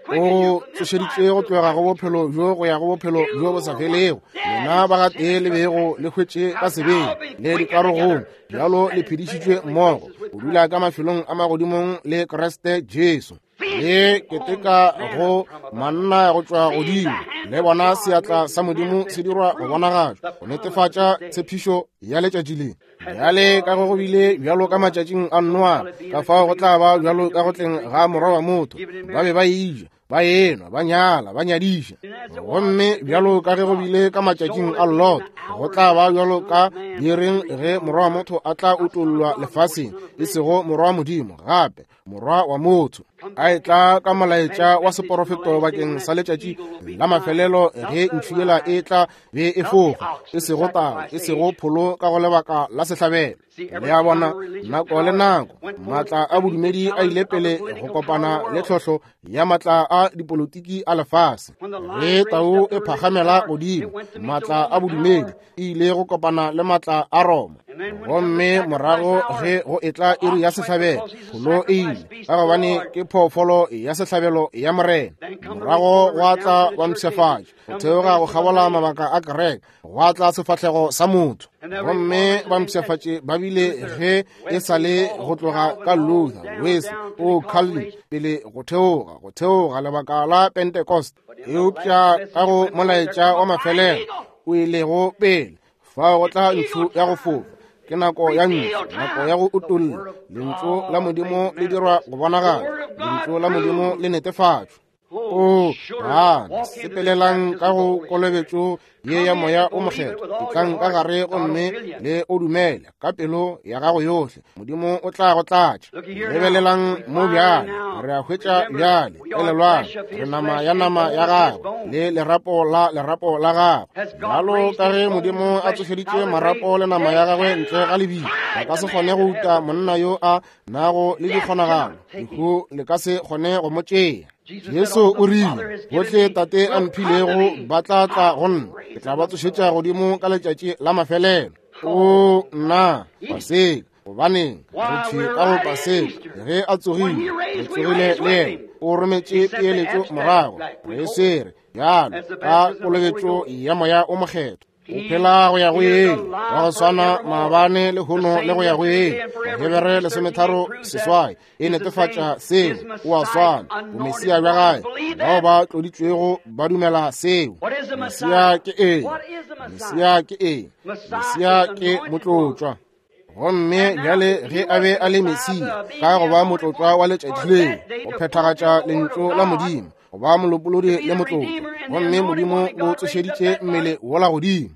o tsošeditše go tloga go bophelo bjo go ya go bophelo bjo bo sa felego lena ba gatee le bego le hwetše ka sebeng le dikarogong bjalo le phedišitšwe mmogo o dula ka mafelong a magodimong le Kriste Jesu le keteka go manna go tšwa godimo le bona seatla sa modimo se dirwa go bonagatšwa go netefatša tshepišo ya letšatši le bjale ka go bile bjalo ka matšatšing a Noa ka fao go tla ba bjalo ka go tleng ga morwa wa motho ba be ba ija ba enwa ba nyala ba nyadiša gomme bjalo ka ge go bile ka matšatšing a Lot go tla ba bjalo ka direng ge morwa wa motho a tla utollwa lefaseng e sego morwa wa Modimo gape morwa wa motho a etla ka molaetša wa seporofeto bakeng sa letšatši la mafelelo ge ntšhiela e tla be e foga e sego taba e sego pholo ka go lebaka la sehlabelo le a bona nako le nako maatla a bodumedi a ile pele go kopana le tlhohlo ya maatla a dipolotiki a lefase ge tau e phagamela godimo maatla a bodumedi e ile go kopana le maatla a Roma gomme morago ge go etla iri ya sehlabelo pholo e ile ka gobane ke phoofolo ya sehlabelo ya morena morago go atla wa mpšhafatši go theoga go kgabola mabaka a kereke go atla sefahlego sa motho gomme ba mpšhafatši ba bile ge e sa le go tloga ka Luther, Wesley o Calvin pele go theoga lebaka la Pentecost eupša ka go molaetša wa mafelelo o ilego pele fa go tla ntšu ya go fofa ke nako ya ntšu nako ya go utolla lentšu la Modimo le dirwa go bonagala lentšu la Modimo le netefatšwa bana sepelelang ka go kolobetšo ye ya moya o mokgetho e tlang ka gare gomme le o dumele ka pelo ya gago yohle Modimo o tla go tlatša lebelelang mo bjale re a hwetša bjale elelwane re nama ya gago le lerapo la gago bjalo ka ge Modimo a tsošeditše marapo le nama ya gagwe ntle ga lebile ba ka se kgone go uta monna yo a nago le dikgonagalo lehu le ka se kgone go mo tšea Yesu o rile bohle tate a mphilego ba tla tla go nna ke tla ba tsošetša godimo ka letšatši la mafelelo o nna paseka gobaneng re thwe ka go paseka ge a tsogile re tsogile le ena o rometše peeletšo morago re se re bjalo ka kolobetšo ya moya o mokgetho o phela go ya go ele wa go swana maabane le hono le go ya go ele Hebere 13:8 e netefatša seo o a swana bomesia bja gae bao ba tloditšwego ba dumela seo mesia ke eng mesia ke motlotswa gomme bjale ge a be a le mesia ka go ba motlotswa wa letšatši leo go phethagatša lentšu la Modimo go ba molopolodi le motlotlo gomme Modimo o tsošeditše mmele wola godimo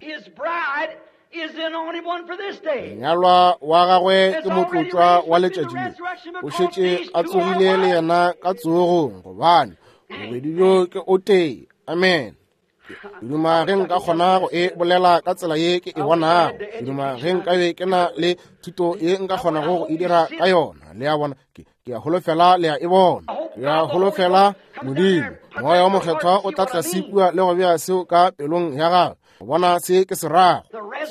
nyalwa wa gagwe ke motlotswa wa letšatši le o šetše a tsogile le yena ka tsogong gobane bobedi bjo ke o tee amen duma ge nka kgona go e bolela ka tsela ye ke e bonago duma ge nka be ke na le thuto ye nka kgona go e dira ka yona le ya bona ke a holofela le ya e bona ke a holofela Modimo moya wa mokgethwa o tla sikwa le go bea seo ka pelong ya gagwe go bona se ke se rago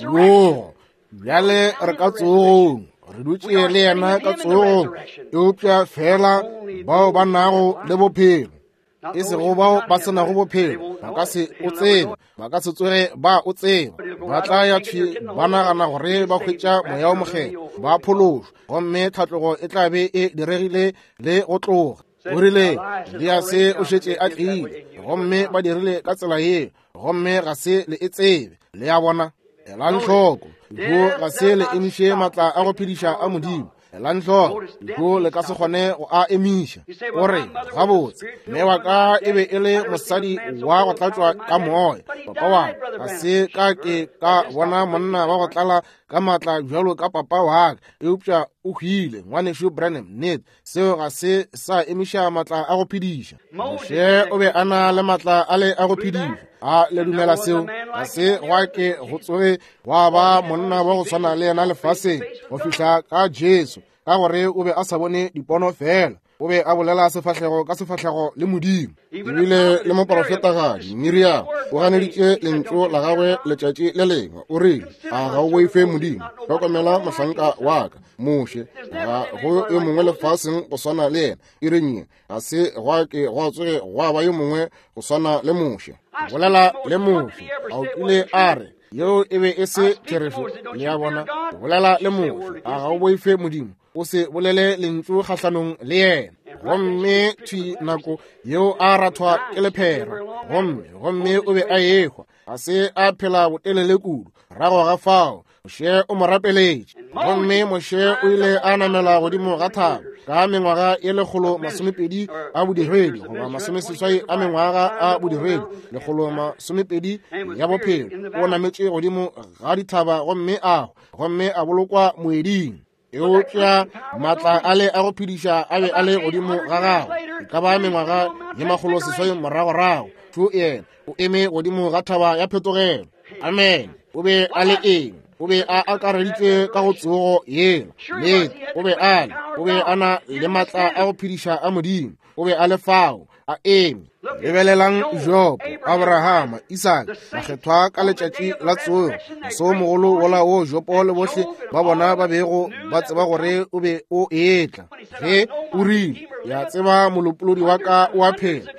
yo bjale re ka tsogong re dutše le yena ka tsogong eupša fela bao ba nago le bophelo e sego bao ba senago bophelo ba ka se o tsebe ba ka se tsoge ba o tseba ba tla ya thwi ba nagana gore ba hwetša moya o mokgetho ba phološwa gomme tlhatlogo e tla be e diregile le go tloga o rile Eliase o šetše a tleile gomme ba dirile ka tsela ye gomme ga se le e tsebe le ya bona elang hloko go ga se le emiše maatla a go phediša a Modimo elang hloko go le ka se kgone go a emiša gore gabotse mme wa ka e be e le mosadi wa go tlatšwa ka moya papa wa ga se ka ke ka bona monna wa go tlala ka maatla bjalo ka papa wa ka eupša o hwile ngwaneso Branham net seo ga se sa emiša maatla a go phediša Moshe o be a na le maatla a le a go phediša a le dumela seo ga se wa ke go tsoge wa ba monna wa go swana le yena lefaseng go fihla ka Jesu ka gore o be a sa bone dipono fela o be a bolela sefahlego ka sefahlego le Modimo ebile le moprofetagadi Miriam o ganeditše lentšu la gagwe letšatši le lengwe o rile a ga o boife Modimo hlokomela mohlanka wa ka Moshe ga go yo mongwe lefaseng go swana le yena e reng ga se gwa ke gwa tsoge gwa ba yo mongwe go swana le Moshe bolela le Moshe a o kile a re yo e be e se therefo le ya bona bolela le Moshe a ga o boife Modimo o se bolele lentšu kgahlanong le yena gomme twi nako yeo a rathwa ke lephera gomme o be a ekgwa ga se a phela botelele kudu rago ga fao moše o mo rapeletše gomme moše o ile a namela godimo ga thaba ka mengwaga ye 120 a bodiredi goba 60 a mengwaga a bodiredi 120 ya bophelo o nametše godimo ga dithaba gomme a bolokwa moeding eopša maatla a le a go phediša a be a le godimo ga gago e ka ba mengwaga ye 800 moragorago tšo yena o eme godimo ga thaba ya phetogelo amen o be a le eng o be a akareditšwe ka go tsogo yena nnete o be a na le maatla a go phediša a modimo o be a le fao a eme lebelelang Job, Abrahama, Isaac, makgethwa ka letšatši la tsogo mogolo wola o Job le bohle ba bona ba bego ba tseba gore o be o etla ge o rile ya tseba molopolodi wa ka o a phela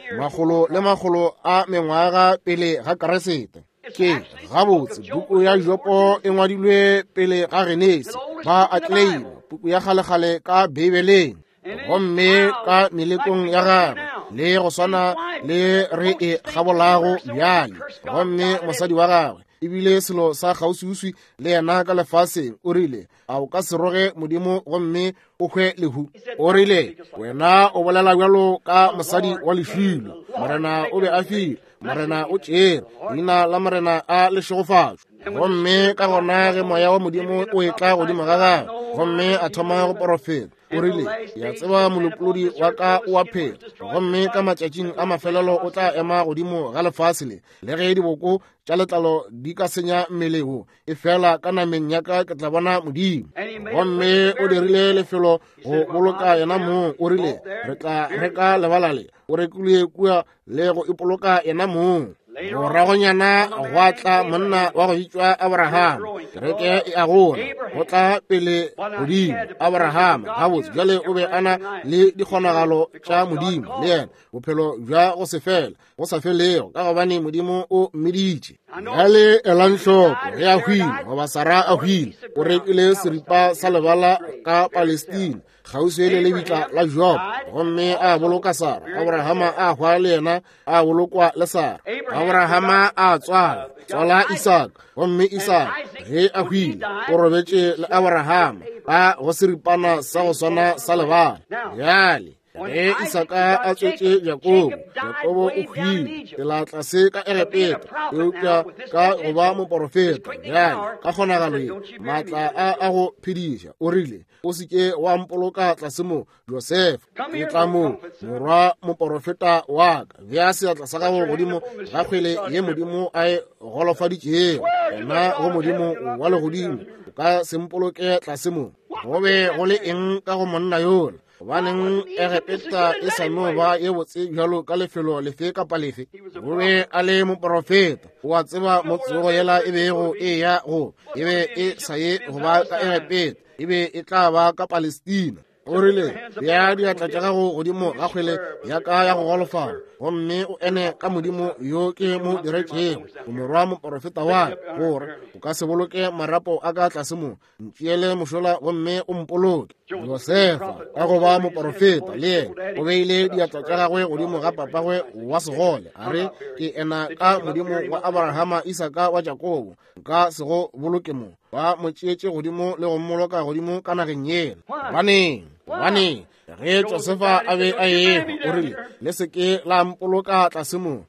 magolo a mengwaga pele ga Keresete ke gabotse buku ya Jopo e ngwadilwe pele ga Genese ba atleile buku ya kgalekgale ka Bibeleng gomme ka melekong ya gagwe le go swana le re e gabolago bjale gomme mosadi wa gagwe ebile selo sa kgauswiuswi le yena ka lefaseng o rile a o ka se roge modimo gomme o hwe lehu o rile wena o bolela bjalo ka mosadi wa lefilo morena o be a file morena o tšere leina la morena a lešogofatšo gomme ka gona ge moya wa modimo o etla godimo ga gagwe gomme a thoma go porofeta o rile ya tseba molopolodi wa ka o a phela gomme ka matšatšing a mafelelo o tla ema godimo ga lefase le ge diboko tša letlalo di ka senya mmelego e fela ka nameng ya ka ke tla bona modimo gomme o dirile lefelo go boloka yena moo o rile re tla reka lebalale o rekile kua le go ipoloka yena moo moragonyana go tla monna wa go bitšwa Abrahama kereke e agola go tla pele godimo Abrahama gabotse bjale o be ana le dikgonagalo tša modimo le yena bophelo bja go se fela go sa felego ka gobane modimo o mmeditše bjale elang hloko ge a hwile goba Sara a hwile o rekile seripa sa lebala ka Palestina kgauswi le lebitla la Job gomme a boloka Sara Abrahama a hwa le yena a bolokwa le Sara Abrahama a tswala Isaac gomme Isaac ge a hwile o robetše le Abrahama ba go seripana sa go swana sa lebala bjale ge Isaka a tswetše Jakobo o hwile telatla se ka Egepeta eupša ka go ba moporofeta bjale ka kgonagalo ye maatla a go phediša o rile o seke wa mpoloka tlase mo Josefa ke tla mo morwa moporofeta wa ka bja seatla sa gago godimo ga kgwele ye modimo a e golofaditšego ena go modimo wa legodimo o ka sempoloke tlase mo go be go le eng ka go monna yola gobaneng Egepeta e sa no ba ye botse bjalo ka lefelo lefe kapa lefe o be a le moporofeta o a tseba motsogo yela e bego e ya go e be e sa ye go ba ka Egepeta e be e tla ba ka Palestina o rile ya diatla tša gago godimo ga kgwele ya ka ya go golofala gomme o ene ka modimo yo ke mo diretšego o morwa moporofeta wa gore o ka se boloke marapo a ka tlase mo ntšeele mošola gomme o mpoloke Josefa ka go ba moporofeta le yena o beile diatla tša gagwe godimo ga papagwe wa segole a re ke ena ka modimo wa Abrahama Isaka wa Jakobo nka se go boloke mo ba mo tšeetše godimo le go mmoloka godimo ka nageng yena baneng ge Josefa a be a ego o rile le seke la mpoloka tlase mo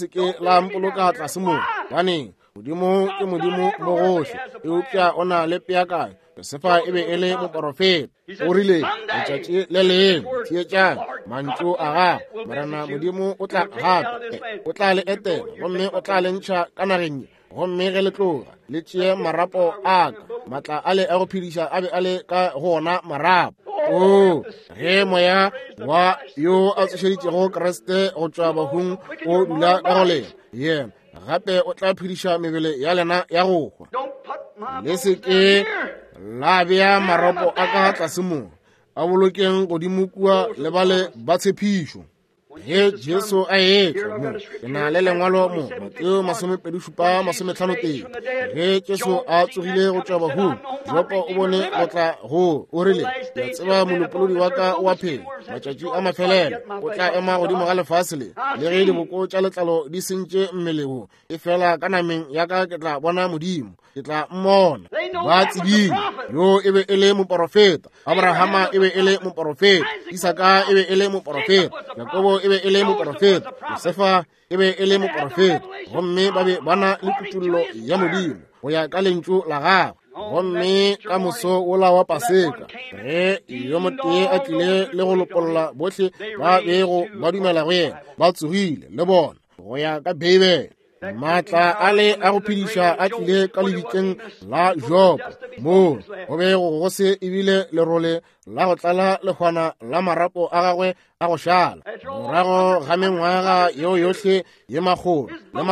baneng modimo ke modimo mo gohle eupša o na le peakanyo Josefa e be e le moporofeta o rile letšatši le leng theetšang mantšu a gago morena modimo o tla gape o tla le etela gomme o tla le ntšha ka nageng ye gomme ge le tloga le tšee marapo a ka maatla a le a go phediša a be a le ka gona marapo ge moya wa yo a tsošeditšego Kriste go tšwa bahung o dula ka go lena yena gape o tla phediša mebele ya lena ya go hwa le seke la bea marapo a ka tlase mo a bolokeng godimo kua le bale ba tshepišo he Jesu a etla mo ke na le lengwalo mo Mateo 27:53 he Jesu a tsogile go tswa bahu jopo o bone go tla go o rile ya tseba molopolodi wa ka wa phela matšatši a mafelelo o tla ema godimo ga lefase le ge diboko tša letlalo di sentše mmelego e fela ka nameng ya ka ke tla bona Modimo ke tla mmona ba tsebile yo e be e le moprofeta Abrahama e be e le moprofeta Isaka e be e le moprofeta Yakobo e be e le moprofeta Josefa e be e le moprofeta gomme ba be bana le kutullo ya Modimo go ya ka lentšu la gagwe gomme ka moso ola wa Paseka ge yo motee a tlile le go lopolola bohle ba bego ba dumela go yena ba tsogile le bona go ya ka Bibele maatla a le a go phediša a tlile ka lebitseng la Job mo go be go se ebile lerole la go tlala legwana la marapo a gagwe a go šala morago ga mengwaga yo yohle ye magolo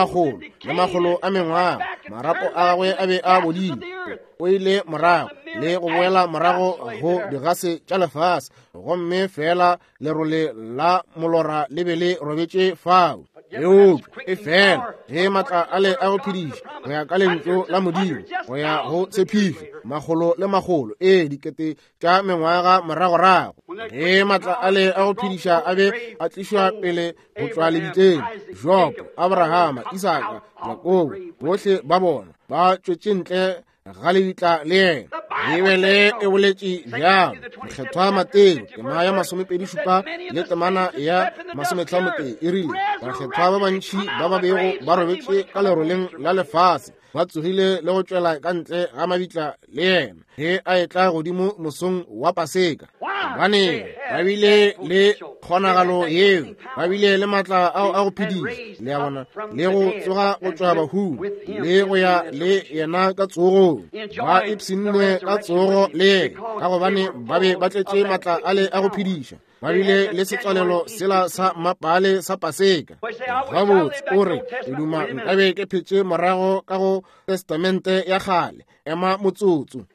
a mengwaga marapo a gagwe a be a bodile o ile morago le go boela morago go digase tša lefase gomme fela lerole la molora le be le robetše fao yo e fela ge maatla a le a go phediša go ya ka lentšu la Modimo go ya go tshepišo magolo le magolo dikete tša mengwaga moragorago ge maatla a le a go phediša a be a tlišwa pele go tšwa lebitseng Job Abrahama Isaka Yakobo bohle ba bona ba tšwetše ntle ga lebitla le yena Bibele e boletše bjang mokgethwa Mateo tema ya 27 le temana ya 51 e rile bakgethwa ba bantši ba ba bego ba robetše ka leroleng la lefase ba tsogile le go tšwela ka ntle ga mabitla le yena ge a etla godimo mosong wa Paseka gobane ba bile le kgonagalo yeo ba bile le maatla ao a go phediša le a bona le go tsoga go tšwa bahung le go ya le yena ka tsogong ba ipshinne ka tsogo le ka gobane ba be ba tletše maatla a le a go phediša ba bile le setswalelo sela sa mapale sa Paseka gabotse o re ke duma nkabe ke phetše morago ka go testamente ya kgale ema motsotso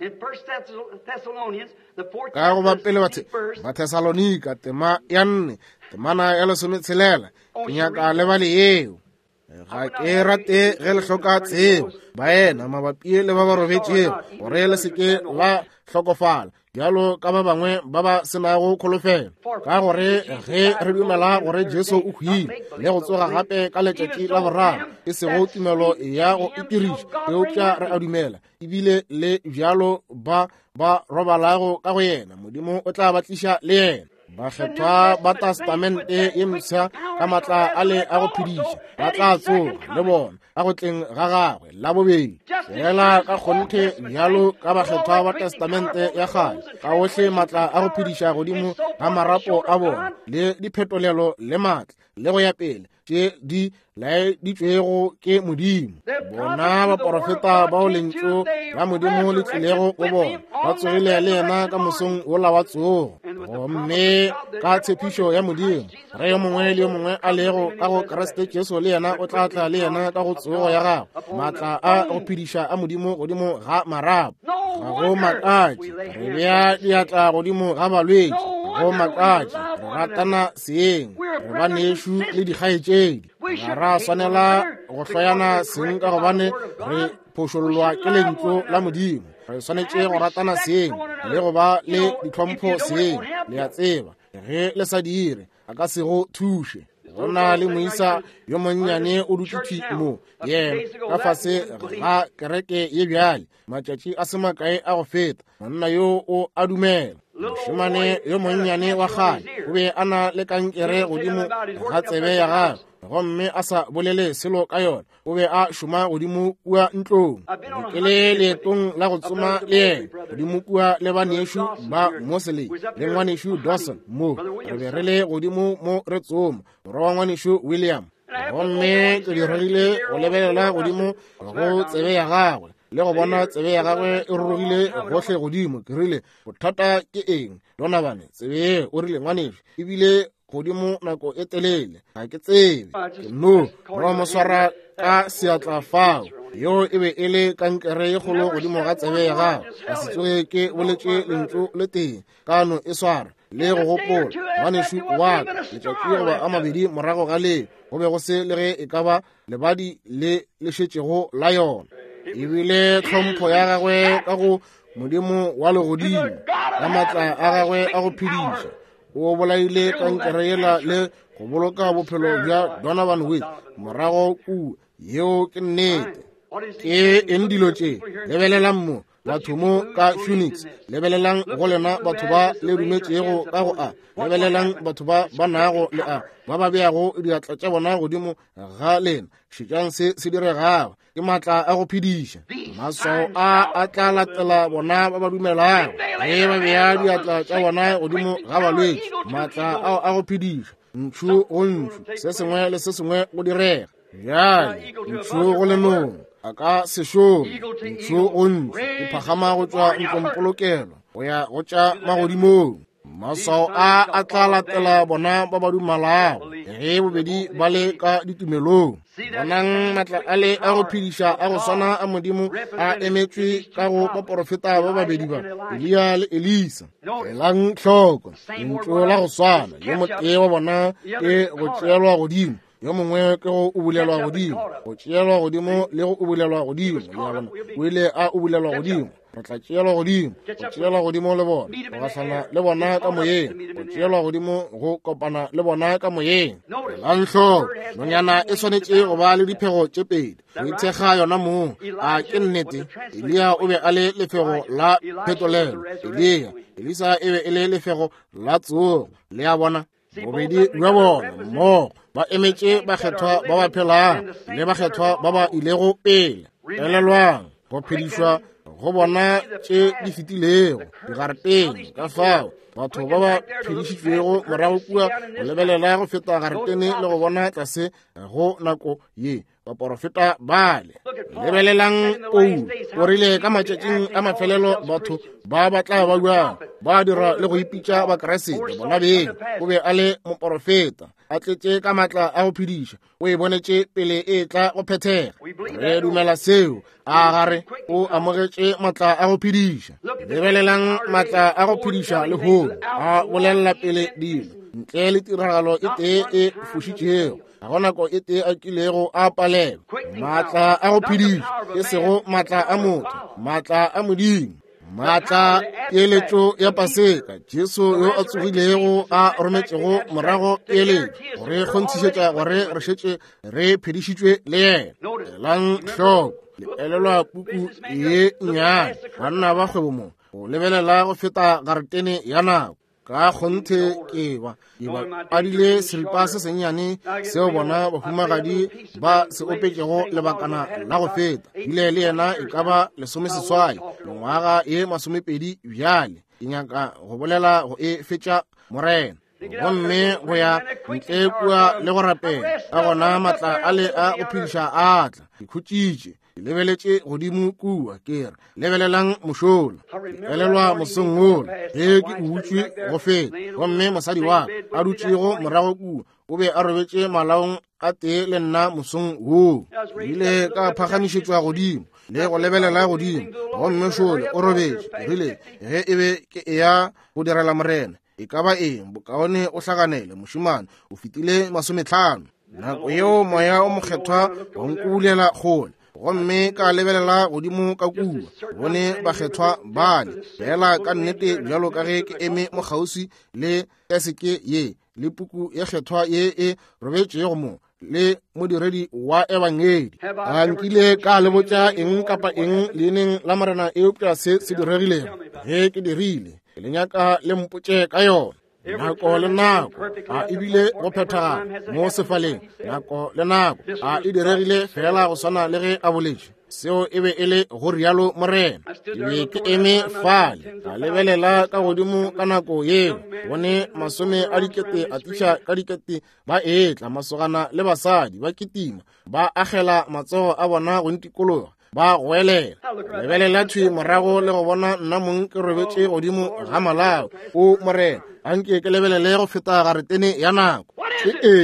ka go bapele ba Thessalonika tema ya 4 temana ya 16 ke nyaka le bale yeo ga ke rate ge le hloka tseo ba ena mabapi le ba ba robetšego gore le seke la hlokofala bjalo ka ba bangwe ba ba senago kholofelo ka gore ge re dumela gore Jesu o hwile le go tsoga gape ka letšatši la boraro e sego tumelo ya go itiriša eupša re a dumela ebile le bjalo ba robalago ka go yena Modimo o tla ba tliša le yena bakgethwa ba testamente ye msha ka maatla a le a go phediša ba tla tsoga le bona a go tleng ga gagwe la bobedi fela ka kgonthe bjalo ka bakgethwa ba testamente ya kgale ka ohle maatla a go phediša godimo ga marapo a bona le diphetolelo le maatla le go ya pele tše di laeditšwego ke Modimo bona baprofeta bao lentšu la Modimo le tlilego go bona ba tsogile le yena ka mosong ola wa tsogo gomme ka tshepišo ya Modimo re yo mongwe le yo mongwe a lego ka go Kriste Jesu le yena o tla tla le yena ka go tsogo ya gago maatla a go phediša a Modimo godimo ga marapo ga go makatše re bea diatla godimo ga balwetši go makatše re ratana seeng re ba nešo le dikgaetšedi ga ra swanela go hloyana seng ka gobane re phošollwa ke lentšu la Modimo re swanetše go ratana seeng le go ba le ditlhompho seeng le a tseba ge le sa dire a ka se go thuše go na le moisa yo monnyane o dutšitše mo yena ka fase ga kereke ye bjale matšatši a se makae a go feta monna yo o a dumela mošemane yo monnyane wa kgale o be a na le kankere godimo ga tsebe ya gagwe gomme a sa bolele selo ka yona o be a šoma godimo kua ntlong ke le leetong la go tsoma le yena godimo kua le banešo ba Mosley le ngwanešo Dawson mo re be re le godimo mo re tsoma morwa wa ngwanešo William gomme ke di regile go lebelela godimo go tsebe ya gagwe le go bona tsebe ya gagwe e rorogile gohle godimo ke rile bothata ke eng Donovan tsebe o rile ngwanešo ebile godimo nako e telele ga ke tsebe no ra mo swara ka seatla fao yo e be e le kankere ye kgolo godimo ga tsebe ya gago a se tsoge ke boletše lentšu le teng kano e swara le go gopola ngwaneso wa ka letšatši goba a mabedi morago ga le go be go se le ge e ka ba lebadi le šetšego la yona ebile tlhompho ya gagwe ka go modimo wa legodimo ka maatla a gagwe a go phediša o bolaile kankere yela le go boloka bophelo bja Donovan Wade morago kua yeo ke nnete ke eng dilo tše lebelelang mo batho mo ka Phoenix lebelelang go lena batho ba le dumetšego ka go a lebelelang batho ba nago le a ba beago diatla tša bona godimo ga lena šetšang se diregago ke maatla a go phediša maswao a tla latela bona ba dumelago ge ba bea diatla tša bona godimo ga balwetši maatla a go phediša ntšu go ntšu se sengwe le se sengwe go direga bjale ntšu go lenong a ka sešome ntšu go ntšu e phagama go tšwa ntlompolokelo go ya go tša magodimong maswao a tla latela bona ba ba dumalago ge bobedi ba le ka ditumelong bonang maatla a le a go phediša a go swana a modimo a emetswe ka go baporofeta ba babedi ba Elia le Elisa elang tlhoko ntlo la go swana yo motee wa bona ke go tšeelwa godimo yo mongwe ke go ubulelwa godimo go tšeelwa godimo le go ubulelwa godimo o ile a ubulelwa godimo re tla tšeelwa godimo go tšeelwa godimo le bona go gahlana le bona ka moyeng go tšeelwa godimo go kopana le bona ka moyeng lantlho nonyana e swanetše go ba le diphego tše pedi go ithekga yona moo a ke nnete Elia o be a le lefego la phetolelo Elisa e be e le lefego la tsoo le a bona bobedi bja bona mmogo ba emetše bakgethwa ba ba phelang le bakgethwa ba ba ilego pele elelwang go phedišwa go bona tše di fetilego digareteng ka fao batho ba ba phedišitšwego morago kua go lebelela go feta garetene le go bona tlase go nako ye baporofeta bale lebelelang o rile ka matšatšing a mafelelo batho ba batla ba bjang ba dira le go ipitša bakeresete bona beng o be a le moporofeta a tletše ka maatla a go phediša o e bonetše pele e tla go phethega re dumela seo a gare o amogetše maatla a go phediša lebelelang maatla a go phediša le hono a bolelela pele dilo ntle le tiragalo e tee e fošitšego ga go nako e tee a kilego a palelwa maatla a go phediša ke sego maatla a motho maatla a modimo maatla keeletšo ya paseka Jesu yo a tsogilego a rometšego morago keeletšo gore kgonthišetša gore re šetše re phedišitšwe le yena elang hloko leelelwa puku ye nnyane banna ba kgwebo mo go lebelela go feta garetene ya nako ka kgonthe ke ba adile seripa se sennyane seo bona bahumagadi ba se opetšego lebakana la go feta ile le yena e ka ba lesomeseswai mengwaga ye masomepedi bjale e nyaka go bolela go e fetša morena gomme go ya ntle kua le go rapela ka gona maatla a le a go phediša a tla ikhutšitše lebeletše godimo kua kere lebelelang mošola elelwa mosong wola ge ke utswe go feta gomme mosadi wa a dutšego morago kua o be a robetše malaong a tee le nna mosong woo ile ka phagamišetšwa godimo le go lebelela godimo gomme šole o robetše rile ge e be ke e ya go direla morena e ka ba eng bokaone o hlakanele mošimane o fetile 50 nako yeo moya o mokgethwa wa nkubulela kgole gomme ka lebelela godimo ka kua bone bakgethwa bale fela ka nnete bjalo ka ge ke eme mo kgauswi le eseke ye le puku ye kgethwa ye e robetšego mo le modiredi wa ebangedi a nkile ka lebotša eng kapa eng leineng la morena eupša se diregilego ge ke dirile le nyaka le mpotše ka yona nako le nako a ebile go phethagala mo sefaleng nako le nako a e diregile fela go swana le ge a boletše seo e be e le go rialo morena ke be ke eme fale ka lebelela ka godimo ka nako yeo bone masome a dikete a tiša ka dikete ba etla masogana le basadi ba kitima ba agela matsogo a bona go ntikologa ba goelela lebelela thwi morago le go bona nna mong ke robetše godimo ga malao o morena a nke ke lebelele go feta garetene ya nako ke eng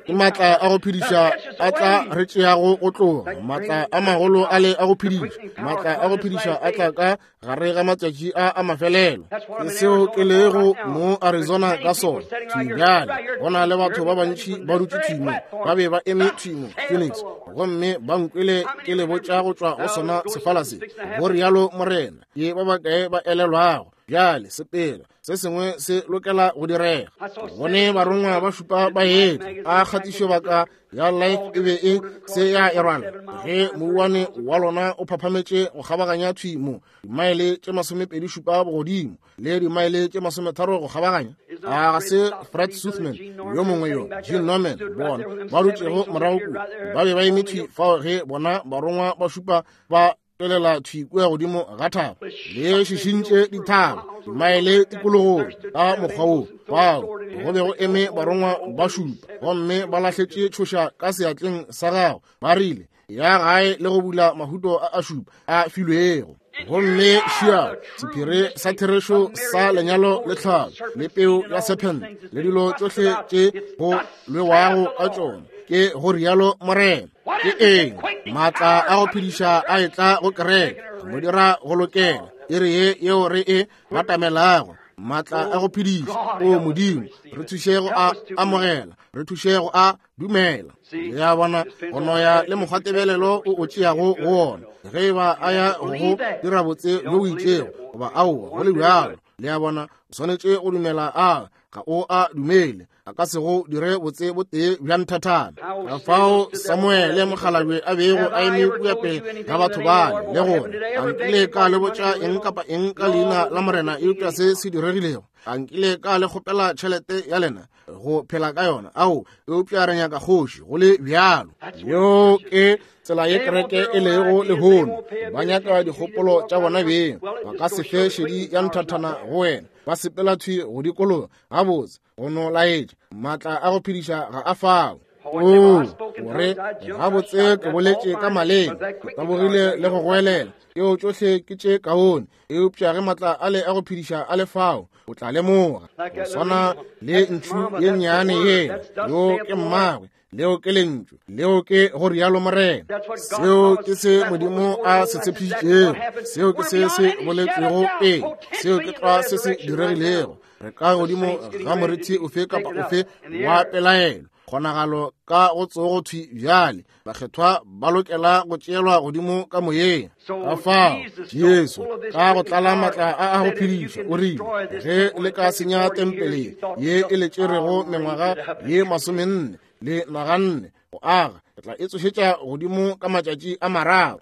ke matla a go phediša a tla re tšeago go tloga, matla a magolo a le a go phediša, matla a go phediša a tla ka gare ga matšatši a mafelelo. Ke seo ke lego mo Arizona ka sona. Bjale go na le batho ba bantši ba dutše thimo, ba be ba eme thimo Phoenix, gomme ba nkwele ke le botša go tšwa go sona sefala se, go rialo Morena. Ye ba bakae ba elelwago, bjale sepelo se sengwe se lokela go direga. Bone barongwa ba šupa baeti a kgatišo baka ya Life e be e se ya erwana, ge mouwane wa lona o phaphametše go kgabaganya thimo dimaele tše 27 bogodimo le dimaele tše 30 go kgabaganya. A se Fred Suthman yo mongwe yo Jean Norman bona ba dutšego morago ba be ba emetšwe fao ge bona barongwa ba šupa ba pelela thiko ya godimo ga thaba le šišintše dithaba dimaele tikologong ka mokgwa o fao go be go eme barongwa ba šupa, gomme ba lahletše tšhoša ka seatleng sa gago, ba rile ya gae le go bula mahuto a šupa a filwego. Gomme šia sephiri sa therešo sa lenyalo le tlhalo le peo ya serpent le dilo tšohle tše go lwewago ka tšona ke go rialo Morena. Ke eng matla a go phediša a etla go kereke mo dira go lokela e re ye yeo re e batamelago. Matla a go phediša o Modimo re thušego a amogela, re thušego a dumela. Le ya bona go noya le mokgwatebelelo o tšeago go ona ge ba a ya go dira botse jo o itšego goba aowa go le bjalo. Le ya bona o swanetše go dumela a ka o a dumele a ka se go dire botse botee bja nthathana. Ka fao Samuele mokgalabje a bego a eme kuape ga batho bale le gore a nkile ka le botša eng kapa eng ka leina la Morena eupša se se diregilego, a nkile ka le kgopela tšhelete ya lena go phela ka yona, ao eupša re nyaka kgoši go le bjalo. Yo ke tsela ye kereke e lego lehono, ba nyaka dikgopolo tša bona beng, ba ka se fe šedi ya nthathana go wena, ba sepela thwi go dikolo gabotse go no laetša matla a go phediša ga a fao. Gore gabotse ke boletše ka maleng ka bogile le go goelela eo tšohle ke tše kaone eupša ge matla a le a go phediša a le fao o tla lemoga go swana le ntšu ye nnyane yena yo ke mmagwe leo ke lentšu leo ke go rialo Morena. Seo ke se Modimo a se tshepišitšego, seo ke se se boletšego pele, seo ke tla se se diregilego. Re ka godimo ga morethi ofe kapa ofe wa pelaelo kgonagalo ka go tsogo thwi bjale bakgethwa ba lokela go tšeelwa godimo ka moyeng. Ka fao Jesu ka go tlala matla a go phediša o rile ge le ka senya tempele ye e le tšerego mengwaga ye 40 le naganne go aga, ke tla e tsošetša godimo ka matšatši a mararo.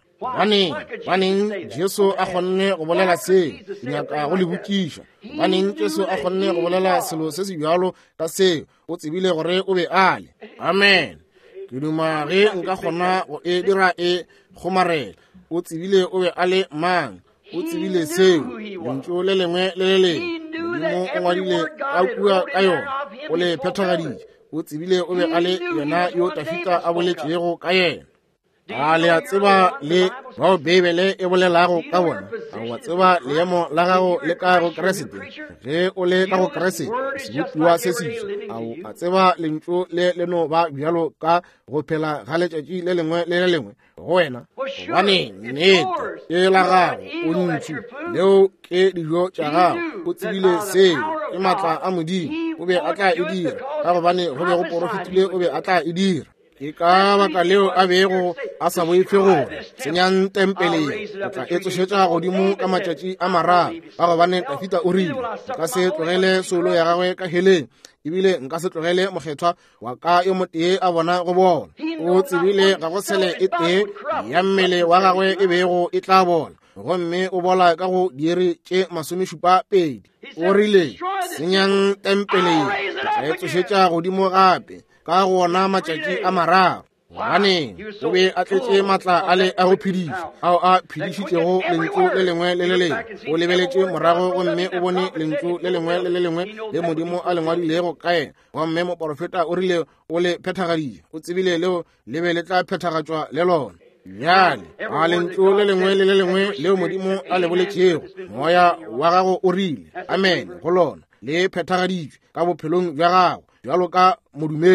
Baneng Jesu a kgonne go bolela se nyaka go le botšiša, baneng Jesu a kgonne go bolela selo se se bjalo ka se o tsebile gore o be ale. Amen. Ke duma ge nka kgona go e dira e kgomarela, o tsebile o be a le mang, o tsebile seo lentšu le lengwe le le lengwe Modimo o ngwadile a kua ka yona o le phethagaditše, o tsebile o be a le yena yo Dafita a boletšego ka yena. A le a tseba le bao Bibele e bolelago ka bona, a wa tseba leemo la gago le ka go Keresete ge o le ka go Keresete sebutiwa se sešwa, a tseba lentšu le leno ba bjalo ka go phela ga letšatši le lengwe le le lengwe go wena, gobane nnete ke la gago o ntši leo ke dijo tša gago, o tsebile seo ke matla a Modimo o be a tla e dira, ka gobane go be go porofetile o be a tla e dira. Ke ka baka leo a bego a sa boife gore senyang tempele o tla e tsošetša godimo ka matšatši a mararo, ka gobane Dafita o rile nka se tlogele solo ya gagwe ka heleng, ebile nka se tlogele mokgethwa wa ka yo motee a bona go bona. O tsebile ga go sele e tee ya mmele wa gagwe e bego e tla bola, gomme o bola ka go diiri tše 72. O rile senyang tempele o tla e tsošetša godimo gape ka gona matšatši a mararo, gobane o be a tletše matla a le a go phediša ao a phedišitšego lentšu le lengwe le le lengwe. O lebeletše morago gomme o bone lentšu le lengwe le le lengwe le Modimo a lengwadilego ka yena, gomme moprofeta o rile o le phethagaditše, o tsebile leo le be le tla phethagatšwa le lona. Bjale a lentšu le lengwe le le lengwe leo Modimo a le boletšego, moya wa gago o rile amen go lona le phethagaditšwe ka bophelong bja gago bjalo ka modumedi.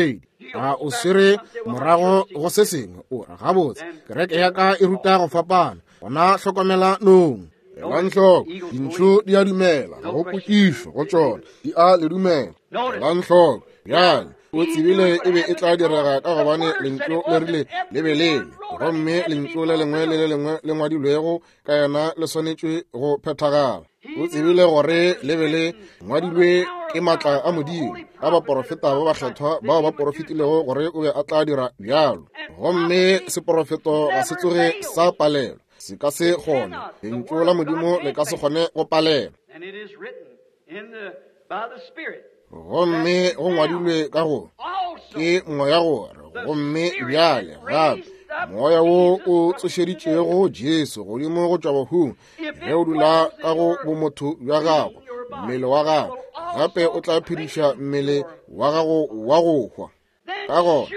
a o swere morago go se sengwe o re gabotse kereke ya ka e ruta go fapana gona hlokomela nong ela ntlhoko dintšho di a dumela ga go pokišo go tsona di a le dumela ela ntlhoko bjale o tsebile e be e tla direga ka gobane lentso le rile le be lele gomme lentso le lengwe le le lengwe le ngwadilwego ka yona le swanetše go phethagala o tsebile gore le be le ngwadilwe ke maatla a modimo a baporofeta ba bakgethwa bao ba porofetilego gore o be a tla dira bjalo gomme seporofeto ga se tsoge sa palelwa se ka se kgone lentso la modimo le ka se kgone go palela gomme go ngwadilwe ka go ke moya gore gomme bjale gape moya wo o tsošeditšego Jesu godimo go tšwa bofung ge o dula ka go bomotho bja gago mmele wa gago gape o tla phediša mmele wa gago wa go hwa ka go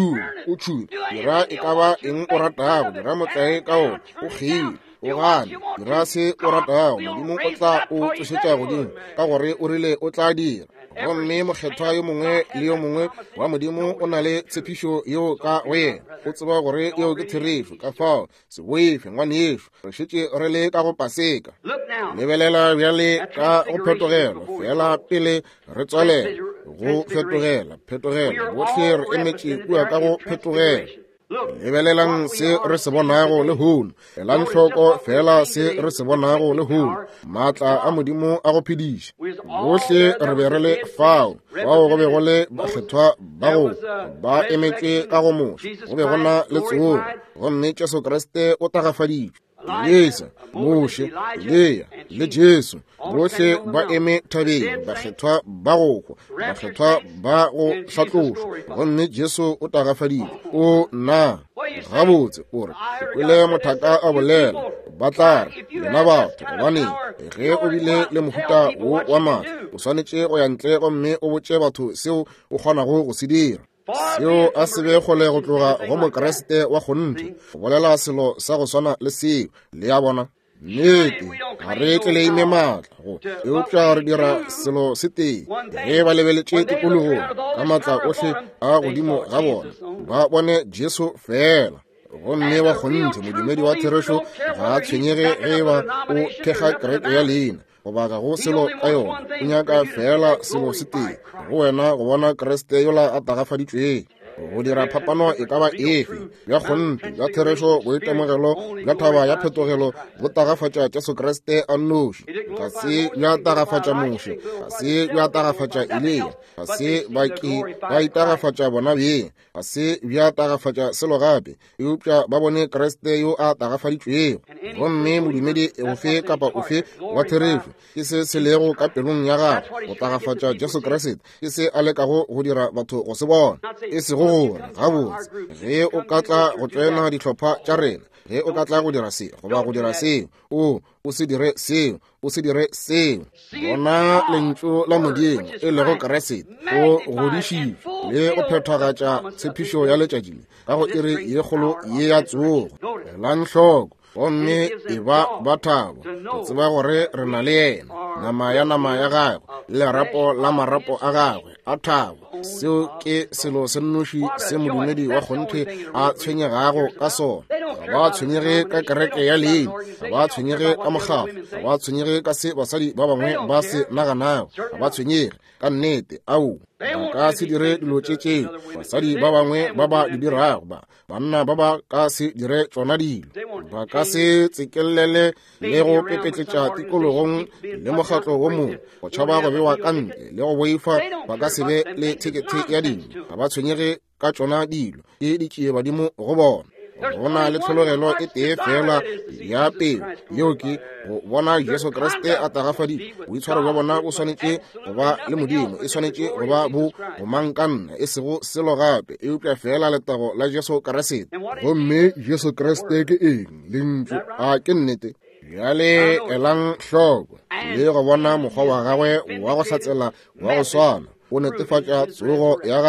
o thuo dira e ka ba eng o ratago dira motlae ka one o kgile o gane dira se o ratago modimo o tla o tsošetša godimo ka gore o rile o tla dira gomme mokgethwa yo mongwe le yo mongwe wa modimo o na le tshepišo yeo ka go yena o tseba gore yeo ke therefo ka fao se boefe ngwane yeso re šetše re le ka go paseka lebelela bjale ka go phetogela fela pele re tswalela go phetogela bohle re emetše kua ka go phetogela lebelelang se re se bonago le hono ela ntlhoko fela se re se bonago le hono maatla a modimo a go phediša bohle re be re le fao bao go be go le bakgethwa bago ba emetše ka go moša go be gona le tsoro gomme Jesu Kriste o tagafaditšwe Elisa, Moshe, Eliya le Jesu bohle ba eme thabeng bakgethwa ba go hwa bakgethwa ba go hlatlošwa gomme Jesu o tagafaditšwe o na gabotse o re kwele mothaka a bolela ba tla re lena batho gobane ge o bile le mohuta wo wa maatla o swanetše go ya ntle gomme o botše batho seo o kgonago go se dira seo a se be gole go tloga go mokreste wa go nthe go bolela selo sa go swana le seo le ya bona nnete ga re tle le ime maatla go eupša re dira selo se teng ge ba lebeletše tikologong ka maatla ohle a godimo ga bona ba bone Jesu fela gomme wa go nthe modumedi wa therešo ga a tshwenyege ge ba o thekga kereke ya leina go baka go selo ka yona o nyaka fela selo se teng go wena go bona Kriste yola a tagafaditšweng go dira phapano e ka ba efe ya kgonte ya therešo boitemogelo ya thaba ya phetogelo go tagafatša Jesu Kriste a nnoši ga se ya tagafatša Moshe ga se ya tagafatša Eliya ga se baki ba itagafatša bona beng ga se ya tagafatša selo gape eupša ba bone Kriste yo a tagafaditšwego gomme modumedi ofe kapa ofe wa therešo ke se se lego ka pelong ya gago go tagafatša Jesu Kriste ke se a lekago go dira batho go se bona e sego gore gabotse ge o ka tla go tsena dihlopha tša rena ge o ka tla go dira seo goba go dira seo o se dire seo o se dire seo bona lentso la modimo e lego Kriste o godišitšwe le go phethagatša tshepišo ya letšatši le ka go ere ye kgolo ye ya tsogo ela ntlhoko gomme e ba thabo go tseba gore re na le yena nama ya gagwe le lerapo la marapo a gagwe a thabo seo ke selo se nnoši se modumedi wa kgonthe a tshwenyegago ka sona ga ba tshwenyege ka kereke ya leina ga ba tshwenyege ka mokgafo ga ba tshwenyege ka se basadi ba bangwe ba se naganago ga ba tshwenyege ka nnete au ba ka se dire dilo tšeo basadi ba bangwe ba ba di dirago banna ba ba ka se dire tsona dilo ba ka se tsekelele le go pepetletša tikologong le mokgatlo wo mongwe go tšhaba go bewa ka ntle le go boifa ba ka se be le thekete ya dilo ga ba tshwenyege ka tsona dilo ke di tšee badimo go bona go na le tlhologelo e tee fela ya peo yeo ke go bona Jesu Kriste a tagafaditšwe boitshwaro bja bona bo swanetše go ba le modimo e swanetše go ba bo mankanna e sego selo gape eupša fela letago la Jesu Kriste gomme Jesu Kriste ke eng le ntse a ke nnete bjale elang hloko le go bona mokgwa wa gagwe wa go hlatsela wa go swana o netefatša tsogo ya gagwe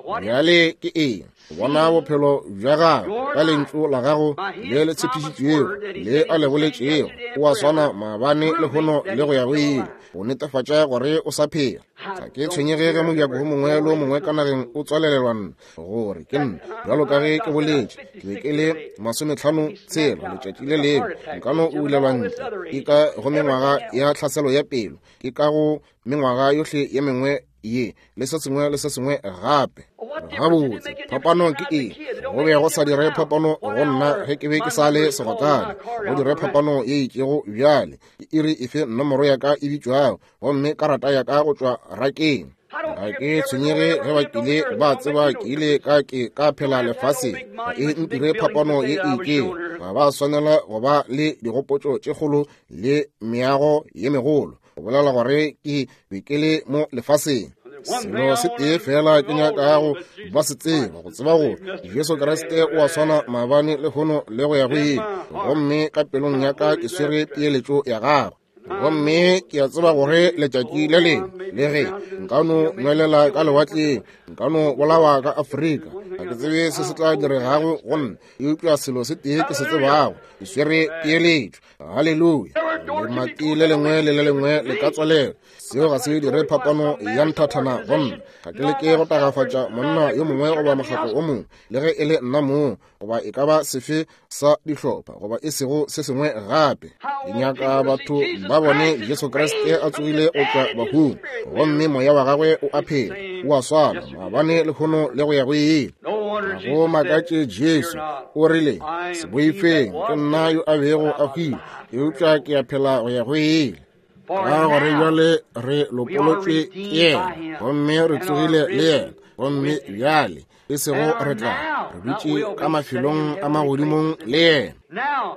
bjale ke eng bona bophelo bja gago ka lentšu la gago le le tshepišitšego le a le boletšego o a swana maabane le gono le go ya go ile o netefatša gore o sa phela ga ke tshwenyege ge mojako go mongwe le o mongwe ka nageng o tswalelelwana gore ke nna bjalo ka ge ke boletše ke be ke le 50 tshela letšatši le leo nkano o ulelwa ntle ke ka go mengwaga ya tlhaselo ya pelo ke ka go mengwaga yohle ye mengwe ye le se sengwe gape gabotse phapano ke eng go be go sa dire phapano go nna ge ke be ke sa le segotane go dire phapano ye itšego bjale e iri efe nomoro ya ka e bitšwago gomme karata ya ka go tšwa rakeng ga ke tshwenyege ge ba kile ba tseba ke ile ka phela lefaseng ga e ntire phapano ye eke ga ba swanela go ba le digopotšo tše kgolo le meago ye megolo go bolela gore ke bekele mo lefaseng selo se tee fela ke nyaka go ba se tseba go tseba gore Jesu Kriste o a swana maabane le gono le go ya go ile gomme ka pelong ya ka ke swere peeletšo ya gago gomme ke a tseba gore letšatši le leng le ge nkano nwelela ka lewatleng nkano bolawa ka Afrika ga ke tsebe se se tla diregago gonna e upša selo se tee ke se tsebago ke swere peeletšo halleluja lemati le lengwe le le lengwe le ka tswalela seo ga se dire phapano ya nthathana gonna ga ke leke go tagafatša monna yo mongwe goba mokgatlo o mongwe le ge e le nna moo goba e ka ba sefe sa dihlopha goba e sego se sengwe gape dinyaka batho ba bone Jesu Kriste a tsogile go tšwa bahung gomme moya wa gagwe o a phela o a swana maabane le kgono le go ya go ile go makatše Jesu o rile se boifeng ke nna yo a bego a hwile e upša ke a phela go ya go ile ka gore bjale re lopolotšwe ke yena gomme re tsogile le yena gomme bjale e sego re tla re dutše ka mafelong a magodimong le yena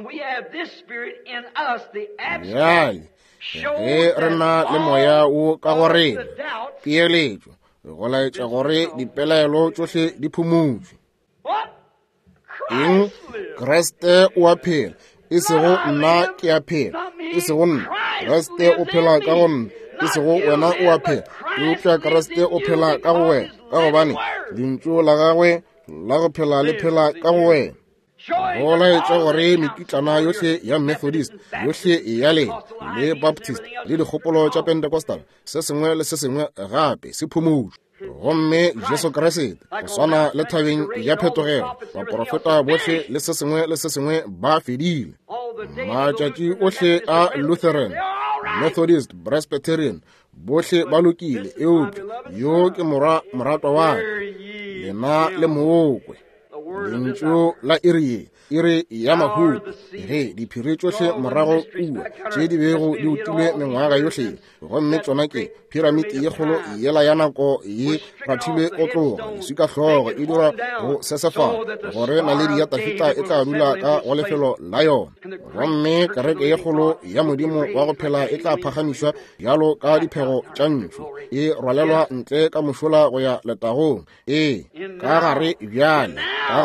bjale ge re na le moya wo ka gorena peeletšo go laetša gore dipelaelo tšohle di phumutšwe eng Kriste o a phela e sego nna ke a phela e sego nna Kriste o phela ka go nna e sego wena o a phela e upša Kriste o phela ka go wena ka gobane lentšu la gagwe la go phela le phela ka go wena go laetša gore mekitlana yohle ya Methodist yohle ya le Baptist le dikgopolo tša Pentecostal se sengwe le se sengwe gape se phumutšwe gomme Jesu Kriste go swana le thabeng ya phetogelo baprofeta bohle le se sengwe ba fedile matšatši ohle a Lutheran Methodist Presbyterian bohle ba lokile eupša yo ke moratwa wa lena le mookwe lentšu la iri ya mahuta ge diphiri tšohle morago kua tše di bego di utilwe mengwaga yohle gomme tšona ke piramiti ye kgolo yela ya nako ye rathilwe o tloga eswika hlogo e dira go sesefala gore naledi ya tafita e tla dula ka go lefelo la yona gomme kereke ye kgolo ya modimo wa go phela e tla phagamišwa bjalo ka diphego tša ntšu e rwalelwa ntle ka mošola go ya letagong ka gare bjale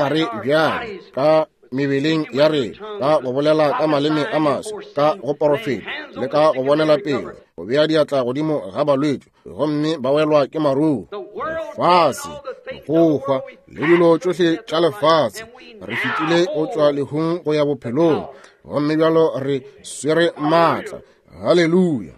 ka mebeleng ya re ka go bolela ka maleme a maswa ka go porofeta le ka go bonela pele go bea diatla godimo ga balwetši gomme ba welwa ke maruo lefase go hwa le dilo tšohle tša lefatshe re fetile go tšwa lehung go ya bophelong gomme bjalo re swere maatla halleluja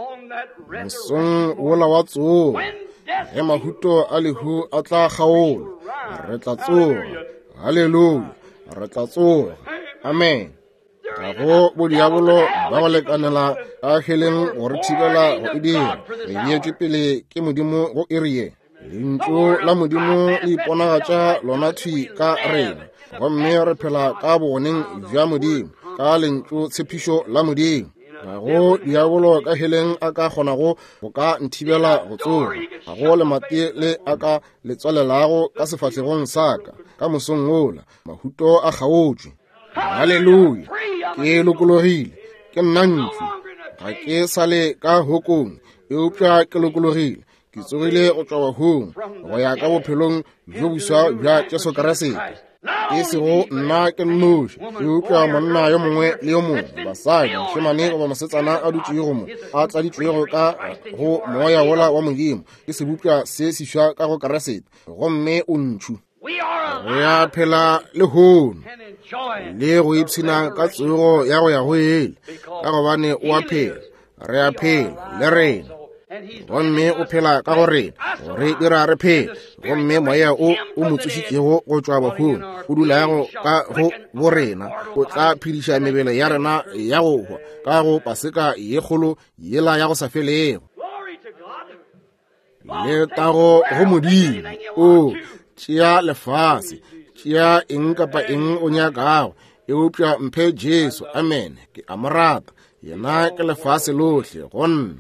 mosong wola wa tsoga ge mahuto a lehu a tla kgaolo re tla tsoga halleluja re tla tsoga amen ga go bodiabolo ba go lekanela ka heleng gore thibela go e dira re beetše pele ke modimo go irie lentšu la modimo le iponagatša lona thwi ka rena gomme re phela ka boneng bja modimo ka lentšu tshepišo la modimo ga go diabolo ka heleng a ka kgonago go ka nthibela go tsoga ga go lemate le a ka letswalelago ka sefahlegong sa ka mosong ola mahuto a kgaotšwe halleluja ke lokologile ke nna ntši ga ke sale ka hokong eupša ke lokologile ke tsogile go tšwa bahong go ya ka bophelong bjo buswa bja Jesu Kriste e sego nna ke nnoši ke utlwa monna yo mongwe le yo mongwe basadi mošemane goba mosetsana a dutšego mo a tladitšwego ka go moya wola wa modimo ke sebupša se sešwa ka go keresete gomme o ntšhu re a phela le hono le go ipshina ka tsogo ya go ya go ele ka gobane o a phela re a phela le rena gomme o phela ka go rena gore dira re phela gomme moya o motsošitšego go tšwa bogolo o dulago ka go borena o tla phediša mebele ya rena ya go hwa ka go paseka ye kgolo yela ya go sa felego le tago go modimo o tšea lefase tšea eng kapa eng o nyakago e upša mphe Jesu amen ke a mo rata yena ke lefase lohle go nna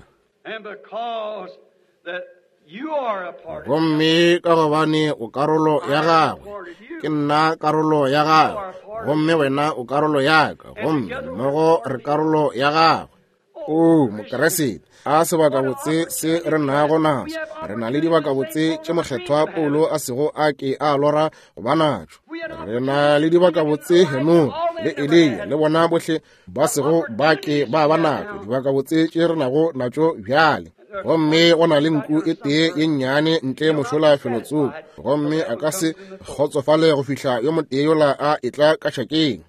gomme ka gobane o karolo ya gagwe ke nna karolo ya gagwe gomme wena o karolo yaka gomme mmogo re karolo ya gagwe o mokeresete a sebaka botse se re nago naso re na le dibaka botse tše mokgethwa Paulo a sego a ke a lora go banatšo re na le dibaka botse Henoko le Elia le bona bohle ba sego ba ke ba banatšo dibaka botse tše re nago natšo bjale gomme go na le nku e tee ye nnyane ntle mošola felotsoko gomme a ka se kgotsofale go fihla yo motee yola a etla ka šakeng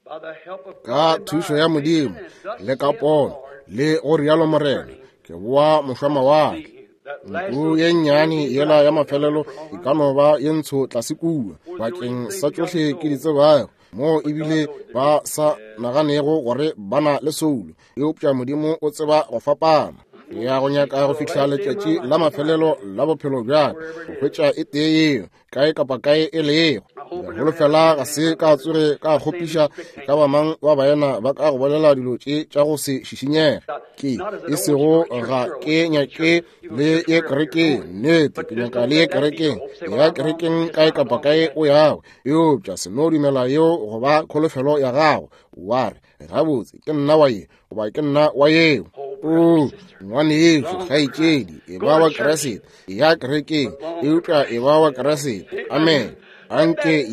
ka thušo ya modimo le ka pono le go rialo morena ke boa mošwama wake nku ye nnyane yela ya mafelelo e ka no ba ye ntsho tlase kua bakeng sa tšohle ke ditsebago mo ebile ba sa naganego gore bana le soulo e upša modimo o tseba go fapana ya go nyaka go fihla letšatši la mafelelo la bophelo bjaka go hwetša e tee yeo kae kapa kae e lego golo fela ga se ka tsoge ka kgopiša ka bamang ba baena ba ka go bolela dilo tše tša go se šišinyega ke e sego ga ke nyake le ye kerekeng nnete ke nyaka le ye kerekeng ya kerekeng kae kapa kae o yago eopša seno dumela yeo goba kholofelo ya gago wa re gabotse ke nna wa ye goba ke nna wa yeo o ngwane yeso kgaetšedi e ba wa keresete ya kerekeng e utlwa e ba wa keresete amen anke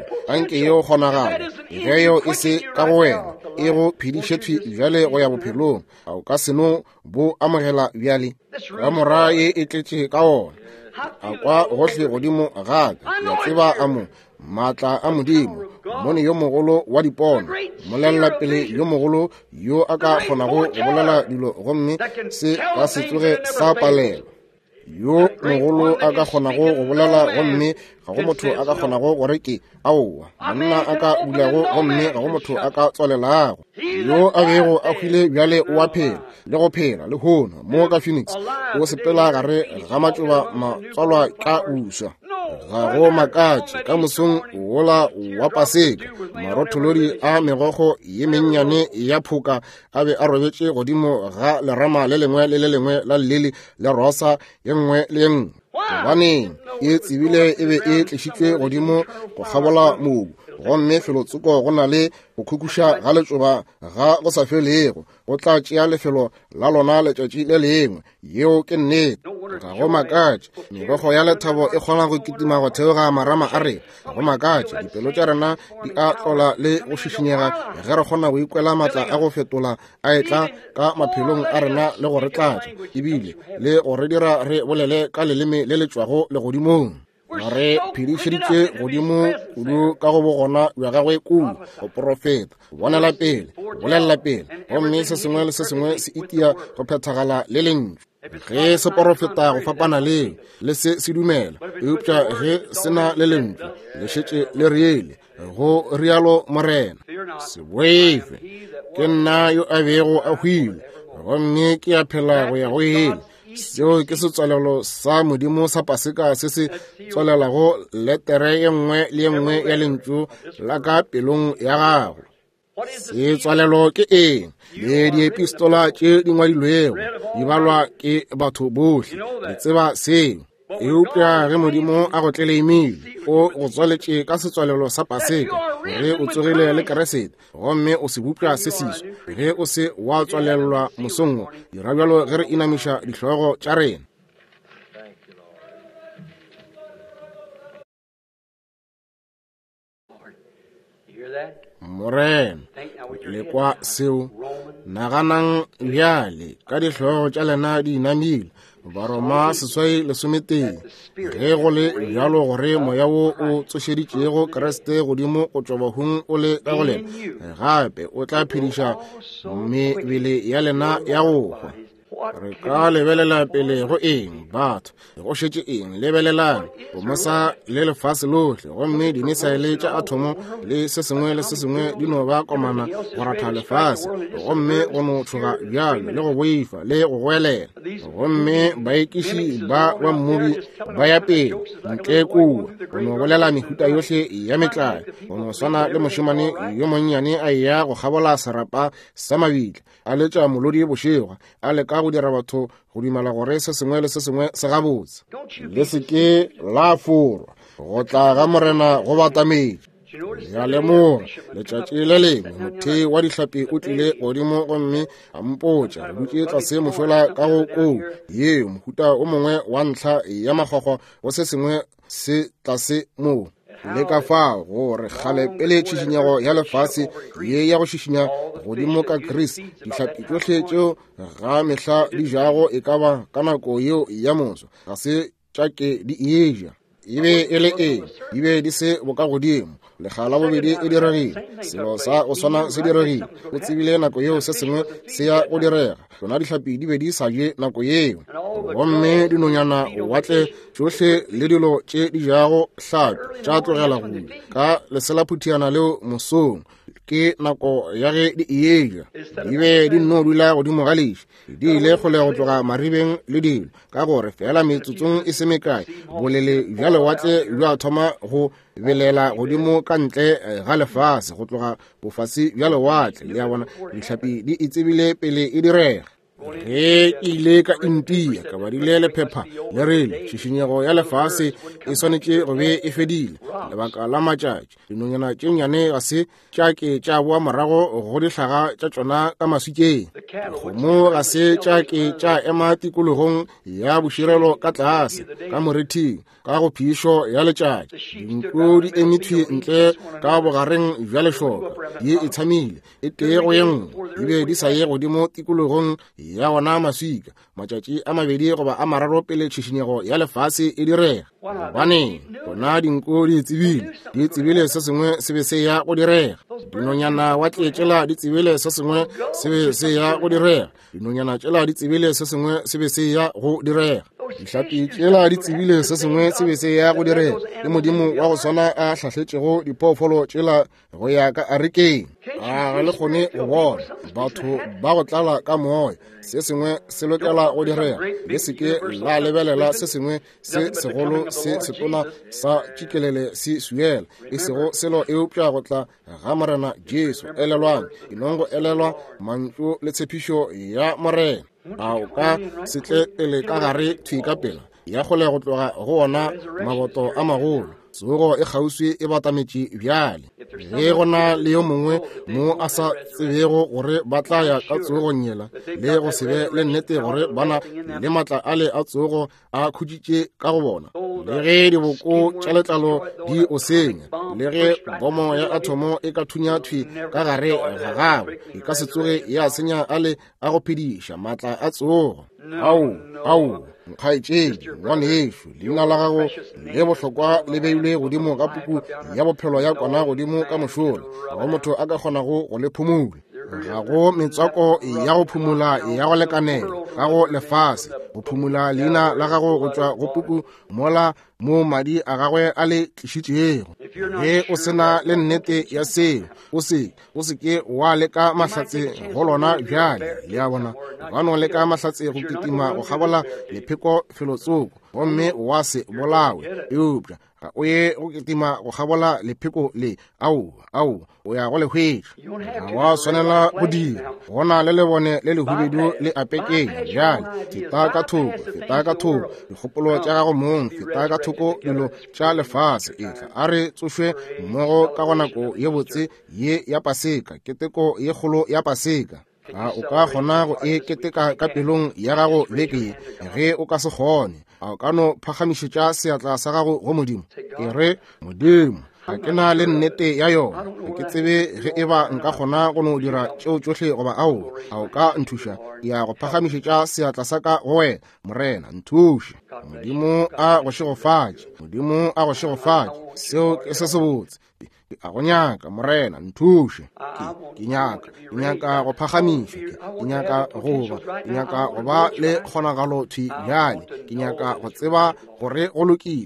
yeo kgonagalo ge yo e se ka go wena e go phedišetšwe bjale go ya bophelong a o ka seno bo amogela bjale ka mora ye e tletše ka ona a kwa gohle godimo gaka ya tseba a mo maatla a modimo mone yo mogolo wa dipono molelela pele yo mogolo yo a ka kgonago go bolela dilo gomme se ka se tsoge sa palelo yo mogolo a ka kgonago go bolela gomme ga go motho a ka kgonago gore ke aowa monna a ka bulago gomme ga go motho a ka tswalelago yo a bego a hwile bjale o a phela le go phela le hona mo ka Phoenix o sepela gare ga matšoba matswalwa ka uswa ga go makatše ka mosong wola wa paseka marotholodi a megogo ye mennyane ya phoka a be a robetše godimo ga lerama le lengwe le le lengwe la llele le rosa ye nngwe le ye nngwe gobaneng e tsebile e be e tlišitšwe godimo go kgabola mobu gomme felotsoko go na le go khukuša ga letšoba ga go sa felego go tla tšea lefelo la lona letšatši le lengwe yeo ke nnete ga go makatše megogo ya lethabo e kgona go kitima go theoga marama a rena ga go makatše dipelo tša rena di a tlola le go šišinyega ge re kgona go ikwela maatla a go fetola a etla ka maphelong a rena le go re tlatša ebile le go re dira re bolele ka leleme le le tšwago legodimong re phedišeditše godimo kudu ka go bogona bja gagwe kudu go profeta bonela pele bolelela pele gomme se sengwe le se sengwe se itia go phethagala le lentšu ge se profeta go fapana le se dumela eupša ge se na le lentšu le šetše le reele go rialo morena se boefe ke nna yo a bego a hwile gomme ke a phela go ya go ele seo ke setswalelo sa modimo sa paseka se se tswalelago letere ye nngwe le ye nngwe ya lentšu la ka pelong ya gago se tswalelo ke eng le diepistola tše di ngwadilwego di balwa ke batho bohle le tseba seo eupša ge modimo a go tleleimile o go tswaletše ka setswalelo sa paseka ge o tsogile le keresete gomme o se bupša se siso ge o se wa tswalelwa mosong dira bjalo ge re inamiša dihlogo tša rena Morena le kwa seo naganang bjale ka dihlogo tša lena di inamile Baroma seswai lesometeng ge go le bjalo gore moya wo o tsošeditšego Kriste godimo go tšwa bahung o le ka go lena gape o tla phediša mebele ya lena ya go hwa. Re ka lebelela pele go eng batho go šetše eng lebelelang bomosa le lefase lohle gomme dimisaele tša atomo le se sengwe le se sengwe di no ba komana go ratha lefase gomme go no tšhoga bjalo le go boifa le go goelela gomme baekiši ba mmobi ba ya pele ntle kua go no bolela mehuta yohle ya metlai go no swana le mošemane yo monnyane a ya go gabola serapa sa mabitla a letša molodi bošegwa a leka go dira batho go dumela gore se sengwe le se sengwe se gabotse le seke la forwa go tla ga morena go batametše ya lemora letšatši le lengwe mothei wa dihlapi o tlile godimo gomme a mpotša re dutše tlase mošola ka go kou ye mohuta o mongwe wa ntlha ya makgwakgwa go se sengwe se tlase moo le ka fao gore kgale pele tšišinyego ya lefase ye ya go šišinya godimo ka Kriste dihlapi tšohle tšeo ga mehla di jago e ka ba ka nako yeo ya moso ga se tša ke di eja e be e le eng di be di se boka godimo legala bobedi e diregile selo sa go swana se diregile o tsebile nako yeo se sengwe se ya go direga tsona dihlapi di be di sa je nako yeo gomme dinonyana o watle tšohle le dilo tše di jago hlapi tša tlogela go ka leselaphutiana leo mosong ke nako ya ge di eja di be di no dula godimo ga leiši di ile go le go tloga maribeng le dilo ka gore fela metsotsong e se mekae bolele bja lewatle bja thoma go belela godimo ka ntle ga lefase go tloga bofase bja lewatle le ya bona dihlapi di itsebile pele e direga ge ke ile ka intia ka badile lephepha le rile šišinyego ya lefase e swanetše go be e fedile lebaka la matšatši dinonyana tše nnyane ga se tša ke tša boa morago go dihlaga tša tšona ka maswikeng kgomo ga se tša ke tša ema tikologong ya boširelo ka tlase ka morithing ka go phišo ya letšatši dinku di emithwe ntle ka bogareng bja lešoka ye e tshamile e tee go ye nngwe di be di sa ye godimo tikologong ya gona maswika matšatši a mabedi goba a mararo pele tšhišinyego ya lefase e direga gobaneng gona dinku di tsebile se sengwe se be se ya go direga dinonyana wa tletšela di tsebile se sengwe se be se ya go direga dinonyana tšela di tsebile se sengwe se be se ya go direga dihlapi tšela di tsebile se sengwe se be se ya go direga le modimo wa go swana a hlahletšego diphoofolo tšela go ya ka arekeng ga le kgone go bona batho ba go tlala ka moya se sengwe se lokela go direga le seke la lebelela se sengwe se segolo se setona sa tšikelele se suela e sego selo eupša go tla ga morena Jesu elelwang inongo elelwa mantšu le tshepišo ya morena a o ka setle pele ka gare thwi ka pela ya gole go tloga go ona maboto a magolo tsogo e kgauswi e batametše bjale ge gona le yo mongwe mo a sa tsebego gore ba tla ya ka tsogo nyela le go sebe le nnete gore bana le matla ale a tsogo a khutšitše ka go bona le ge diboko tša letlalo di o senya le ge bomo ya atomo e ka thunya thwi ka gare ga gago e ka se tsoge ya senya ale a go phediša matla a tsogo au nkgaetšedi ngwane ešo leina la gago le bohlokwa le beilwe godimo ka puku ya bophelo ya kwana godimo ka mošola go motho a ka kgonago go le phumula ga go metswako ya go phumula ya go lekanela ga go lefase go phumula leina la gago go tšwa go puku mola mo madi a gagwe a le tlišitšego ge o sena le nnete ya seo o se ke wa leka mahlatse go lona bjale le ya bona ba no leka mahlatse go kitima go gabola lepheko felotsoko gomme wa se bolawe eupša ga o ye go kitima go gabola lepheko le au o ya go le hwetša ga wa swanela go dira gona le lebone le lehubedu le apekeng bjale feta ka thoko dikgopolo tša gago mong feta ka thoko dilo tša lefase etla a re tsošwe mmogo ka go nako ye botse ye ya paseka keteko ye kgolo ya paseka ga o ka kgona go e keteka ka pelong ya gago beke ge o ka se kgone a o ka no phagamišetša seatla sa gago go modimo e re modimo ga ke na le nnete ya yona ke tsebe ge e ba nka kgona go no dira tšeo tšohle goba ao ka nthuša ya go phagamišetša seatla sa ka go wena morena nthuše modimo a go šegofatše seo ke se sebotse a go nyaka morena nthuše ke nyaka go phagamiša ke nyaka go ba le kgonagalo thwi bjale ke nyaka go tseba gore go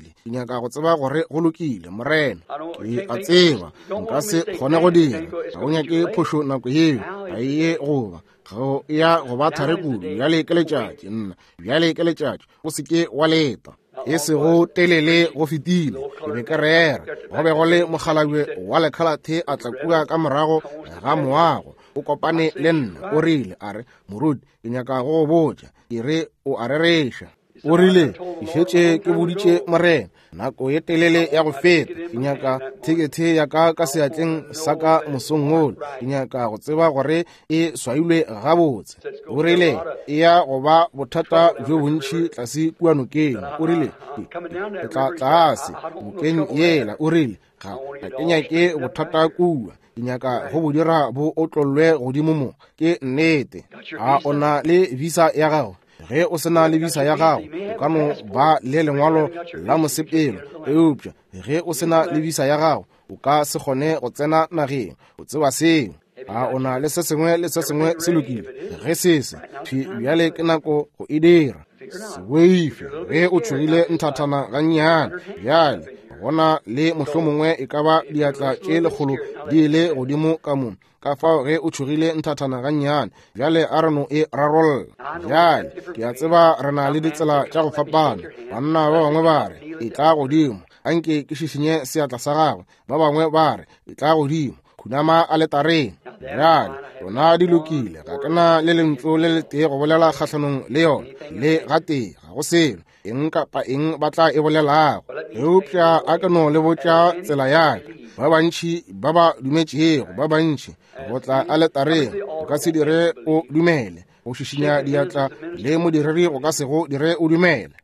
lokile morena ke a tseba nka se kgone go dira ga o nyake phošo nako yeo ga eye goba go ya go ba thare kudu bjale ke letšatši o seke wa leta e se go telele go fetile e be ke rera go be go le mogalawe wa lekgalathe a tla kua ka morago ga moago o kopane le nna o rile a re moruti ke nyaka go botša ke re o a rereša o rile ke šetše ke boditše morena nako ye telele ya go feta ke nyaka thekethe ya ka seatleng sa ka mosong ole ke nyaka go tseba gore e swailwe gabotse o rile e ya go ba bothata jo bontšhi tlase kua nokeng o rile ke tla tlase nokeng yela o rile ga ke nyake bothata kua ke nyaka go bo dira bo otlolwe godimo mo ke nnete a o na le visa ya gago ge o sena le visa ya gago o ka no ba le lengwalo la mosepelo eupša ge o sena le visa ya gago o ka se kgone go tsena nageng o tseba seo a o na le se sengwe se lokile ge sese thwi bjale ke nako go e dira seweife ge o tshogile nthathana ga nnyane bjale bona le mohlomongwe e ka ba diatla tše lekgolo di le godimo ka mono ka fao ge o tshogile nthathana ga nnyane bjale a reno e rarolla bjale ke a tseba re na le ditsela tša go fapana banna ba bangwe ba re e tla godimo anke ke šišinye seatla sa gagwe ba bangwe ba re e tla godimo khunama a letareng bjale yona di lokile ga ke na le lentso le le tee go bolela kgatlhanong le yona le gatee ga go selo eng kapa eng ba tla e bolelago eupša a ke no le botša tsela yaka ba bantšhi ba ba dumetšego ba bantšhi go tla a letareng o ka se dire o dumele go šišinya diatla le modiriri go ka se go dire o dumele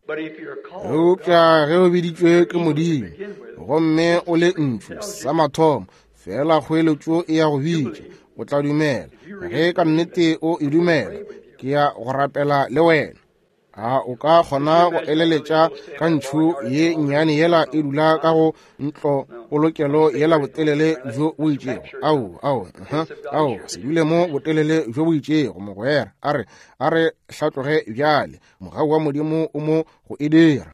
eupša ge o biditšwe ke modimo gomme o le ntšho sa mathomo fela kgoeletšo e ya go bitša o tla dumela ge ka nnete o e dumela ke ya go rapela le wena o ka kgona go eleletša ka ntšho ye nnyane yela e dula ka go ntlo polokelo yela botelele jo bo itšego ao se dule mo botelele jo bo itšego mogwera a re hlatloge bjale mogau wa modimo o mo go e dira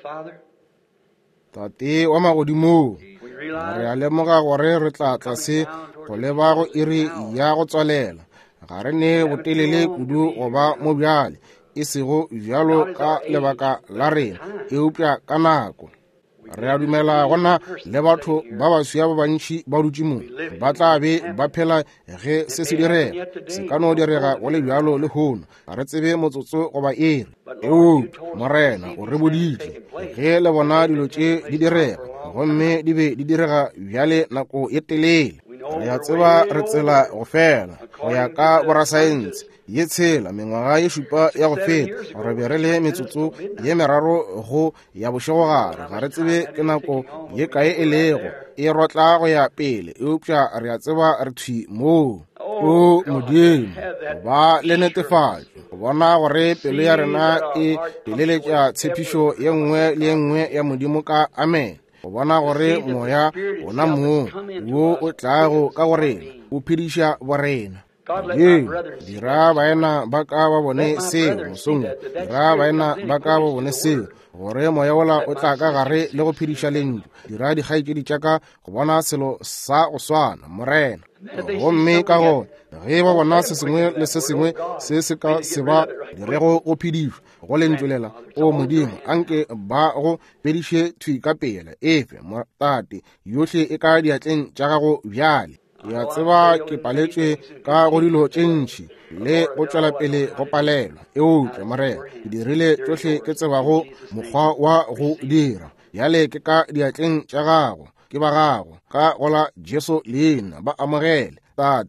tate wa magodimo re a lemoga gore re tla tlase go leba go iri ya go tswalela ga re ne botelele kudu goba mo bjale e sego bjalo ka lebaka la rena eupša ka nako re a dumela gona le batho ba baswya ba bantšhi ba dutše mo ba tla be ba phela ge se se direga se ka no direga go le bjalo le hono ga re tsebe motsotso goba ere eupša morena o re boditše ge le bona dilo tše di direga gomme di be di direga bjale nako e telele re a tseba re tsela go fela go ya ka borasaense ye tshela mengwaga ye šupa ya go feta gore be re le metsotso ye meraro go ya bošegogare ga re tsebe ke nako ye kae e lego e rotla go ya pele eupša re a tseba re thwi moo o modimo ba le netefatšo go bona gore pelo ya rena e teleletša tshepišo ye nngwe le ye nngwe ya modimo ka amen go bona gore moya ona moo wo o tlago ka gorena o phediša borena dira baena ba ka ba bone seo mosong dira baena ba ka ba bone seo gore moya ola o tla ka gare le go phediša lentšu dira dikgaetšedi tša ka go bona selo sa go swana morena gomme ka gona ge ba bona se sengwe le se sengwe se se ka se ba dirego go phedišwa go lentšwelela o modimo anke ba go phediše thwi ka pele efe motate yohle e ka diatleng tša gago bjale ya tseba ke paletšwe ka go dilo tše ntšhi le go tšwela pele go palelwa eupša morena ke dirile tšohle ke tsebago mokgwa wa go dira bjale ke ka diatleng tša gago ke ba gago ka gola Jesu leina ba amogele tate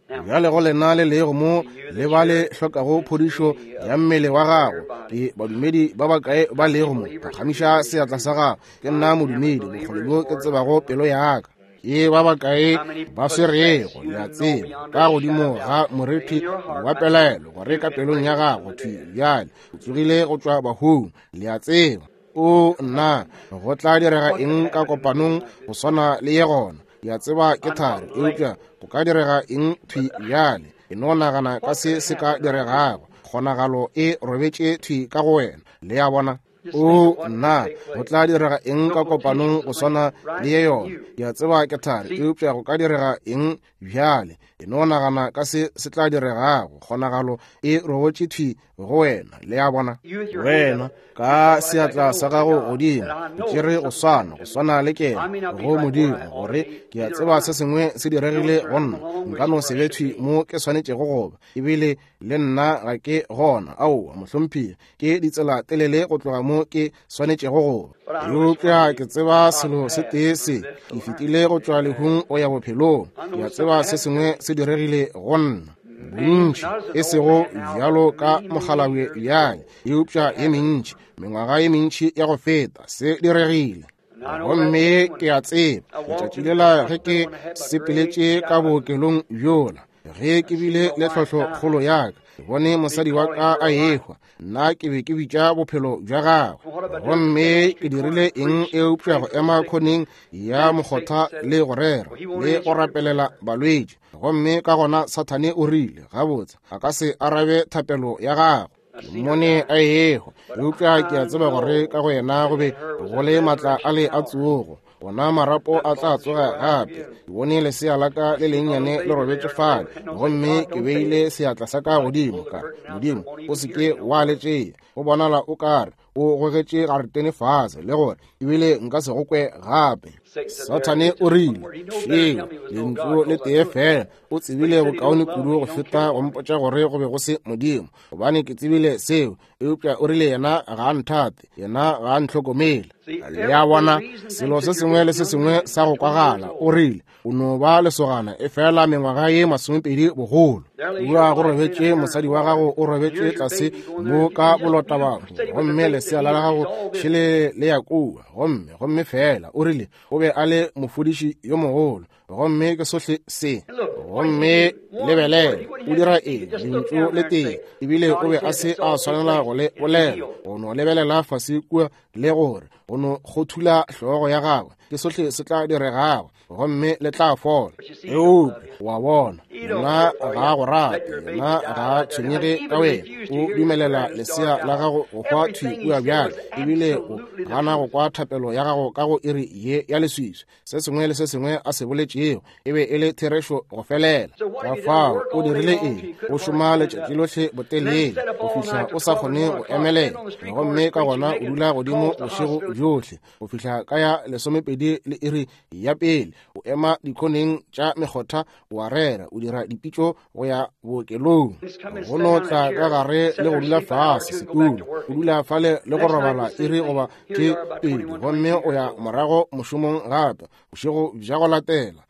ya le go lena le lego mo le ba le hlokago phodišo ya mmele wa gago ke badumedi ba bakae ba lego mo ba kgamiša seatla sa gago ke nna modumedi bokgoni bjo ke tsebago pelo yaka ye ba bakae ba swerego le a tseba ka godimo ga moriti wa pelaelo gore ka pelong ya gago thwi bjale o tsogile go tšwa bahong le a tseba o nna go tla direga eng ka kopanong go swana le ye gona ya tseba ke thari eupša go ka direga eng thwi bjale e no nagana ka se ka diregago kgonagalo e robetše thwi ka go wena le ya bona o nna go tla direga eng ka kopanong go swana le ye yona ya tseba ke thari eupša go ka direga eng bjale e no nagana ka se tla diregago kgonagalo e robotše thwi go wena le ya bona wena ka seatla sa gago godimo o tšere go swana le kena go modimo gore ke a tseba se sengwe se diregile go nna nka no se bethwi mo ke swanetšego goba ebile le nna ga ke gona aowa mohlomphia ke ditsela telele go tloga mo ke swanetšego goba eupša ke tseba selo se tee se ke fetile go tšwa lehung o ya bophelong ke a tseba se sengwe se diregile go nna bontši e sego bjalo ka mogalawe bjale eupša ye mentši mengwaga ye mentši ya go feta se diregile gomme ke a tseba letšatši lela ge ke sepeletše ka bookelong bjola ge ke bile le tlhotlho kgolo yaka ke bone mosadi wa ka a ekgwa nna ke be ke bitša bophelo bja gagwe gomme ke dirile eng eupša go ema khoneng ya mokgotha le go rera le go rapelela balwetši gomme ka gona sathane o rile gabotse a ka se arabe thapelo ya gagwe mone a ekgwa eupša ke a tseba gore ka go yena go be go le maatla a le a tsogo gona marapo a tla tsoga gape ke bone lesea la ka le lennyane le robetše fale gomme ke beile seatla sa ka godimo ka modimo o seke wa letšea go bonala o kare o gogetše garetene fase le gore ebile nka se go kwe gape sathane o rile šeo lentšu le tee fela o tsebile bokaone kudu go feta go mpotša gore go be go se modimo gobane ke tsebile seo eupša o rile yena ga nthate yena ga ntlhokomele le ya bona selo se sengwe le se sengwe sa go kwagala o rile o no ba lesogana e fela mengwaga ye 20 bogolo ua go robetše mosadi wa gago o robetše tlase mo ka bolotabango gomme lesea la gago šele le ya kua gomme fela o rile o be a le mofodiši yo mogolo gomme ke sohle se gomme lebelela o dira eng lentšu le tee ebile o be a se a swanela go le bolela o no lebelela fase kua le gore o no kgothula hlogo ya gagwe ke sohle se tla diregago gomme le tla fola eo wa bona yena ga go rate yena ga tshwenyege ka wena o dumelela lesea la gago go kwa thwi kua bjale ebile o gana go kwa thapelo ya gago ka go iri ye ya leswiswi se sengwe le se sengwe a se boletšego e be e le therešo go felela ka fao o dirile eng o šoma letšatši lotlhe botelele go fihla o sa kgone go emelela gomme ka gona o dula godimo bošego bjotlhe go fihla ka ya 12 le iri ya pele o ema dikhoneng tša mekgotha wa rera o dira dipitšo go ya bookelong go notla ka gare le go dula fase setulo o dula fale le go robala iri goba tše pedi gomme o ya morago mošomong gape bošego bja go latela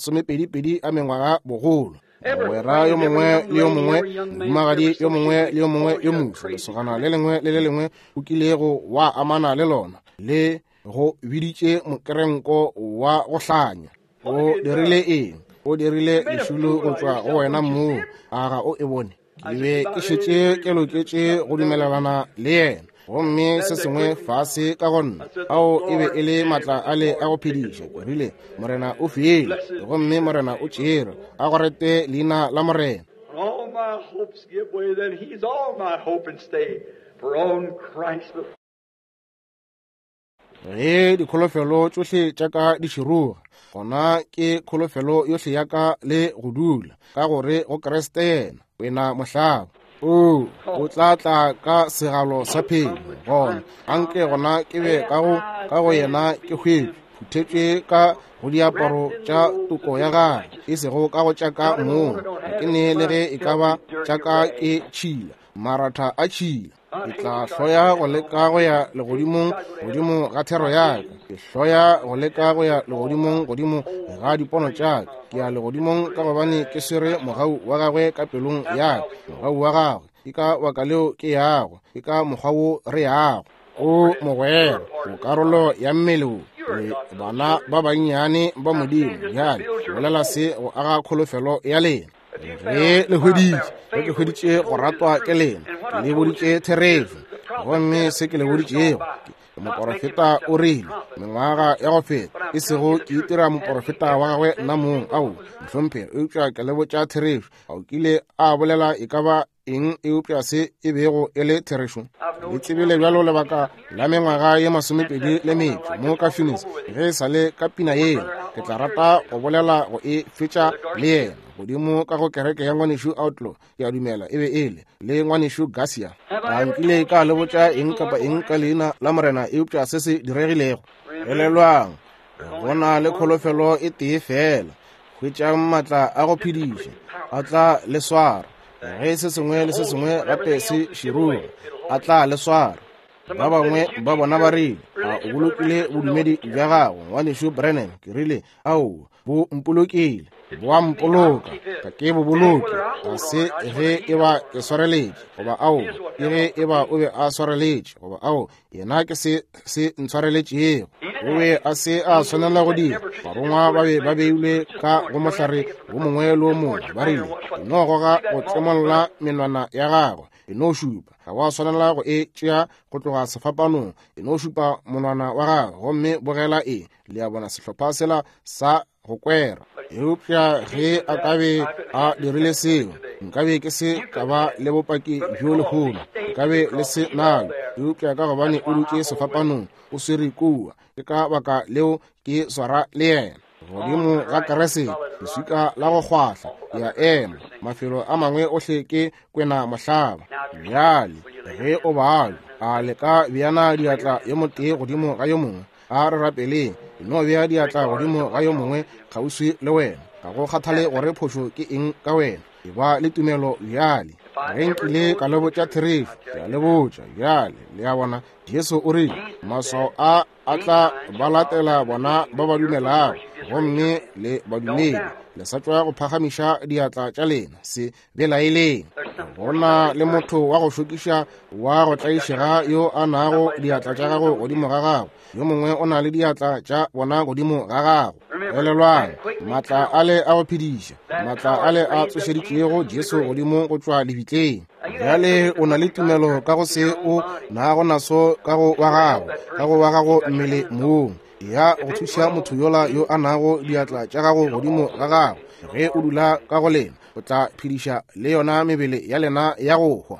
22 a mengwaga bogolo wera yo mongwe le yo mongwe mmagadi yo mongwe le yo mongwe yo moso lesogana le lengwe le le lengwe o kilego wa amana le lona le go biditše mokerenko wa go hlanya o dirile eng o dirile lešulo go tšwa go wena moo aga o e bone ke be ke šetše ke loketše go dumelelana le yena gomme se sengwe fase ka gonna ao e be e le maatla a le a go phediša ke rile morena o fiele gomme morena o tšere a go rete leina la morena All my hopes give way, then He's all my hope and stay. For on Christ the ge dikholofelo tšohle tša ka di širuga gona ke kholofelo yohle ya ka le go dula ka gore go Kriste yena wena mohlaba o tla tla ka segalo sa phelo gona anke gona ke be ka go yena ke hwetše phuthetše ka go diaparo tša toko ya gage e sego ka go tšaka moo ke ne le ge e ka ba tšaka ke tšhila maratha a tšhila ke tla hloya go leka go ya legodimong godimo ga thero ya ka, ke hloya go leka go ya legodimong godimo ga dipono tša ka, ke ya legodimong ka gobane ke swere mogau wa gagwe ka pelong ya ka, mogau wa gagwe ke ka baka leo ke yago, ke ka mokgwa wo re yago. O mogwera o karolo ya mmele o le bana ba bannyane ba modimo bjale bolela se go aga kholofelo ya lena. Re le hweditše go ratwa ke lena, le boditše therefu gomme se ke le boditšego. Moporofeta o rile mengwaga ya go feta e sego ke itira moporofeta wa gagwe nna mong ao mohlomphego eupša ke lebotša therefu ao kile a bolela e ka ba eng eupša se e bego e le therešo. Le tsebile bjalo lebaka la mengwaga ye 22 mo ka Phoenix ge e sa le ka pina yena. Ke tla rata go bolela go e fetša le yena godimo ka go kereke ya ngwanešo Outlaw ya dumela e be le ngwanešo Garcia. Ga nkile ka lebotša eng kapa eng ka leina la morena eupša se se diregilego. Elelwang gona le kholofelo e tee fela, hwetša maatla a go phediša a tla le swara, ge se sengwe le se sengwe gape se širura a tla le swara. Ba bangwe ba bona ba rile a o bolokile bodumedi bja gago ngwanešo Brennan. Ke rile ao bo mpolokile, bo a mpoloka ka ke bo boloke, ga se ge e ba e swareletše goba ao ke ge e ba o be a swareletše goba ao yena ke se ntshwareletšego. O be a se a swanela go dira. Barongwa ba be ba beilwe ka go mohlare go mongwe le o mongwe ba rile e no goga go tlemolola menwana ya gagwe e no šupa, ga wa swanela go e tšea go tloga sefapanong e no šupa monwana wa gagwe gomme bogela e le ya bona sehlopha sela sa go kwera. Eupša ge a ka be a dirile seo nkabe ke se ka ba le bopaki bjo legolo, nkabe le se nalo. Eupša ka gobane o dutše sefapanong o swere kua, ke ka baka leo ke swara le yena. Godimo ga kerese leswika la go kgwahla ya ema, mafelo a mangwe ohle ke kwena mohlaba. Bjale ge o balo a leka bjana diatla yo motee godimo ga yo mongwe a re rapeleng e no bea diatla godimo ga yo mongwe kgauswi le wena, ga go kgathale gore phošo ke eng ka wena. E ba le tumelo bjale ge nkile ka lebotša therefu ya lebotša bjale le ya bona Jesu o rile maswao a tla ba latela bona ba ba dumelago gomme le badumedi le sa tšwa go phagamiša diatla tša lena se belaeleng. Gona le motho wa go šokiša wa go tlaišega yo a nago diatla tša gago godimo ga gago, yo mongwe o na le diatla tša bona godimo ga gago. Elelwang maatla ale a go phediša, maatla ale a tsošeditšego Jesu godimo go tšwa lebitleng. Bjale o na le tumelo ka go se o nago naso ka go wa gago mmele moong ya go thuša motho yola yo a nago diatla tša gago godimo ga gago. Ge o dula ka go lena o tla phediša le yona mebele ya lena ya go hwa.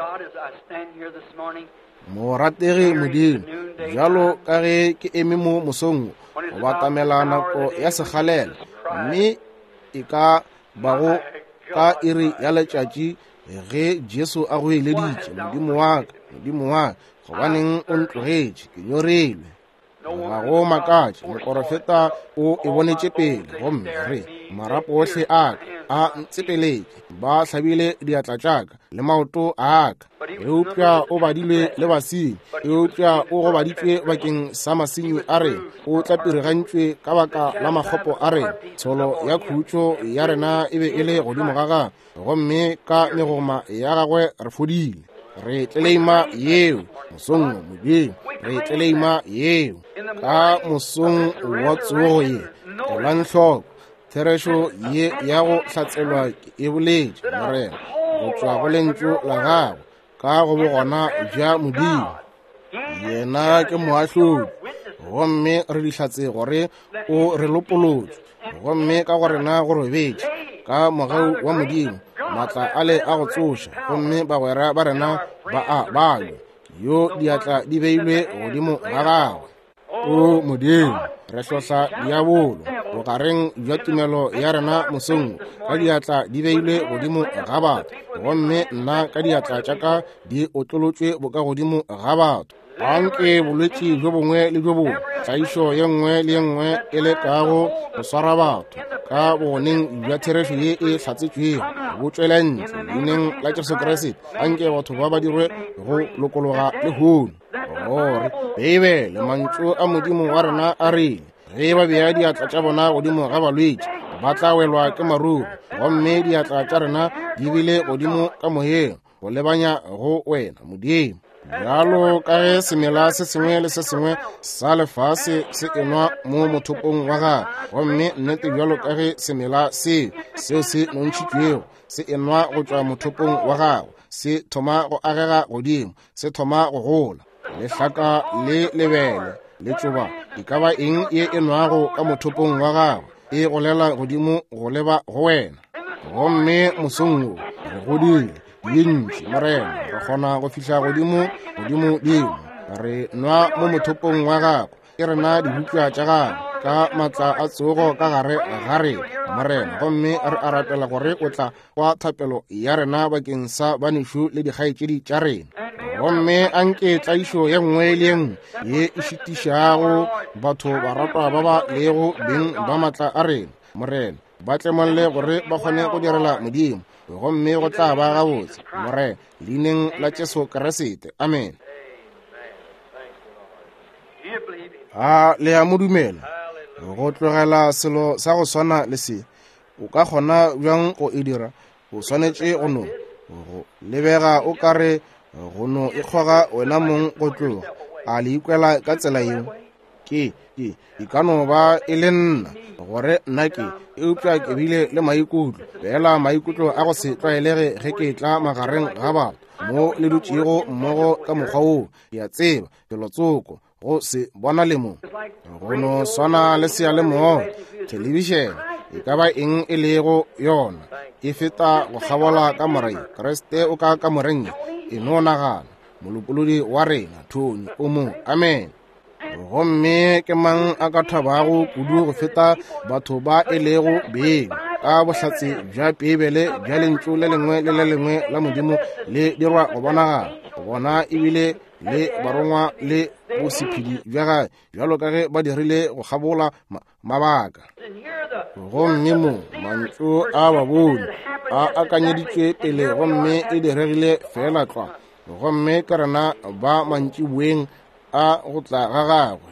Morategi Modimo, bjalo ka ge ke eme mo mosong go batamela nako ya sekgalela, mme e ka bago ka iri ya letšatši ge Jesu a go eleditše Modimo wa ka gobaneng o ntlogetše ke nyorilwe. Ga go makatše moporofeta o e bonetše pele gomme re marapo ohle a ka a ntsepeletše, ba hlabile diatla tša ka le maoto a ka. Eupša o badilwe le basenyi, eupša o gobaditšwe bakeng sa masenyi a rena, o tlapirigantšwe ka baka la makgopo a rena. Tsholo ya khutšo ya rena e be e le godimo ga gagwe gomme ka megoma ya gagwe re fodile. Re tleleima yeo mosong Modimo, re tleleima yeo ka mosong wa tsogo ye. Elang hloko therešo ye ya go hlatselwa e boletše morena go tšwa go lentšu la gago ka go bogona bja Modimo. Yena ke moahlodi gomme re dihlatse gore o re lopolotše gomme ka go rena go robetše ka mogau wa Modimo maatla ale a go tsoša gomme bagwera ba rena ba a balwa yo diatla di beilwe godimo ga gagwe. O Modimo, re hlotla diabolo bogareng bja tumelo ya rena mosong ka diatla di beilwe godimo ga batho gomme nna ka diatla tša ka di otlolotšwe boka godimo ga batho. anke bolwetši jo bongwe le jo bongwe tlaišo ye nngwe le ye nngwe e le kago go swara batho ka boneng bja therešo ye e hlatsetšwego bo tšwelentle leineng la Jesu Kriste anke batho ba dirwe go lokologa le hono gore Bibele mantšu a Modimo wa rena a rele ge ba bea diatla tša bona godimo ga balwetši ba tla welwa ke maruru gomme diatla tša rena di bile godimo ka moyeng go lebanya go wena Modimo bjalo ka ge semela se sengwe le se sengwe sa lefase se enwa mo mothopong wa gago gomme nnete bjalo ka ge semela seo se nontšhitšwego se enwa go tšwa mothopong wa gago se thoma go agega godimo se thoma go gola lehlaka le lebele le tšoba di ka ba eng ye enwago ka mothopong wa gago e golela godimo go leba go wena gomme mosong re godile dintši morena re kgona go fihla godimo dimo re nwa mo mothopong wa gago ke rena dibutla tša gago ka matla a tsogo ka gare ga rena morena gomme re a rapela gore o tla kwa thapelo ya rena bakeng sa banešo le dikgaetšedi tša rena gomme anke tlaišo ye nngwe le ye nngwe ye e šitišago batho ba ratwa ba ba lego beng ba matla a rena morena ba tlemolle gore ba kgone go direla Modimo gomme go tla ba gabotse morena leineng la Jesu Kriste amen. Le a modumela go tlogela selo sa go swana le se o ka kgona bjang go e dira o swanetše go no go lebega o kare go no e kgoga wena mong go tloga a le ikwela ka tsela yeo ke e ka no ba e le nna gore nna ke eupša ke bile le maikutlo fela maikutlo a go se tlwaelege ge ke tla magareng ga batho mo le dutšego mmogo ka mokgwa woo ke a tseba kelotsoko go se bona le mo go no swana le seyalemoya telebišene e ka ba eng e lego yona e feta go kgabola ka morae Kriste o ka kamoreng e no nagana molopolodi wa rena Tony o mo amen. Gomme ke mang a ka thabago kudu go feta batho ba e lego beng ka bohlatse bja Bibele bja lentšu le lengwe le le lengwe la Modimo le dirwa go bonagala go bona ebile le barongwa le bosephedi bja gae bjalo ka ge ba dirile go kgabola mabaka gomme mo mantšu a babone a akanyeditšwe pele gomme e diregile fela tlwa gomme ka rena ba mantšibueng a go tla ga gagwe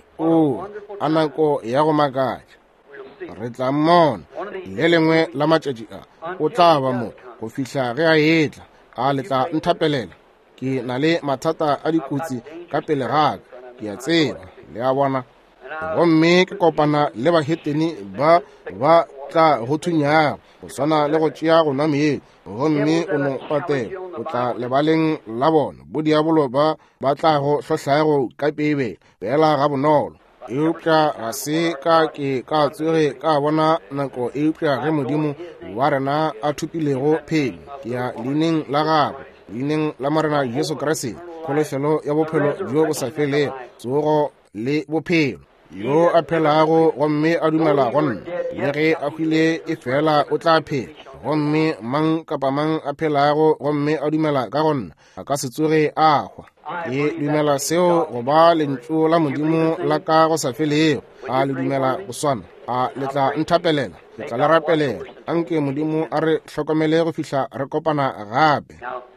a nako ya go makatša re tla mmona le lengwe la matšatši a o tla ba mo go fihla ge a etla a letla nthapelela ke na le mathata a dikotsi ka pele gaka ke a tseba le a bona gomme ke kopana le baheteni ba tla go thunyago go swana le go tšea go nwa meedi gomme o no patela o tla lebaleng la bona bodiabolo ba tla go hlohlaego ka Bibele fela ga bonolo eupša ga se ka ke ka tsoge ka bona nako eupša ge Modimo wa rena a thupilego phelo ke ya leineng la gago leineng la morena Jesu Kriste kholofelo ya bophelo jo bo sa felego tsogo le bophelo yo a phelago gomme a dumela go nna le ge a hwile e fela o tla phela gomme mang kapa mang a phelago gomme a dumela ka go nna a ka se tsoge a hwa e dumela seo go ba lentšu la Modimo la ka go sa felego a le dumela go swana a le tla nthapelela le tla le rapelela anke Modimo a re hlokomele go fihla re kopana gape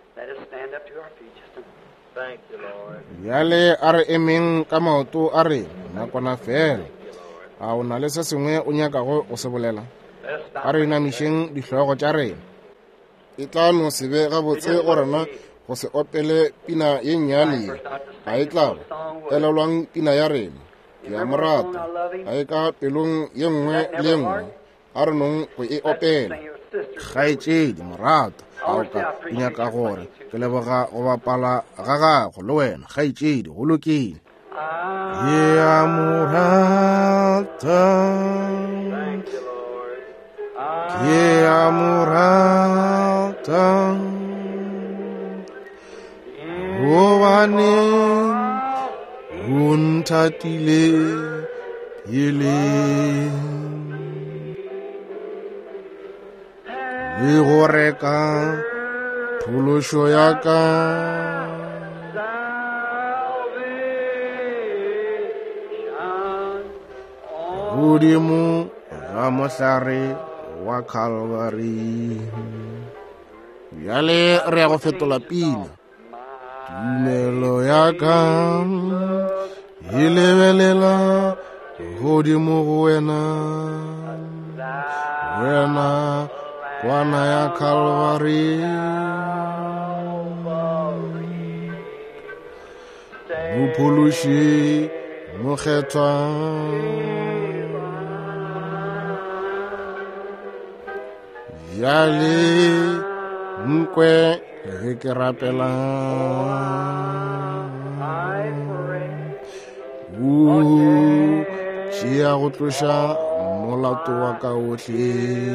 bjale a re emeng ka maoto a re nakwana fela a o na le se sengwe o nyakago go se bolela a re inamišeng dihlogo tša rena e tla no se be gabotse go rena go se opele pina ye nnyane ye a e tla elelwang pina ya rena ke ya morata a e ka pelong ye nngwe le ye nngwe a re nong go e opela kgaetšedi morata a o ka nyaka gore ke leboga go bapala ga gago le wena kgaetšedi go lokile ye a morata ye a morata gobane o nthatile pele le go reka phološo ya ka godimo ga mohlare wa Calvary. Bjale re ya go fetola pina. Tumelo ya ka e lebelela godimo go wena, wena kwana ya Calvary. Mophološi mokgethwa, bjale nkwe ge ke rapela, tšea go tloša molato wa ka ohle,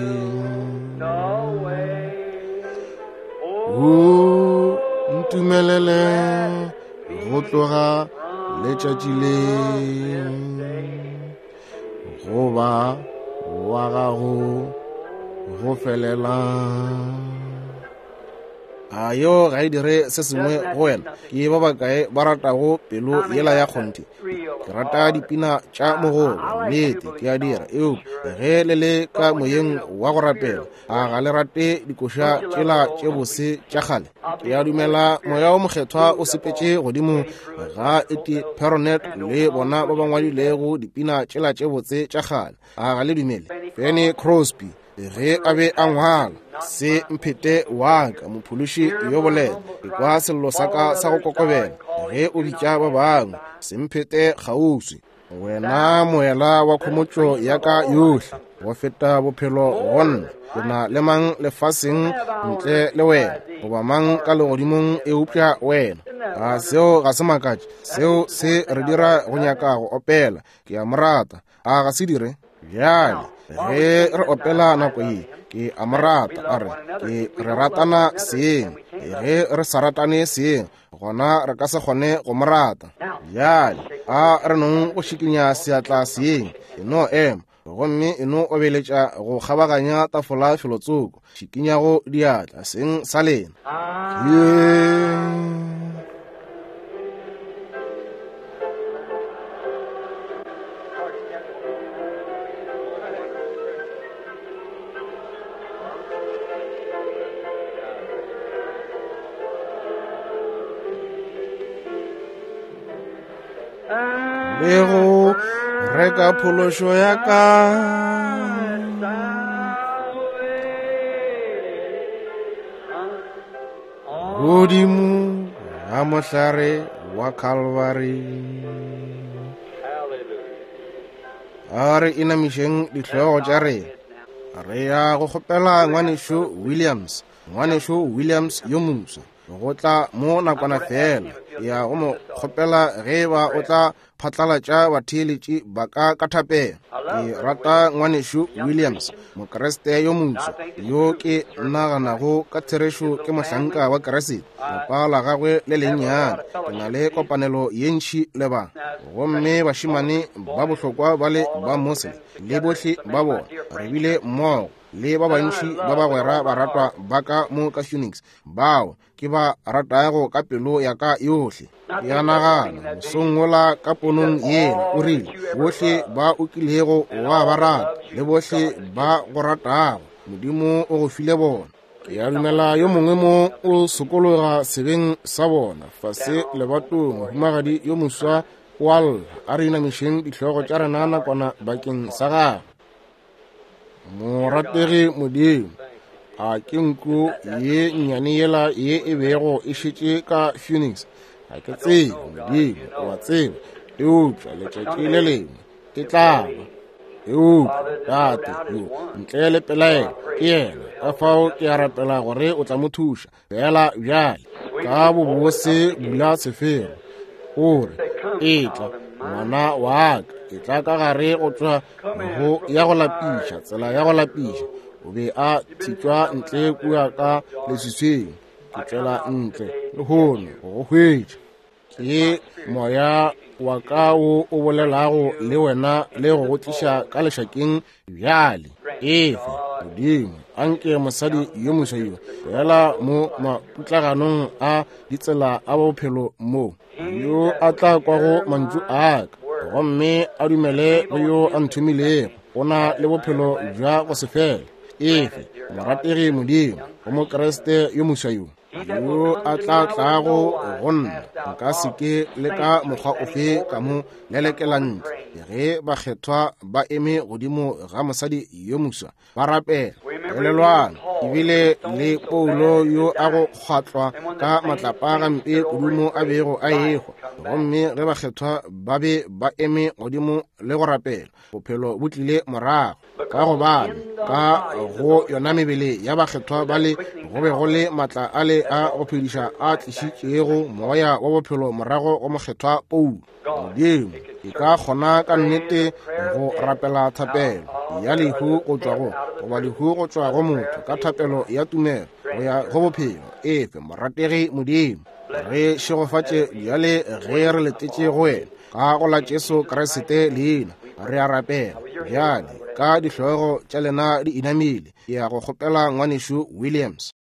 ntumelele go tloga letšatši le goba wa gago go felela. Ayo ga e dire se sengwe go wena, ke ba bakae ba ratago pelo yela ya kgonti. Ke rata dipina tša mogolo, nnete ke a dira eo ge le le ka moyeng wa go rapela. A ga le rate dikoša tšela tše bose tša kgale. Ke a dumela moya o mokgethwa o sepetše godimo ga Eddie Peronet le bona ba bangwadilego dipina tšela tše botse tša kgale. A ga le dumele Fanny Crosby ge a be a ngwala se mphete wa ka mophološi yo bolele, kwa sello sa ka sa go kokobela ge o bitša ba bangwe se mphete kgauswi. Wena moela wa khomotšo ya ka yohle, wa feta bophelo gonna. Ke na le mang lefaseng ntle le wena, goba mang ka legodimong e upša wena. A seo ga se makatše, seo se re dira go nyaka go opela. Ke a morata, a ga se dire bjale ge re opela nako ye. Ke a morata, a re ke re ratana seeng. Ge re sa ratane seeng, gona re ka se kgone go morata. Bjale a re nong go šikinya seatla seeng, eno ema gomme eno obeletša go kgabaganya tafola felotsoko, šikinyago diatla seng sa lena. Le go reka phološo ya ka, godimo ga mohlare wa Calvary. A re inamišeng dihlogo tša rena, re ya go kgopela ngwanešo Williams yo mosa go tla mo nakwana fela. Ya go mo kgopela ge ba o tla phatlalatša batheeletši ba ka thapela. Ke rata ngwanešo Williams, mokreste yo mosa yo ke naganago ka therešo ke mohlanka wa keresete. Lepa la gagwe le lennyane, ke na le kopanelo ye ntšhi le bana, gomme bašimane ba bohlokwa ba le ba Mosele le bohle ba bona re bile mmogo le ba bantši ba bagwera baratwa ba ka mo ka Phoenix bao ke ba ratago ka pelo ya ka yohle. Ya nagana mosong wola ka ponong yela o rile bohle ba o kilego wa ba rata le bohle ba go ratago Modimo o go file bona. Ke a dumela yo mongwe mo o sokologa sebeng sa bona fase lebatong humagadi yo moswa wal a re inamišeng dihlogo tša rena nakwana bakeng sa gagwe. Morategi Modimo, a ke nko ye nnyane yela ye e bego e šetše ka Phoenix. A ke tsebe Modimo, wa tseba eupša letšatši le lengwe ke tlaba. Eupša tate yo ntle le pelaelo ke yena, ka fao ke a rapela gore o tla mo thuša fela bjale ka bobose bula sefero. O re etla ngwana wa ka, ke tla ka gare go tšwa go ya go lapiša, tsela ya go lapiša. O be a thitšwa ntle kua ka leswisweng, ke tšwela ntle le hono go hwetša. Ke moya wa ka o bolelago le wena le go go tliša ka lešakeng bjale. Efe Modimo anke mosadi yo moswa fela mo maputlaganong a ditsela a bophelo mo, yo a tla kwago mantšu a ka gomme a dumele go yo a nthomilego o na le bophelo jwa go se fela efe morategi Modimo go mokeresete yo moswa yo a tlago go nna nka seke le ka mokgwa ofe ka mo lelekela ntle ge bakgethwa ba eme godimo ga mosadi yo moswa ba rapela elelwana ebile le Paulo yo a go kgwatlwa ka matlapa gampe kudumo a bego a ego gomme ge bakgethwa ba be ba eme godimo le go rapela bophelo bo tlile morago ka gobane ka go yona mebele ya bakgethwa ba le go be go le matla a le a go phediša a tlišitšego moya wa bophelo morago go mokgethwa Paulo. Modimo e ka kgona ka nnete go rapela thapelo ya lehu go tšwa go goba lehu go tšwa go motho ka thapelo ya tumelo go ya go bophelo efe morategi Modimo re šegofatše bjale ge re letetše go wena ka go la Jesu Kriste leina re a rapela bjale ka dihlogo tša lena di inamile ya go kgopela ngwanešo Williams.